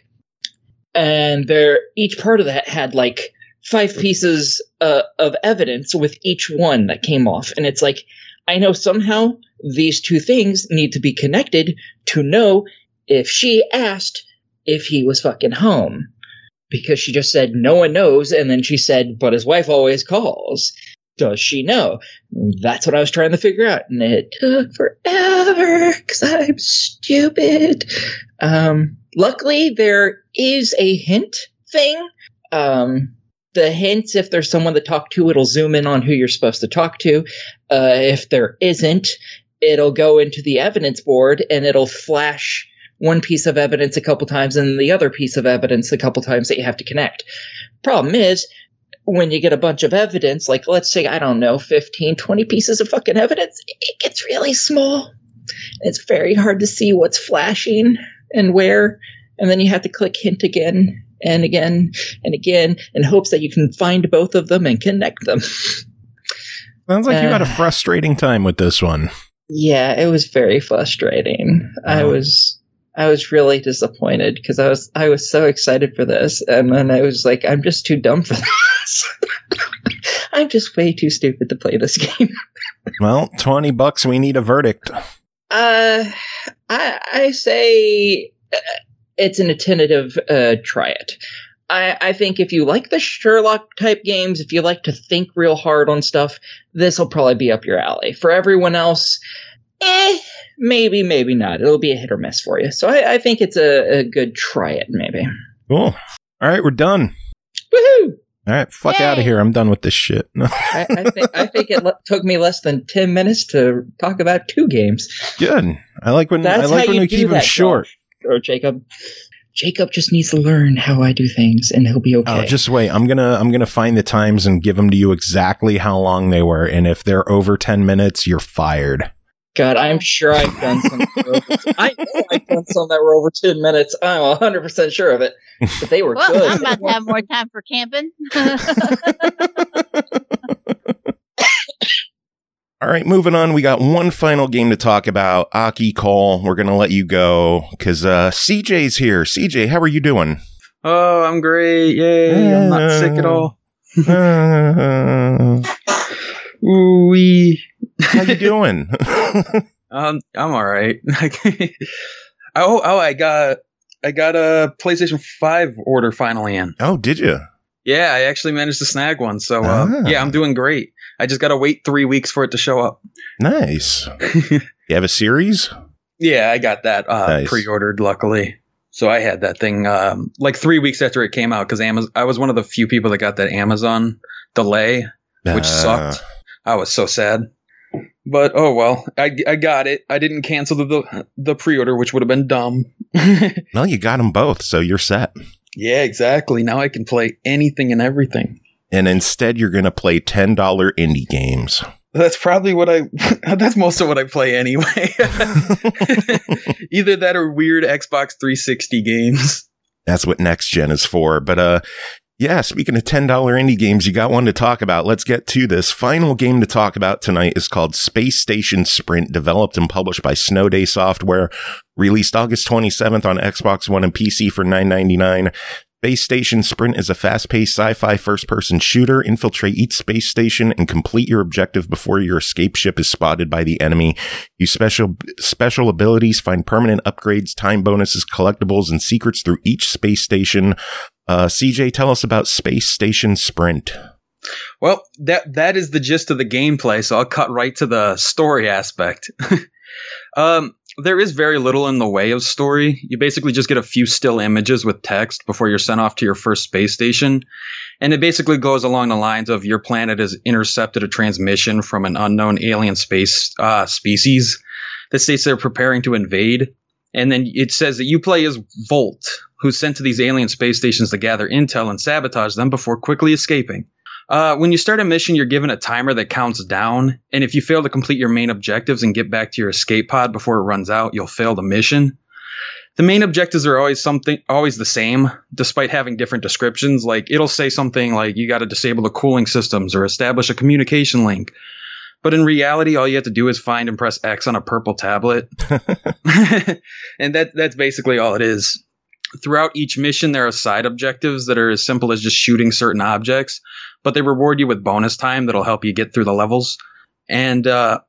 And each part of that had like 5 pieces of evidence with each one that came off. And it's like, I know somehow these 2 things need to be connected to know if she asked if he was fucking home. Because she just said, no one knows. And then she said, but his wife always calls. Does she know? That's what I was trying to figure out. And it took forever because I'm stupid. Luckily, there is a hint thing. The hints, if there's someone to talk to, it'll zoom in on who you're supposed to talk to. If there isn't, it'll go into the evidence board and it'll flash one piece of evidence a couple times and the other piece of evidence a couple times that you have to connect. Problem is, when you get a bunch of evidence, like let's say, I don't know, 15, 20 pieces of fucking evidence, it gets really small. It's very hard to see what's flashing and where. And then you have to click hint again and again and again in hopes that you can find both of them and connect them. Sounds like you had a frustrating time with this one. Yeah, it was very frustrating. Oh. I was really disappointed because I was so excited for this, and then I was like, I'm just too dumb for this. I'm just way too stupid to play this game. Well, $20, we need a verdict. I say it's an tentative try it. I think if you like the Sherlock type games, if you like to think real hard on stuff, this will probably be up your alley. For everyone else, maybe, maybe not. It'll be a hit or miss for you. So I think it's a good try it, maybe. Cool. All right, we're done. Woohoo! All right, fuck out of here. I'm done with this shit. I think it took me less than 10 minutes to talk about 2 games. Good. I like when we keep them short. Or Jacob just needs to learn how I do things, and he'll be okay. Oh, just wait. I'm gonna find the times and give them to you exactly how long they were, and if they're over 10 minutes, you're fired. God, I'm sure I've done some. I know I've done some that were over 10 minutes. I'm 100% sure of it. But they were good. I'm about to have more time for camping. All right, moving on. We got one final game to talk about. Aki, Cole, we're going to let you go because CJ's here. CJ, how are you doing? Oh, I'm great. Yay. I'm not sick at all. Ooh-wee. How you doing? I'm all right. I got a PlayStation 5 order finally in. Oh, did you? Yeah, I actually managed to snag one. So, yeah, I'm doing great. I just got to wait 3 weeks for it to show up. Nice. You have a series? Yeah, I got that pre-ordered, luckily. So I had that thing like 3 weeks after it came out because I was one of the few people that got that Amazon delay, which sucked. I was so sad. But, oh, well, I got it. I didn't cancel the pre-order, which would have been dumb. Well, you got them both, so you're set. Yeah, exactly. Now I can play anything and everything. And instead, you're going to play $10 indie games. That's probably that's most of what I play anyway. Either that or weird Xbox 360 games. That's what Next Gen is for. But yeah, speaking of $10 indie games, you got one to talk about. Let's get to this. Final game to talk about tonight is called Space Station Sprint, developed and published by Snow Day Software, released August 27th on Xbox One and PC for $9.99. Space Station Sprint is a fast-paced sci-fi first-person shooter. Infiltrate each space station and complete your objective before your escape ship is spotted by the enemy. Use special abilities, find permanent upgrades, time bonuses, collectibles, and secrets through each space station. CJ, tell us about Space Station Sprint. Well, that is the gist of the gameplay, so I'll cut right to the story aspect. There is very little in the way of story. You basically just get a few still images with text before you're sent off to your first space station. And it basically goes along the lines of your planet has intercepted a transmission from an unknown alien space species that states they're preparing to invade. And then it says that you play as Volt, who's sent to these alien space stations to gather intel and sabotage them before quickly escaping. When you start a mission, you're given a timer that counts down, and if you fail to complete your main objectives and get back to your escape pod before it runs out, you'll fail the mission. The main objectives are always the same, despite having different descriptions. Like, it'll say something like, you got to disable the cooling systems or establish a communication link. But in reality, all you have to do is find and press X on a purple tablet. And that's basically all it is. Throughout each mission, there are side objectives that are as simple as just shooting certain objects, but they reward you with bonus time that'll help you get through the levels. And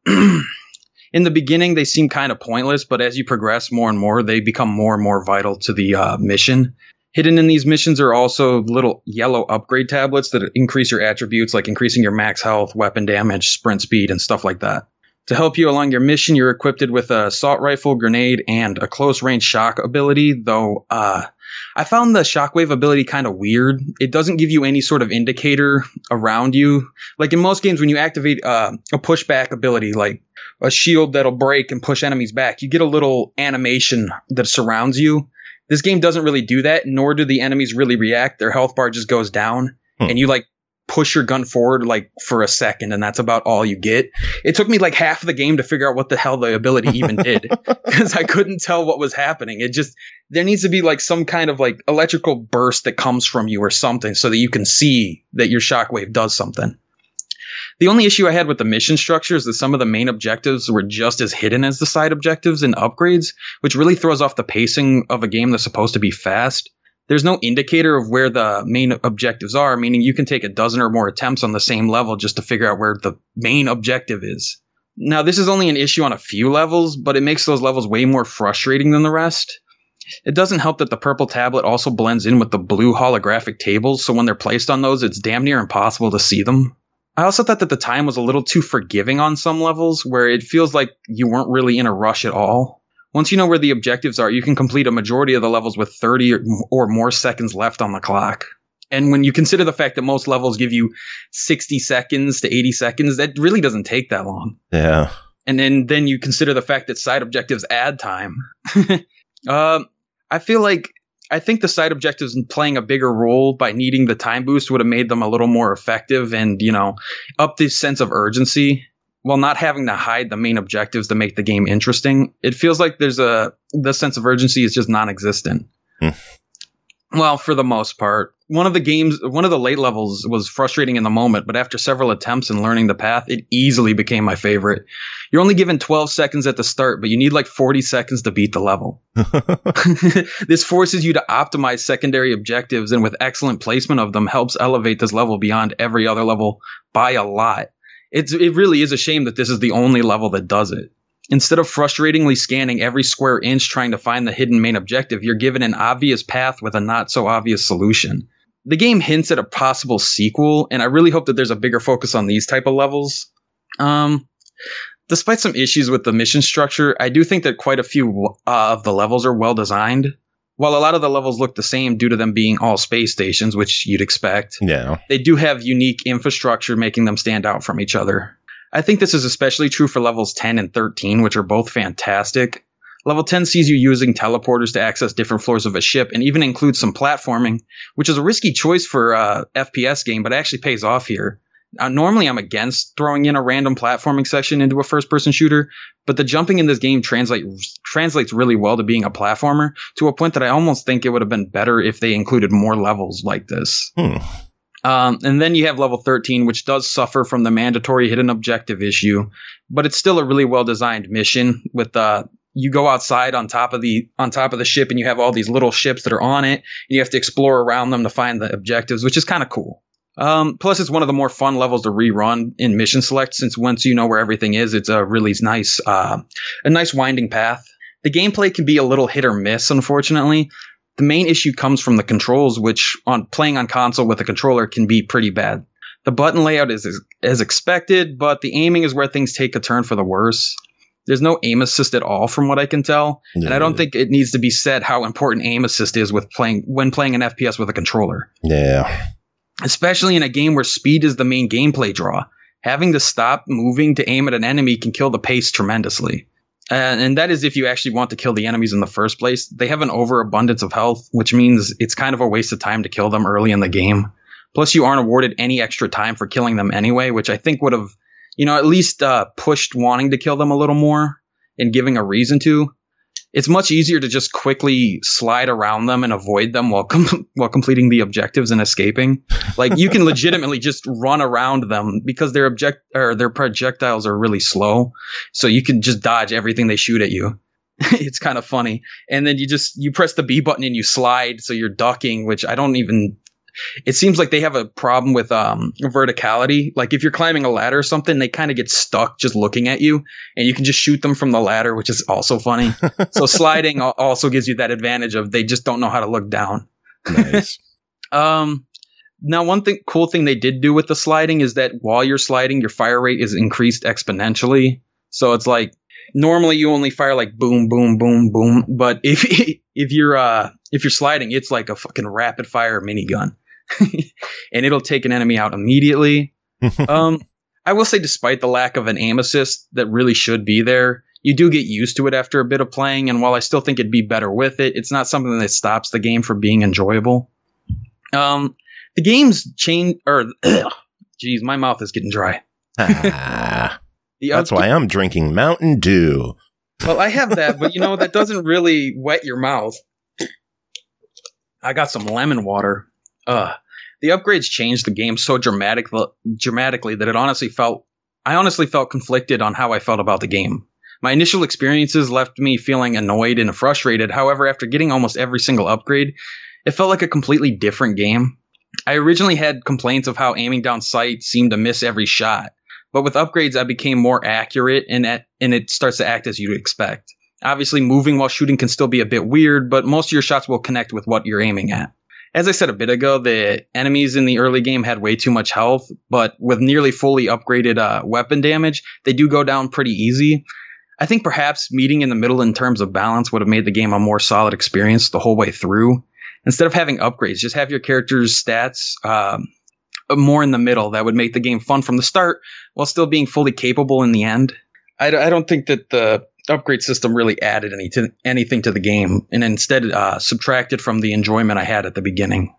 in the beginning, they seem kind of pointless, but as you progress more and more, they become more and more vital to the mission. Hidden in these missions are also little yellow upgrade tablets that increase your attributes, like increasing your max health, weapon damage, sprint speed, and stuff like that. To help you along your mission, you're equipped with a assault rifle, grenade, and a close-range shock ability, though I found the shockwave ability kind of weird. It doesn't give you any sort of indicator around you. Like in most games, when you activate a pushback ability, like a shield that'll break and push enemies back, you get a little animation that surrounds you. This game doesn't really do that, nor do the enemies really react. Their health bar just goes down, and you push your gun forward for a second, and that's about all you get. It took me half of the game to figure out what the hell the ability even did, because I couldn't tell what was happening. There needs to be some kind of electrical burst that comes from you or something so that you can see that your shockwave does something. The only issue I had with the mission structure is that some of the main objectives were just as hidden as the side objectives and upgrades, which really throws off the pacing of a game that's supposed to be fast. There's no indicator of where the main objectives are, meaning you can take a dozen or more attempts on the same level just to figure out where the main objective is. Now, this is only an issue on a few levels, but it makes those levels way more frustrating than the rest. It doesn't help that the purple tablet also blends in with the blue holographic tables, so when they're placed on those, it's damn near impossible to see them. I also thought that the time was a little too forgiving on some levels, where it feels like you weren't really in a rush at all. Once you know where the objectives are, you can complete a majority of the levels with 30 or more seconds left on the clock. And when you consider the fact that most levels give you 60 seconds to 80 seconds, that really doesn't take that long. Yeah. And then you consider the fact that side objectives add time. I think the side objectives playing a bigger role by needing the time boost would have made them a little more effective and, up this sense of urgency. While not having to hide the main objectives to make the game interesting, it feels like the sense of urgency is just non-existent. Well, for the most part. One of the late levels was frustrating in the moment, but after several attempts and learning the path, it easily became my favorite. You're only given 12 seconds at the start, but you need 40 seconds to beat the level. This forces you to optimize secondary objectives, and with excellent placement of them, helps elevate this level beyond every other level by a lot. It really is a shame that this is the only level that does it. Instead of frustratingly scanning every square inch trying to find the hidden main objective, you're given an obvious path with a not-so-obvious solution. The game hints at a possible sequel, and I really hope that there's a bigger focus on these type of levels. Despite some issues with the mission structure, I do think that quite a few of the levels are well-designed. While a lot of the levels look the same due to them being all space stations, which you'd expect, they do have unique infrastructure making them stand out from each other. I think this is especially true for levels 10 and 13, which are both fantastic. Level 10 sees you using teleporters to access different floors of a ship and even includes some platforming, which is a risky choice for a FPS game, but actually pays off here. Normally, I'm against throwing in a random platforming section into a first-person shooter, but the jumping in this game translates really well to being a platformer, to a point that I almost think it would have been better if they included more levels like this. And then you have level 13, which does suffer from the mandatory hidden objective issue, but it's still a really well-designed mission. With you go outside on top of the ship, and you have all these little ships that are on it, and you have to explore around them to find the objectives, which is kind of cool. Plus, it's one of the more fun levels to rerun in Mission Select, since once you know where everything is, it's a really nice winding path. The gameplay can be a little hit or miss, unfortunately. The main issue comes from the controls, which playing on console with a controller can be pretty bad. The button layout is as expected, but the aiming is where things take a turn for the worse. There's no aim assist at all from what I can tell, and I don't think it needs to be said how important aim assist is when playing an FPS with a controller. Yeah. Especially in a game where speed is the main gameplay draw. Having to stop moving to aim at an enemy can kill the pace tremendously. And that is if you actually want to kill the enemies in the first place. They have an overabundance of health, which means it's kind of a waste of time to kill them early in the game. Plus, you aren't awarded any extra time for killing them anyway, which I think would have, at least pushed wanting to kill them a little more and giving a reason to. It's much easier to just quickly slide around them and avoid them while completing the objectives and escaping. Like, you can legitimately just run around them because their projectiles are really slow. So you can just dodge everything they shoot at you. It's kind of funny. And then you press the B button and you slide. So you're ducking, which it seems like they have a problem with verticality. Like, if you're climbing a ladder or something, they kind of get stuck just looking at you, and you can just shoot them from the ladder, which is also funny. So sliding also gives you that advantage of they just don't know how to look down. Nice. Now, one cool thing they did do with the sliding is that while you're sliding, your fire rate is increased exponentially. So it's like, normally you only fire like boom, boom, boom, boom. But if you're sliding, it's like a fucking rapid fire minigun. And it'll take an enemy out immediately. I will say, despite the lack of an aim assist that really should be there, you do get used to it after a bit of playing. And while I still think it'd be better with it, it's not something that stops the game from being enjoyable. The game's geez, my mouth is getting dry. That's why I'm drinking Mountain Dew. Well, I have that, but that doesn't really wet your mouth. I got some lemon water. The upgrades changed the game so dramatically that I honestly felt conflicted on how I felt about the game. My initial experiences left me feeling annoyed and frustrated. However, after getting almost every single upgrade, it felt like a completely different game. I originally had complaints of how aiming down sight seemed to miss every shot, but with upgrades, I became more accurate, and it starts to act as you'd expect. Obviously, moving while shooting can still be a bit weird, but most of your shots will connect with what you're aiming at. As I said a bit ago, the enemies in the early game had way too much health, but with nearly fully upgraded weapon damage, they do go down pretty easy. I think perhaps meeting in the middle in terms of balance would have made the game a more solid experience the whole way through. Instead of having upgrades, just have your character's stats more in the middle. That would make the game fun from the start while still being fully capable in the end. I don't think that the upgrade system really added anything to the game, and instead subtracted from the enjoyment I had at the beginning.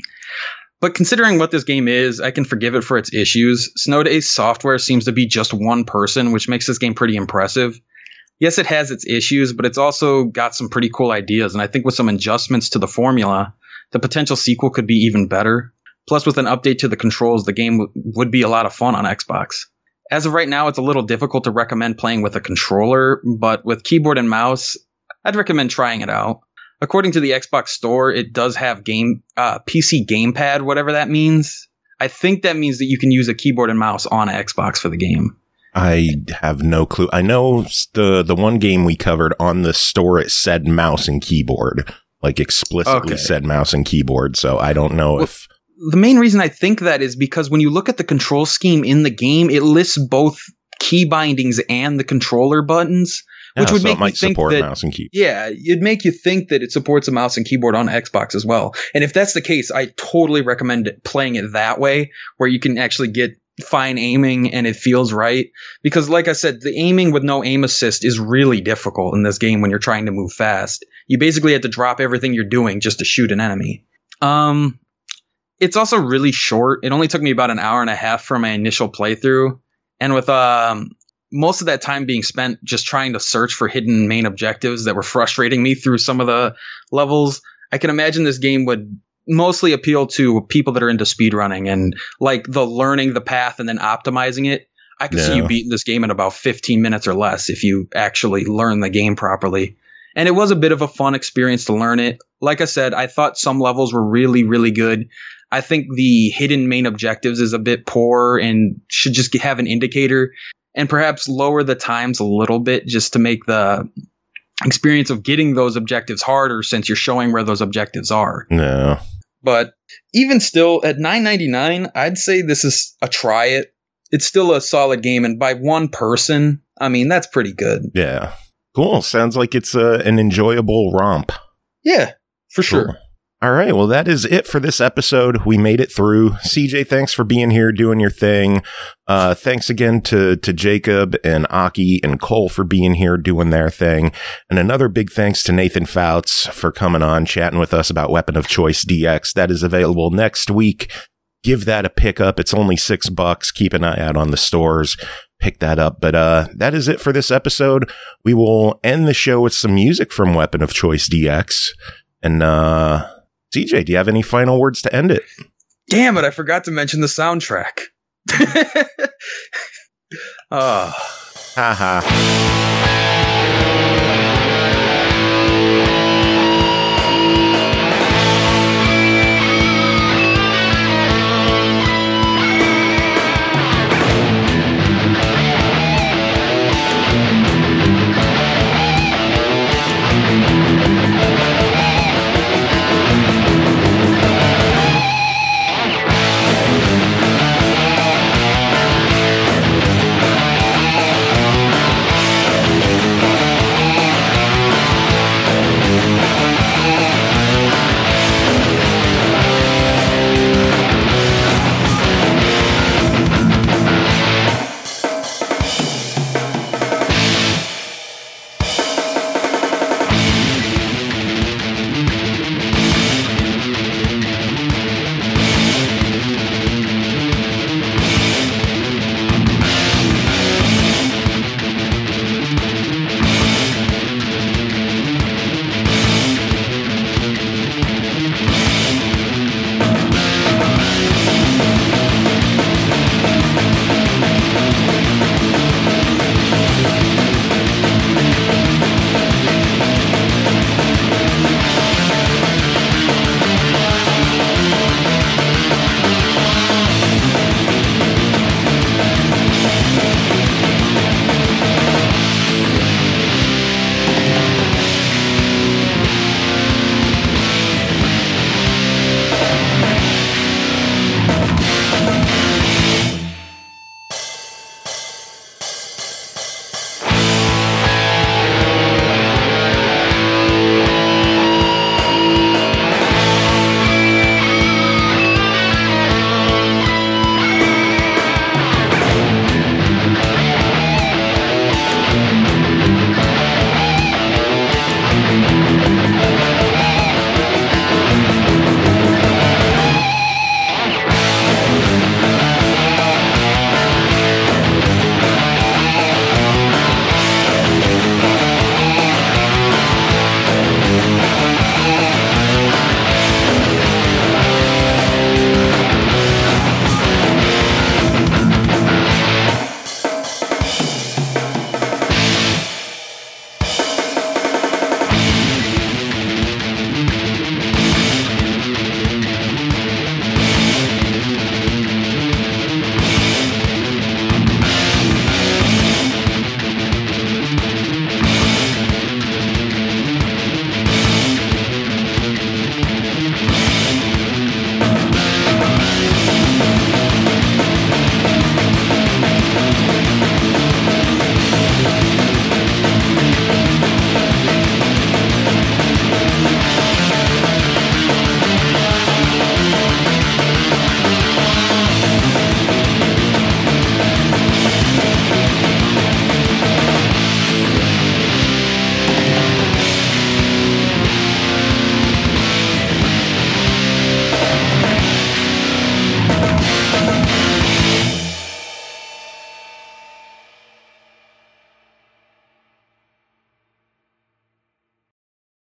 But considering what this game is, I can forgive it for its issues. Snowdays Software seems to be just one person, which makes this game pretty impressive. Yes, it has its issues, but it's also got some pretty cool ideas, and I think with some adjustments to the formula, the potential sequel could be even better. Plus, with an update to the controls, the game would be a lot of fun on Xbox. As of right now, it's a little difficult to recommend playing with a controller, but with keyboard and mouse, I'd recommend trying it out. According to the Xbox Store, it does have PC Gamepad, whatever that means. I think that means that you can use a keyboard and mouse on Xbox for the game. I have no clue. I know the one game we covered on the store, it said mouse and keyboard, like explicitly said mouse and keyboard. So I don't know if... The main reason I think that is because when you look at the control scheme in the game, it lists both key bindings and the controller buttons, which would make you think that mouse and keyboard. Yeah, it'd make you think that it supports a mouse and keyboard on Xbox as well. And if that's the case, I totally recommend playing it that way, where you can actually get fine aiming and it feels right. Because like I said, the aiming with no aim assist is really difficult in this game when you're trying to move it's also really short. It only took me about an hour and a half for my initial playthrough. And with most of that time being spent just trying to search for hidden main objectives that were frustrating me through some of the levels, I can imagine this game would mostly appeal to people that are into speedrunning and like the learning the path and then optimizing it. I can see you beating this game in about 15 minutes or less if you actually learn the game properly. And it was a bit of a fun experience to learn it. Like I said, I thought some levels were really, really good. I think the hidden main objectives is a bit poor and should just have an indicator and perhaps lower the times a little bit just to make the experience of getting those objectives harder since you're showing where those objectives are. No. But even still, at $9.99, I'd say this is a try it. It's still a solid game, and by one person, I mean, that's pretty good. Yeah. Cool. Sounds like it's an enjoyable romp. Yeah, for sure. Cool. All right. Well, that is it for this episode. We made it through. CJ, thanks for being here, doing your thing. Thanks again to Jacob and Aki and Cole for being here, doing their thing. And another big thanks to Nathan Fouts for coming on, chatting with us about Weapon of Choice DX. That is available next week. Give that a pick up. It's only $6. Keep an eye out on the stores. Pick that up. But that is it for this episode. We will end the show with some music from Weapon of Choice DX. And CJ, do you have any final words to end it? Damn it, I forgot to mention the soundtrack. Haha.